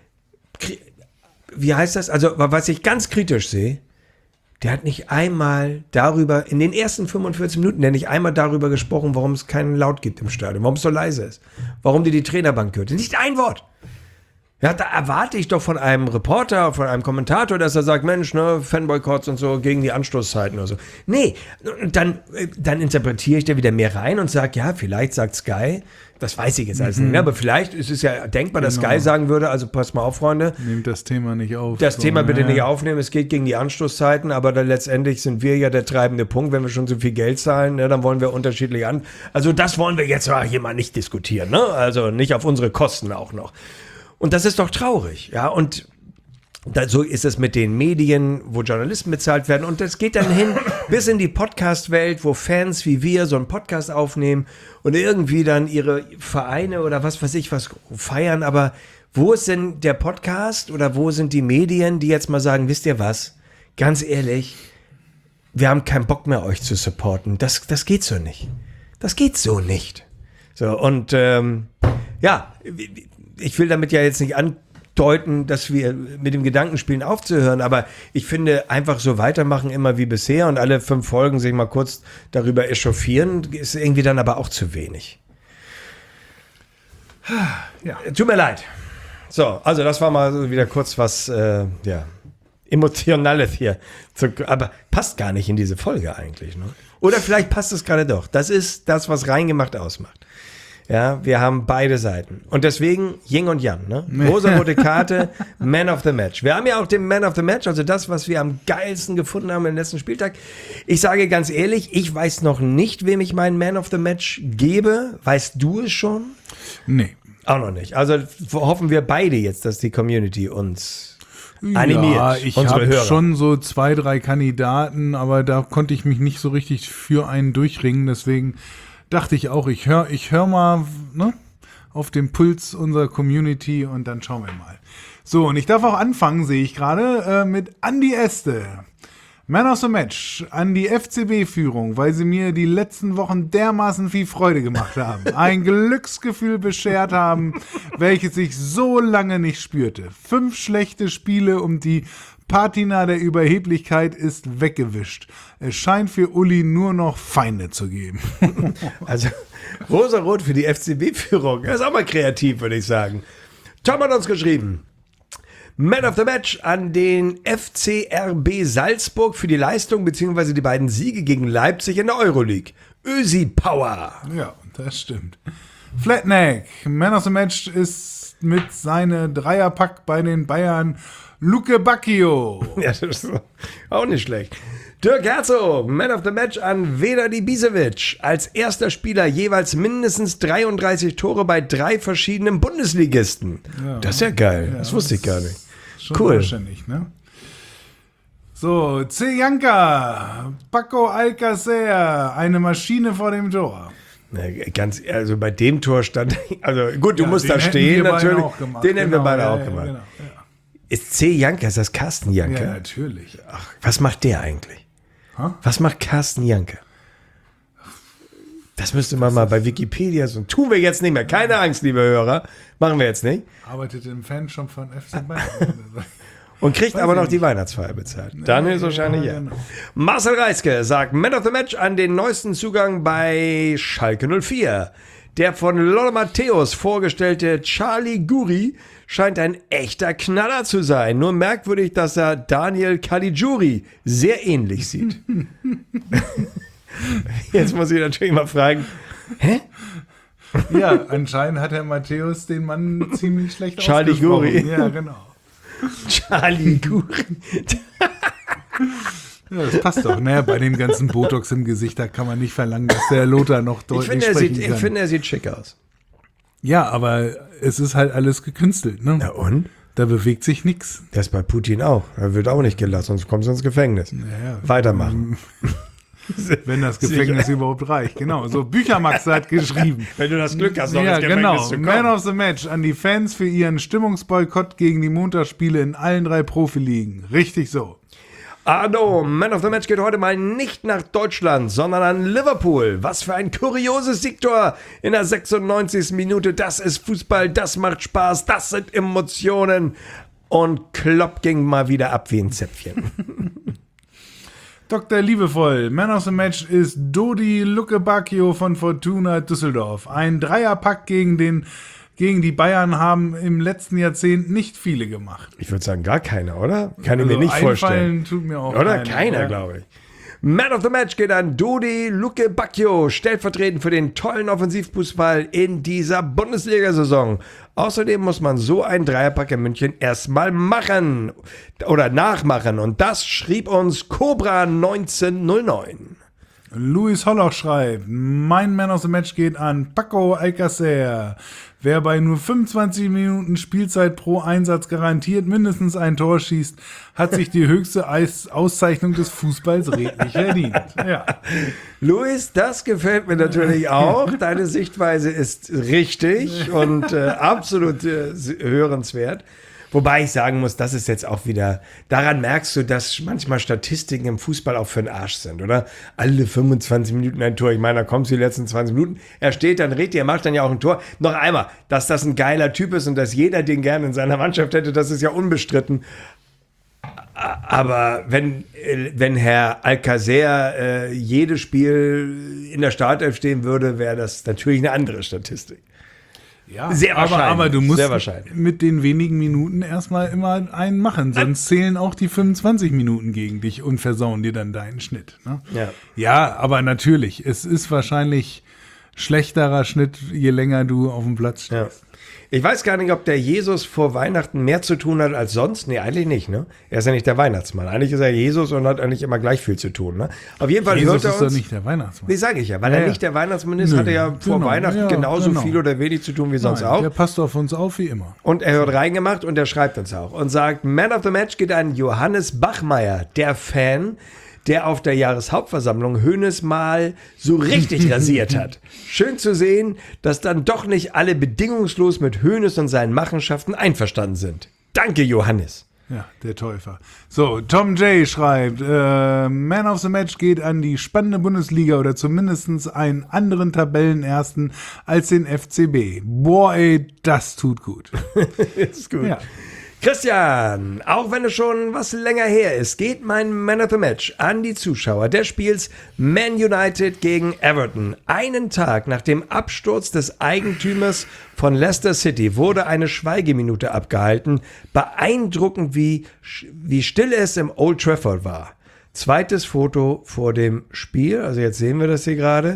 wie heißt das, also was ich ganz kritisch sehe, der hat nicht einmal darüber, in den ersten fünfundvierzig Minuten, der hat nicht einmal darüber gesprochen, warum es keinen Laut gibt im Stadion, warum es so leise ist, warum die die Trainerbank hört. Nicht ein Wort. Ja, da erwarte ich doch von einem Reporter, von einem Kommentator, dass er sagt, Mensch, ne, Fanboykotts und so gegen die Anstoßzeiten oder so. Nee, dann, dann interpretiere ich da wieder mehr rein und sage, ja, vielleicht sagt Sky, das weiß ich jetzt alles mhm. nicht, aber vielleicht ist es ja denkbar, dass genau. Sky sagen würde, also passt mal auf, Freunde. Nehmt das Thema nicht auf. Das so, Thema bitte ja. nicht aufnehmen, es geht gegen die Anstoßzeiten, aber dann letztendlich sind wir ja der treibende Punkt, wenn wir schon so viel Geld zahlen, ne, dann wollen wir unterschiedlich an. Also das wollen wir jetzt hier mal nicht diskutieren, ne? Also nicht auf unsere Kosten auch noch. Und das ist doch traurig, ja, und da, so ist es mit den Medien, wo Journalisten bezahlt werden und das geht dann hin bis in die Podcast-Welt, wo Fans wie wir so einen Podcast aufnehmen und irgendwie dann ihre Vereine oder was weiß ich was feiern, aber wo ist denn der Podcast oder wo sind die Medien, die jetzt mal sagen, wisst ihr was, ganz ehrlich, wir haben keinen Bock mehr, euch zu supporten, das, das geht so nicht, das geht so nicht. So, und ähm, ja, ich will damit ja jetzt nicht andeuten, dass wir mit dem Gedanken spielen aufzuhören, aber ich finde, einfach so weitermachen immer wie bisher und alle fünf Folgen sich mal kurz darüber echauffieren, ist irgendwie dann aber auch zu wenig. Ja. Tut mir leid. So, also das war mal so wieder kurz was, äh, ja, Emotionales hier. Aber passt gar nicht in diese Folge eigentlich, ne? Oder vielleicht passt es gerade doch. Das ist das, was reingemacht ausmacht. Ja, wir haben beide Seiten. Und deswegen Yin und Yang, ne? Rosa-rote Karte, Man of the Match. Wir haben ja auch den Man of the Match, also das, was wir am geilsten gefunden haben im letzten Spieltag. Ich sage ganz ehrlich, ich weiß noch nicht, wem ich meinen Man of the Match gebe. Weißt du es schon? Nee. Auch noch nicht. Also hoffen wir beide jetzt, dass die Community uns animiert. Ja, ich unsere habe Hörer. schon so zwei, drei Kandidaten, aber da konnte ich mich nicht so richtig für einen durchringen. Deswegen dachte ich auch, ich höre ich hör mal, ne, auf den Puls unserer Community und dann schauen wir mal. So, und ich darf auch anfangen, sehe ich gerade, äh, mit Andi Este. Man of the Match an die F C B-Führung, weil sie mir die letzten Wochen dermaßen viel Freude gemacht haben. Ein Glücksgefühl beschert haben, welches ich so lange nicht spürte. Fünf schlechte Spiele und die Patina der Überheblichkeit ist weggewischt. Es scheint für Uli nur noch Feinde zu geben. Also rosa-rot für die F C B-Führung. Das ist auch mal kreativ, würde ich sagen. Tom hat uns geschrieben. Man of the Match an den F C R B Salzburg für die Leistung bzw. die beiden Siege gegen Leipzig in der Euroleague. Ösi Power. Ja, das stimmt. Flatneck, Man of the Match ist mit seinem Dreierpack bei den Bayern Luke Bacchio. Ja, das ist auch nicht schlecht. Dirk Herzog, Man of the Match an Vedat Ibisevic. Als erster Spieler jeweils mindestens dreiunddreißig Tore bei drei verschiedenen Bundesligisten. Ja. Das ist ja geil. Ja, das wusste ich gar nicht. Schon cool. Wahrscheinlich, ne? So, C. Janka, Paco Alcacer, eine Maschine vor dem Tor. Na, ganz, also bei dem Tor stand, also gut, du Ja, musst den da hätten stehen wir beide natürlich. auch gemacht. Den hätten Genau, wir beide ja, auch ja, gemacht. genau, ja. Ist C. Janka, ist das Carsten Janka? Ja, natürlich. Ach, was macht der eigentlich? Ha? Was macht Carsten Janka? Das müsste man mal bei Wikipedia so. Tun wir jetzt nicht mehr. Keine Angst, liebe Hörer. Machen wir jetzt nicht. Arbeitet im Fanshop von F C Bayern. Und kriegt Weiß aber ich noch nicht. die Weihnachtsfeier bezahlt. Dann ist wahrscheinlich ja. genau. Marcel Reiske sagt Man of the Match an den neuesten Zugang bei Schalke null vier. Der von Lothar Matthäus vorgestellte Charlie Guri scheint ein echter Knaller zu sein. Nur merkwürdig, dass er Daniel Caligiuri sehr ähnlich sieht. Jetzt muss ich natürlich mal fragen, hä? Ja, anscheinend hat Herr Matthäus den Mann ziemlich schlecht Charlie ausgesprochen. Guri. Ja, genau. Charlie Guri. Ja, das passt doch. Naja, bei dem ganzen Botox im Gesicht, da kann man nicht verlangen, dass der Lothar noch Ich deutlich finde, er sprechen sieht, kann. ich finde, er sieht schick aus. Ja, aber es ist halt alles gekünstelt, ne? Na und? Da bewegt sich nichts. Das bei Putin auch. Er wird auch nicht gelassen, sonst kommst du ins Gefängnis. Naja, Weitermachen. wenn das Gefängnis überhaupt reicht. Genau, so Büchermax hat geschrieben. Wenn du das Glück hast, noch Ja, ins Gefängnis genau. zu kommen. Man of the Match an die Fans für ihren Stimmungsboykott gegen die Montagsspiele in allen drei Profiligen. Richtig so. Arno, Man of the Match geht heute mal nicht nach Deutschland, sondern an Liverpool. Was für ein kurioses Siegtor in der sechsundneunzigsten Minute. Das ist Fußball, das macht Spaß, das sind Emotionen. Und Klopp ging mal wieder ab wie ein Zäpfchen. Doktor Liebevoll, Man of the Match ist Dodi Lukebakio von Fortuna Düsseldorf. Ein Dreierpack gegen, den, gegen die Bayern haben im letzten Jahrzehnt nicht viele gemacht. Ich würde sagen, gar keiner, oder? Kann ich Also mir nicht einfallen vorstellen. tut mir auch Oder? keiner, Keiner, ja. glaube ich. Man of the Match geht an Dodi Lukebakio, stellvertretend für den tollen Offensivfußball in dieser Bundesliga-Saison. Außerdem muss man so einen Dreierpack in München erstmal machen oder nachmachen. Und das schrieb uns Cobra neunzehnhundertneun. Luis Holloch schreibt, mein Man of the Match geht an Paco Alcacer. Wer bei nur fünfundzwanzig Minuten Spielzeit pro Einsatz garantiert mindestens ein Tor schießt, hat sich die höchste Eis- Auszeichnung des Fußballs redlich verdient. Ja. Luis, das gefällt mir natürlich auch. Deine Sichtweise ist richtig und äh, absolut äh, hörenswert. Wobei ich sagen muss, das ist jetzt auch wieder, daran merkst du, dass manchmal Statistiken im Fußball auch für den Arsch sind, oder? Alle fünfundzwanzig Minuten ein Tor. Ich meine, da kommst du die letzten zwanzig Minuten, er steht, dann redet er, macht dann ja auch ein Tor. Noch einmal, dass das ein geiler Typ ist und dass jeder den gerne in seiner Mannschaft hätte, das ist ja unbestritten. Aber wenn, wenn Herr Alcacer äh, jedes Spiel in der Startelf stehen würde, wäre das natürlich eine andere Statistik. Ja, sehr wahrscheinlich. Aber, aber du musst sehr wahrscheinlich. mit den wenigen Minuten erstmal immer einen machen, sonst zählen auch die fünfundzwanzig Minuten gegen dich und versauen dir dann deinen Schnitt. Ne? Ja. ja, aber natürlich, es ist wahrscheinlich schlechterer Schnitt, je länger du auf dem Platz stehst. Ja. Ich weiß gar nicht, ob der Jesus vor Weihnachten mehr zu tun hat als sonst. Nee, eigentlich nicht, ne? Er ist ja nicht der Weihnachtsmann. Eigentlich ist er Jesus und hat eigentlich immer gleich viel zu tun, ne? Auf jeden Fall Jesus hört er ist uns, doch nicht der Weihnachtsmann. Nee, sage ich ja. Weil Ja, er ja. nicht der Weihnachtsmann ist, Nö, hat er ja vor genau, Weihnachten ja, genauso genau. viel oder wenig zu tun wie sonst Nein, auch. der passt auf uns auf wie immer. Und er hört reingemacht und er schreibt uns auch und sagt, Man of the Match geht an Johannes Bachmeier, der Fan, der auf der Jahreshauptversammlung Hoeneß mal so richtig rasiert hat. Schön zu sehen, dass dann doch nicht alle bedingungslos mit Hoeneß und seinen Machenschaften einverstanden sind. Danke, Johannes. Ja, der Täufer. So, Tom J. schreibt, äh, Man of the Match geht an die spannende Bundesliga oder zumindest einen anderen Tabellenersten als den F C B. Boah, ey, das tut gut. Ist gut. Ja. Christian, auch wenn es schon was länger her ist, geht mein Man of the Match an die Zuschauer des Spiels Man United gegen Everton. Einen Tag nach dem Absturz des Eigentümers von Leicester City wurde eine Schweigeminute abgehalten. Beeindruckend, wie, wie still es im Old Trafford war. Zweites Foto vor dem Spiel, also jetzt sehen wir das hier gerade.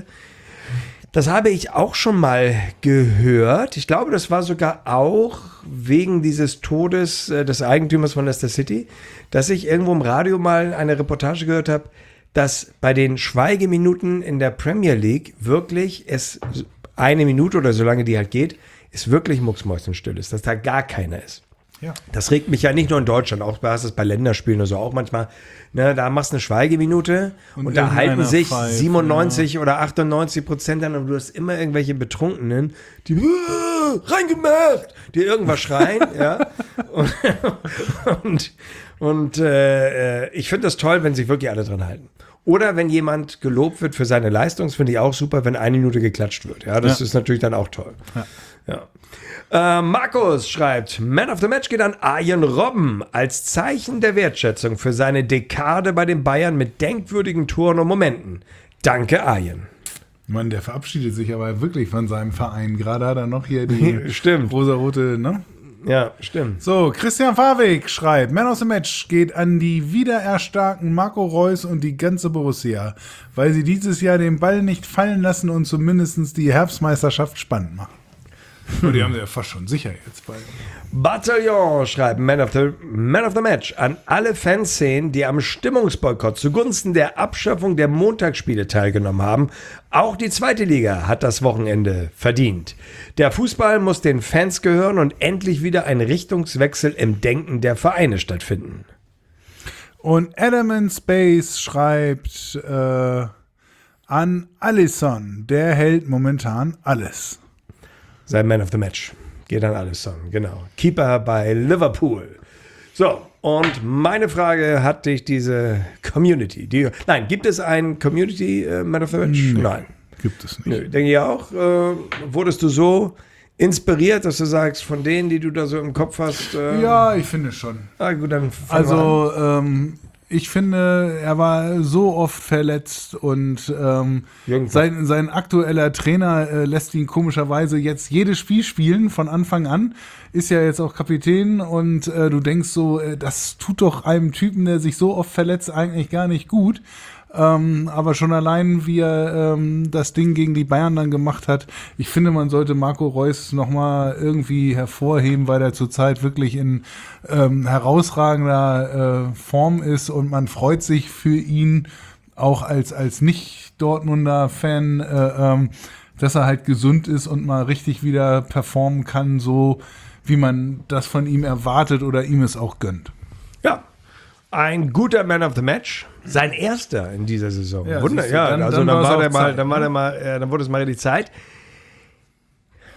Das habe ich auch schon mal gehört. Ich glaube, das war sogar auch wegen dieses Todes äh, des Eigentümers von Leicester City, dass ich irgendwo im Radio mal eine Reportage gehört habe, dass bei den Schweigeminuten in der Premier League wirklich es eine Minute oder so lange die halt geht, ist wirklich mucksmäuschenstill ist, dass da gar keiner ist. Ja. Das regt mich ja nicht nur in Deutschland, auch du hast es bei Länderspielen oder so auch manchmal. Ne, da machst du eine Schweigeminute und, und da halten irgendeiner sich pfeift, siebenundneunzig ja. oder achtundneunzig Prozent an und du hast immer irgendwelche Betrunkenen, die äh, reingemacht, die irgendwas schreien. ja. Und, und, und äh, ich finde das toll, wenn sich wirklich alle dran halten. Oder wenn jemand gelobt wird für seine Leistung, finde ich auch super, wenn eine Minute geklatscht wird. Ja, das ja. ist natürlich dann auch toll. Ja. ja. Äh, Markus schreibt, Man of the Match geht an Arjen Robben als Zeichen der Wertschätzung für seine Dekade bei den Bayern mit denkwürdigen Toren und Momenten. Danke, Arjen. Mann, der verabschiedet sich aber wirklich von seinem Verein. Gerade hat er noch hier die Stimmt. rosarote, ne? Ja, stimmt. So, Christian Fawig schreibt, Man of the Match geht an die wiedererstarkten Marco Reus und die ganze Borussia, weil sie dieses Jahr den Ball nicht fallen lassen und zumindest die Herbstmeisterschaft spannend machen. Oh, die haben sie ja fast schon sicher jetzt bald. Bataillon schreibt Man of the, Man of the Match an alle Fanszenen, die am Stimmungsboykott zugunsten der Abschaffung der Montagsspiele teilgenommen haben. Auch die zweite Liga hat das Wochenende verdient. Der Fußball muss den Fans gehören und endlich wieder ein Richtungswechsel im Denken der Vereine stattfinden. Und Adam in Space schreibt äh, an Alisson, der hält momentan alles. Sein Man of the Match. Geht an Alisson, genau. Keeper bei Liverpool. So, und meine Frage, hat dich diese Community, die, nein, gibt es ein Community äh, Man of the Match? Nee, nein. Gibt es nicht. Nö, denke ich auch. Äh, wurdest du so inspiriert, dass du sagst, von denen, die du da so im Kopf hast? Äh, Ja, ich finde schon. Ah, gut, dann fangen Also, ähm, ich finde, er war so oft verletzt und ähm, sein, sein aktueller Trainer äh, lässt ihn komischerweise jetzt jedes Spiel spielen von Anfang an. Ist ja jetzt auch Kapitän und äh, du denkst so, äh, das tut doch einem Typen, der sich so oft verletzt, eigentlich gar nicht gut. Ähm, aber schon allein, wie er ähm, das Ding gegen die Bayern dann gemacht hat, ich finde, man sollte Marco Reus nochmal irgendwie hervorheben, weil er zurzeit wirklich in ähm, herausragender äh, Form ist und man freut sich für ihn auch als, als Nicht-Dortmunder Fan, äh, ähm, dass er halt gesund ist und mal richtig wieder performen kann, so wie man das von ihm erwartet oder ihm es auch gönnt. Ja, ein guter Man of the Match. Sein erster in dieser Saison. Ja, Wunder, siehst du, ja, dann- also dann dann, war's war auch der mal, Zeit, dann war ne? der mal, äh, dann wurde es mal die Zeit.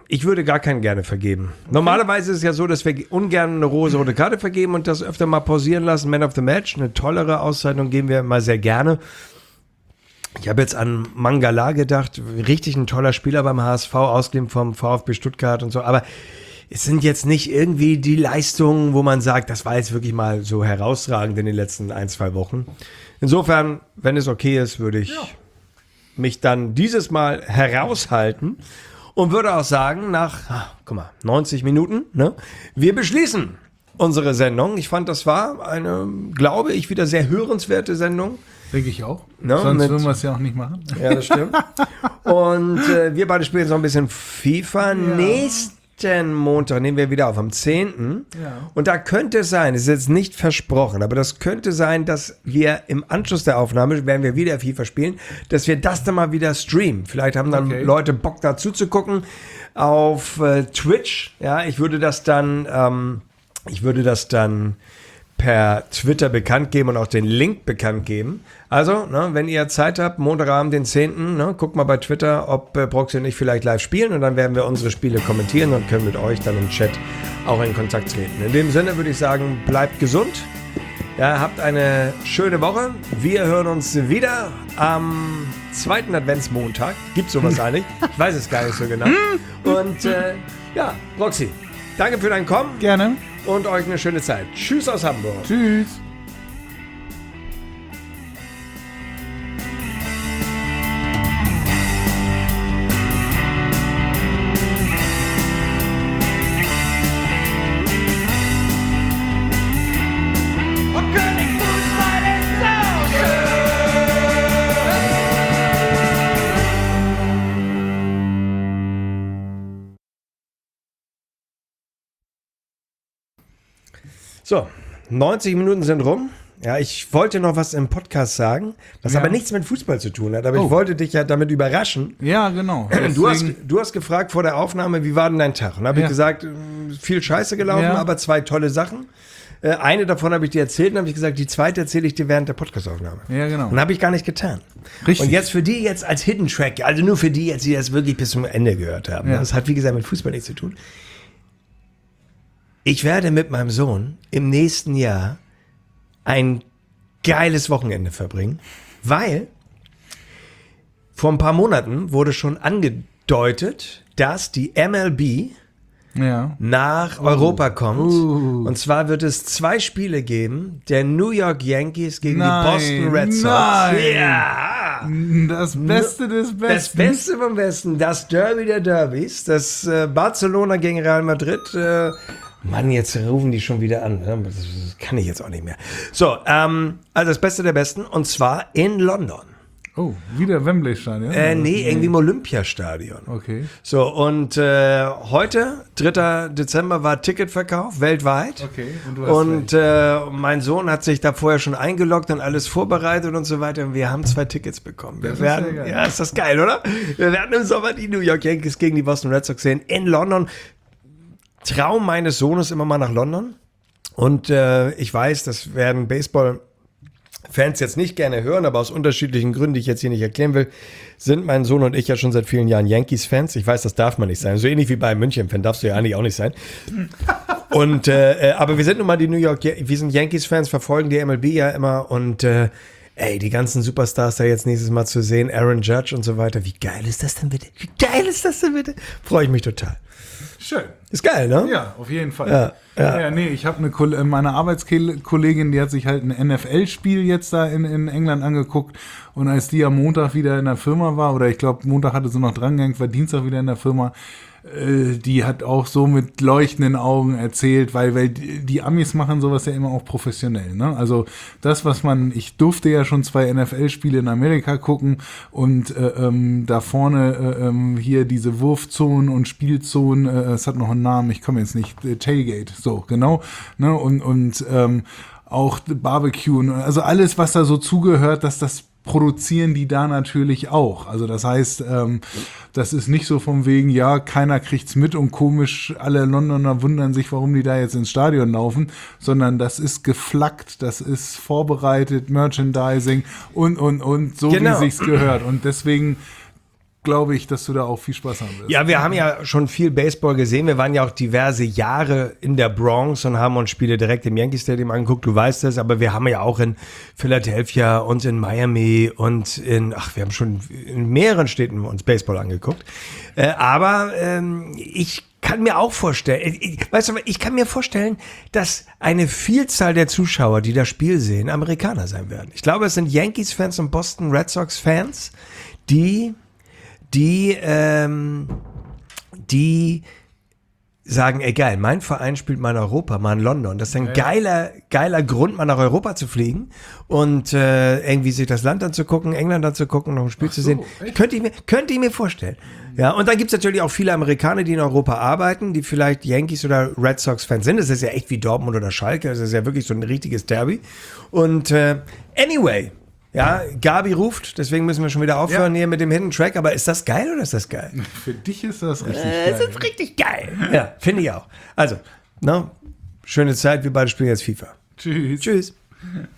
ich würde gar keinen gerne vergeben. Normalerweise ist es ja so, dass wir ungern eine rosa-rote Karte vergeben und das öfter mal pausieren lassen. Man of the Match, eine tollere Auszeichnung geben wir mal sehr gerne. Ich habe jetzt an Mangala gedacht, richtig ein toller Spieler beim H S V, ausgeliehen vom VfB Stuttgart und so, aber es sind jetzt nicht irgendwie die Leistungen, wo man sagt, das war jetzt wirklich mal so herausragend in den letzten ein, zwei Wochen. Insofern, wenn es okay ist, würde ich ja. mich dann dieses Mal heraushalten und würde auch sagen, nach, ah, guck mal, neunzig Minuten, ne, wir beschließen unsere Sendung. Ich fand, das war eine, glaube ich, wieder sehr hörenswerte Sendung. Denke ich auch. No, Sonst mit, würden wir es ja auch nicht machen. Ja, das stimmt. Und äh, wir beide spielen jetzt noch ein bisschen FIFA. Ja. Nächsten Montag nehmen wir wieder auf, am zehnten Ja. Und da könnte es sein, es ist jetzt nicht versprochen, aber das könnte sein, dass wir im Anschluss der Aufnahme, werden wir wieder FIFA spielen, dass wir das dann mal wieder streamen. Vielleicht haben dann okay. Leute Bock dazu zu gucken auf äh, Twitch. Ja, ich würde das dann, ähm, ich würde das dann per Twitter bekannt geben und auch den Link bekannt geben. Also, ne, wenn ihr Zeit habt, Montagabend, den zehnten Ne, guckt mal bei Twitter, ob äh, Proxy und ich vielleicht live spielen und dann werden wir unsere Spiele kommentieren und können mit euch dann im Chat auch in Kontakt treten. In dem Sinne würde ich sagen, bleibt gesund. Ja, habt eine schöne Woche. Wir hören uns wieder am zweiten Adventsmontag. Gibt's sowas eigentlich? Ich weiß es gar nicht so genau. Und äh, ja, Proxy, danke für dein Kommen. Gerne. Und euch eine schöne Zeit. Tschüss aus Hamburg. Tschüss. Und König Fußball ist so schön. So, neunzig Minuten sind rum. Ja, ich wollte noch was im Podcast sagen, was Ja. aber nichts mit Fußball zu tun hat. Aber Oh. ich wollte dich ja damit überraschen. Ja, genau. Du hast, Deswegen- du hast gefragt vor der Aufnahme, wie war denn dein Tag? Und da habe Ja. ich gesagt, äh, viel Scheiße gelaufen, Ja. aber zwei tolle Sachen. Äh, Eine davon habe ich dir erzählt und habe ich gesagt, die zweite erzähle ich dir während der Podcastaufnahme. Ja, genau. Und habe ich gar nicht getan. Richtig. Und jetzt für die jetzt als Hidden Track, also nur für die jetzt, die das wirklich bis zum Ende gehört haben. Ja. Das hat, wie gesagt, mit Fußball nichts zu tun. Ich werde mit meinem Sohn im nächsten Jahr ein geiles Wochenende verbringen, weil vor ein paar Monaten wurde schon angedeutet, dass die M L B Ja. nach Europa kommt. Uh. Und zwar wird es zwei Spiele geben, der New York Yankees gegen Nein, die Boston Red Sox. nein. Ja! Das Beste des Besten. Das Beste vom Besten, das Derby der Derbys, das äh, Barcelona gegen Real Madrid. Äh, Mann, jetzt rufen die schon wieder an. Ne? Das, das kann ich jetzt auch nicht mehr. So, ähm, also das Beste der Besten und zwar in London. Oh, wieder Wembley-Stadion? Äh, nee, irgendwie im Olympiastadion. Okay. So, und äh, heute, dritter Dezember, war Ticketverkauf weltweit. Okay, und du hast Und äh, mein Sohn hat sich da vorher schon eingeloggt und alles vorbereitet und so weiter. Und wir haben zwei Tickets bekommen. Wir Das ist werden, sehr geil. ja, ist das geil, oder? Wir werden im Sommer die New York Yankees gegen die Boston Red Sox sehen in London. Traum meines Sohnes immer mal nach London. Und äh, ich weiß, das werden Baseball Fans jetzt nicht gerne hören, aber aus unterschiedlichen Gründen, die ich jetzt hier nicht erklären will, sind mein Sohn und ich ja schon seit vielen Jahren Yankees-Fans. Ich weiß, das darf man nicht sein. So ähnlich wie bei München-Fan darfst du ja eigentlich auch nicht sein. Und äh, aber wir sind nun mal die New York, wir sind Yankees-Fans, verfolgen die M L B ja immer und äh, ey, die ganzen Superstars da jetzt nächstes Mal zu sehen, Aaron Judge und so weiter. Wie geil ist das denn bitte? Wie geil ist das denn bitte? Freue ich mich total. Schön. Ist geil, ne? Ja, auf jeden Fall. Ja, ja. ja nee, ich habe eine Kol- meine Arbeitskollegin, die hat sich halt ein N F L-Spiel jetzt da in, in England angeguckt und als die am Montag wieder in der Firma war, oder ich glaube Montag hatte sie noch drangehängt, war Dienstag wieder in der Firma, äh, die hat auch so mit leuchtenden Augen erzählt, weil, weil die, die Amis machen sowas ja immer auch professionell, ne? Also das, was man, ich durfte ja schon zwei N F L-Spiele in Amerika gucken und äh, ähm, da vorne äh, ähm, hier diese Wurfzonen und Spielzonen, äh, es hat noch einen Namen, ich komme jetzt nicht, äh, Tailgate, so, genau, ne? Und, und ähm, auch Barbecue, also alles, was da so zugehört, dass das produzieren die da natürlich auch. Also das heißt, ähm, das ist nicht so vom wegen, ja, keiner kriegt's mit und komisch, alle Londoner wundern sich, warum die da jetzt ins Stadion laufen, sondern das ist geflaggt, das ist vorbereitet, Merchandising und, und, und, so Genau. wie sich's gehört. Und deswegen glaube ich, dass du da auch viel Spaß haben wirst. Ja, wir haben ja schon viel Baseball gesehen. Wir waren ja auch diverse Jahre in der Bronx und haben uns Spiele direkt im Yankee Stadium angeguckt. Du weißt das, aber wir haben ja auch in Philadelphia und in Miami und in, ach, wir haben schon in mehreren Städten uns Baseball angeguckt. Äh, aber ähm, ich kann mir auch vorstellen, ich, weißt du, ich kann mir vorstellen, dass eine Vielzahl der Zuschauer, die das Spiel sehen, Amerikaner sein werden. Ich glaube, es sind Yankees-Fans und Boston Red Sox-Fans, die, die, ähm, die sagen, ey geil, mein Verein spielt mal in Europa, mal in London. Das ist ein geiler, geiler Grund, mal nach Europa zu fliegen und äh, irgendwie sich das Land anzugucken, England anzugucken, noch ein Spiel Ach zu so, sehen. echt? Könnte ich mir, könnte ich mir vorstellen. Ja, und dann gibt's natürlich auch viele Amerikaner, die in Europa arbeiten, die vielleicht Yankees oder Red Sox-Fans sind. Das ist ja echt wie Dortmund oder Schalke. Das ist ja wirklich so ein richtiges Derby. Und äh, anyway, ja, Gabi ruft, deswegen müssen wir schon wieder aufhören Ja. hier mit dem Hidden Track. Aber ist das geil oder ist das geil? Für dich ist das richtig Äh, es geil. ist richtig geil. Ja, finde ich auch. Also, ne, schöne Zeit. Wir beide spielen jetzt FIFA. Tschüss. Tschüss.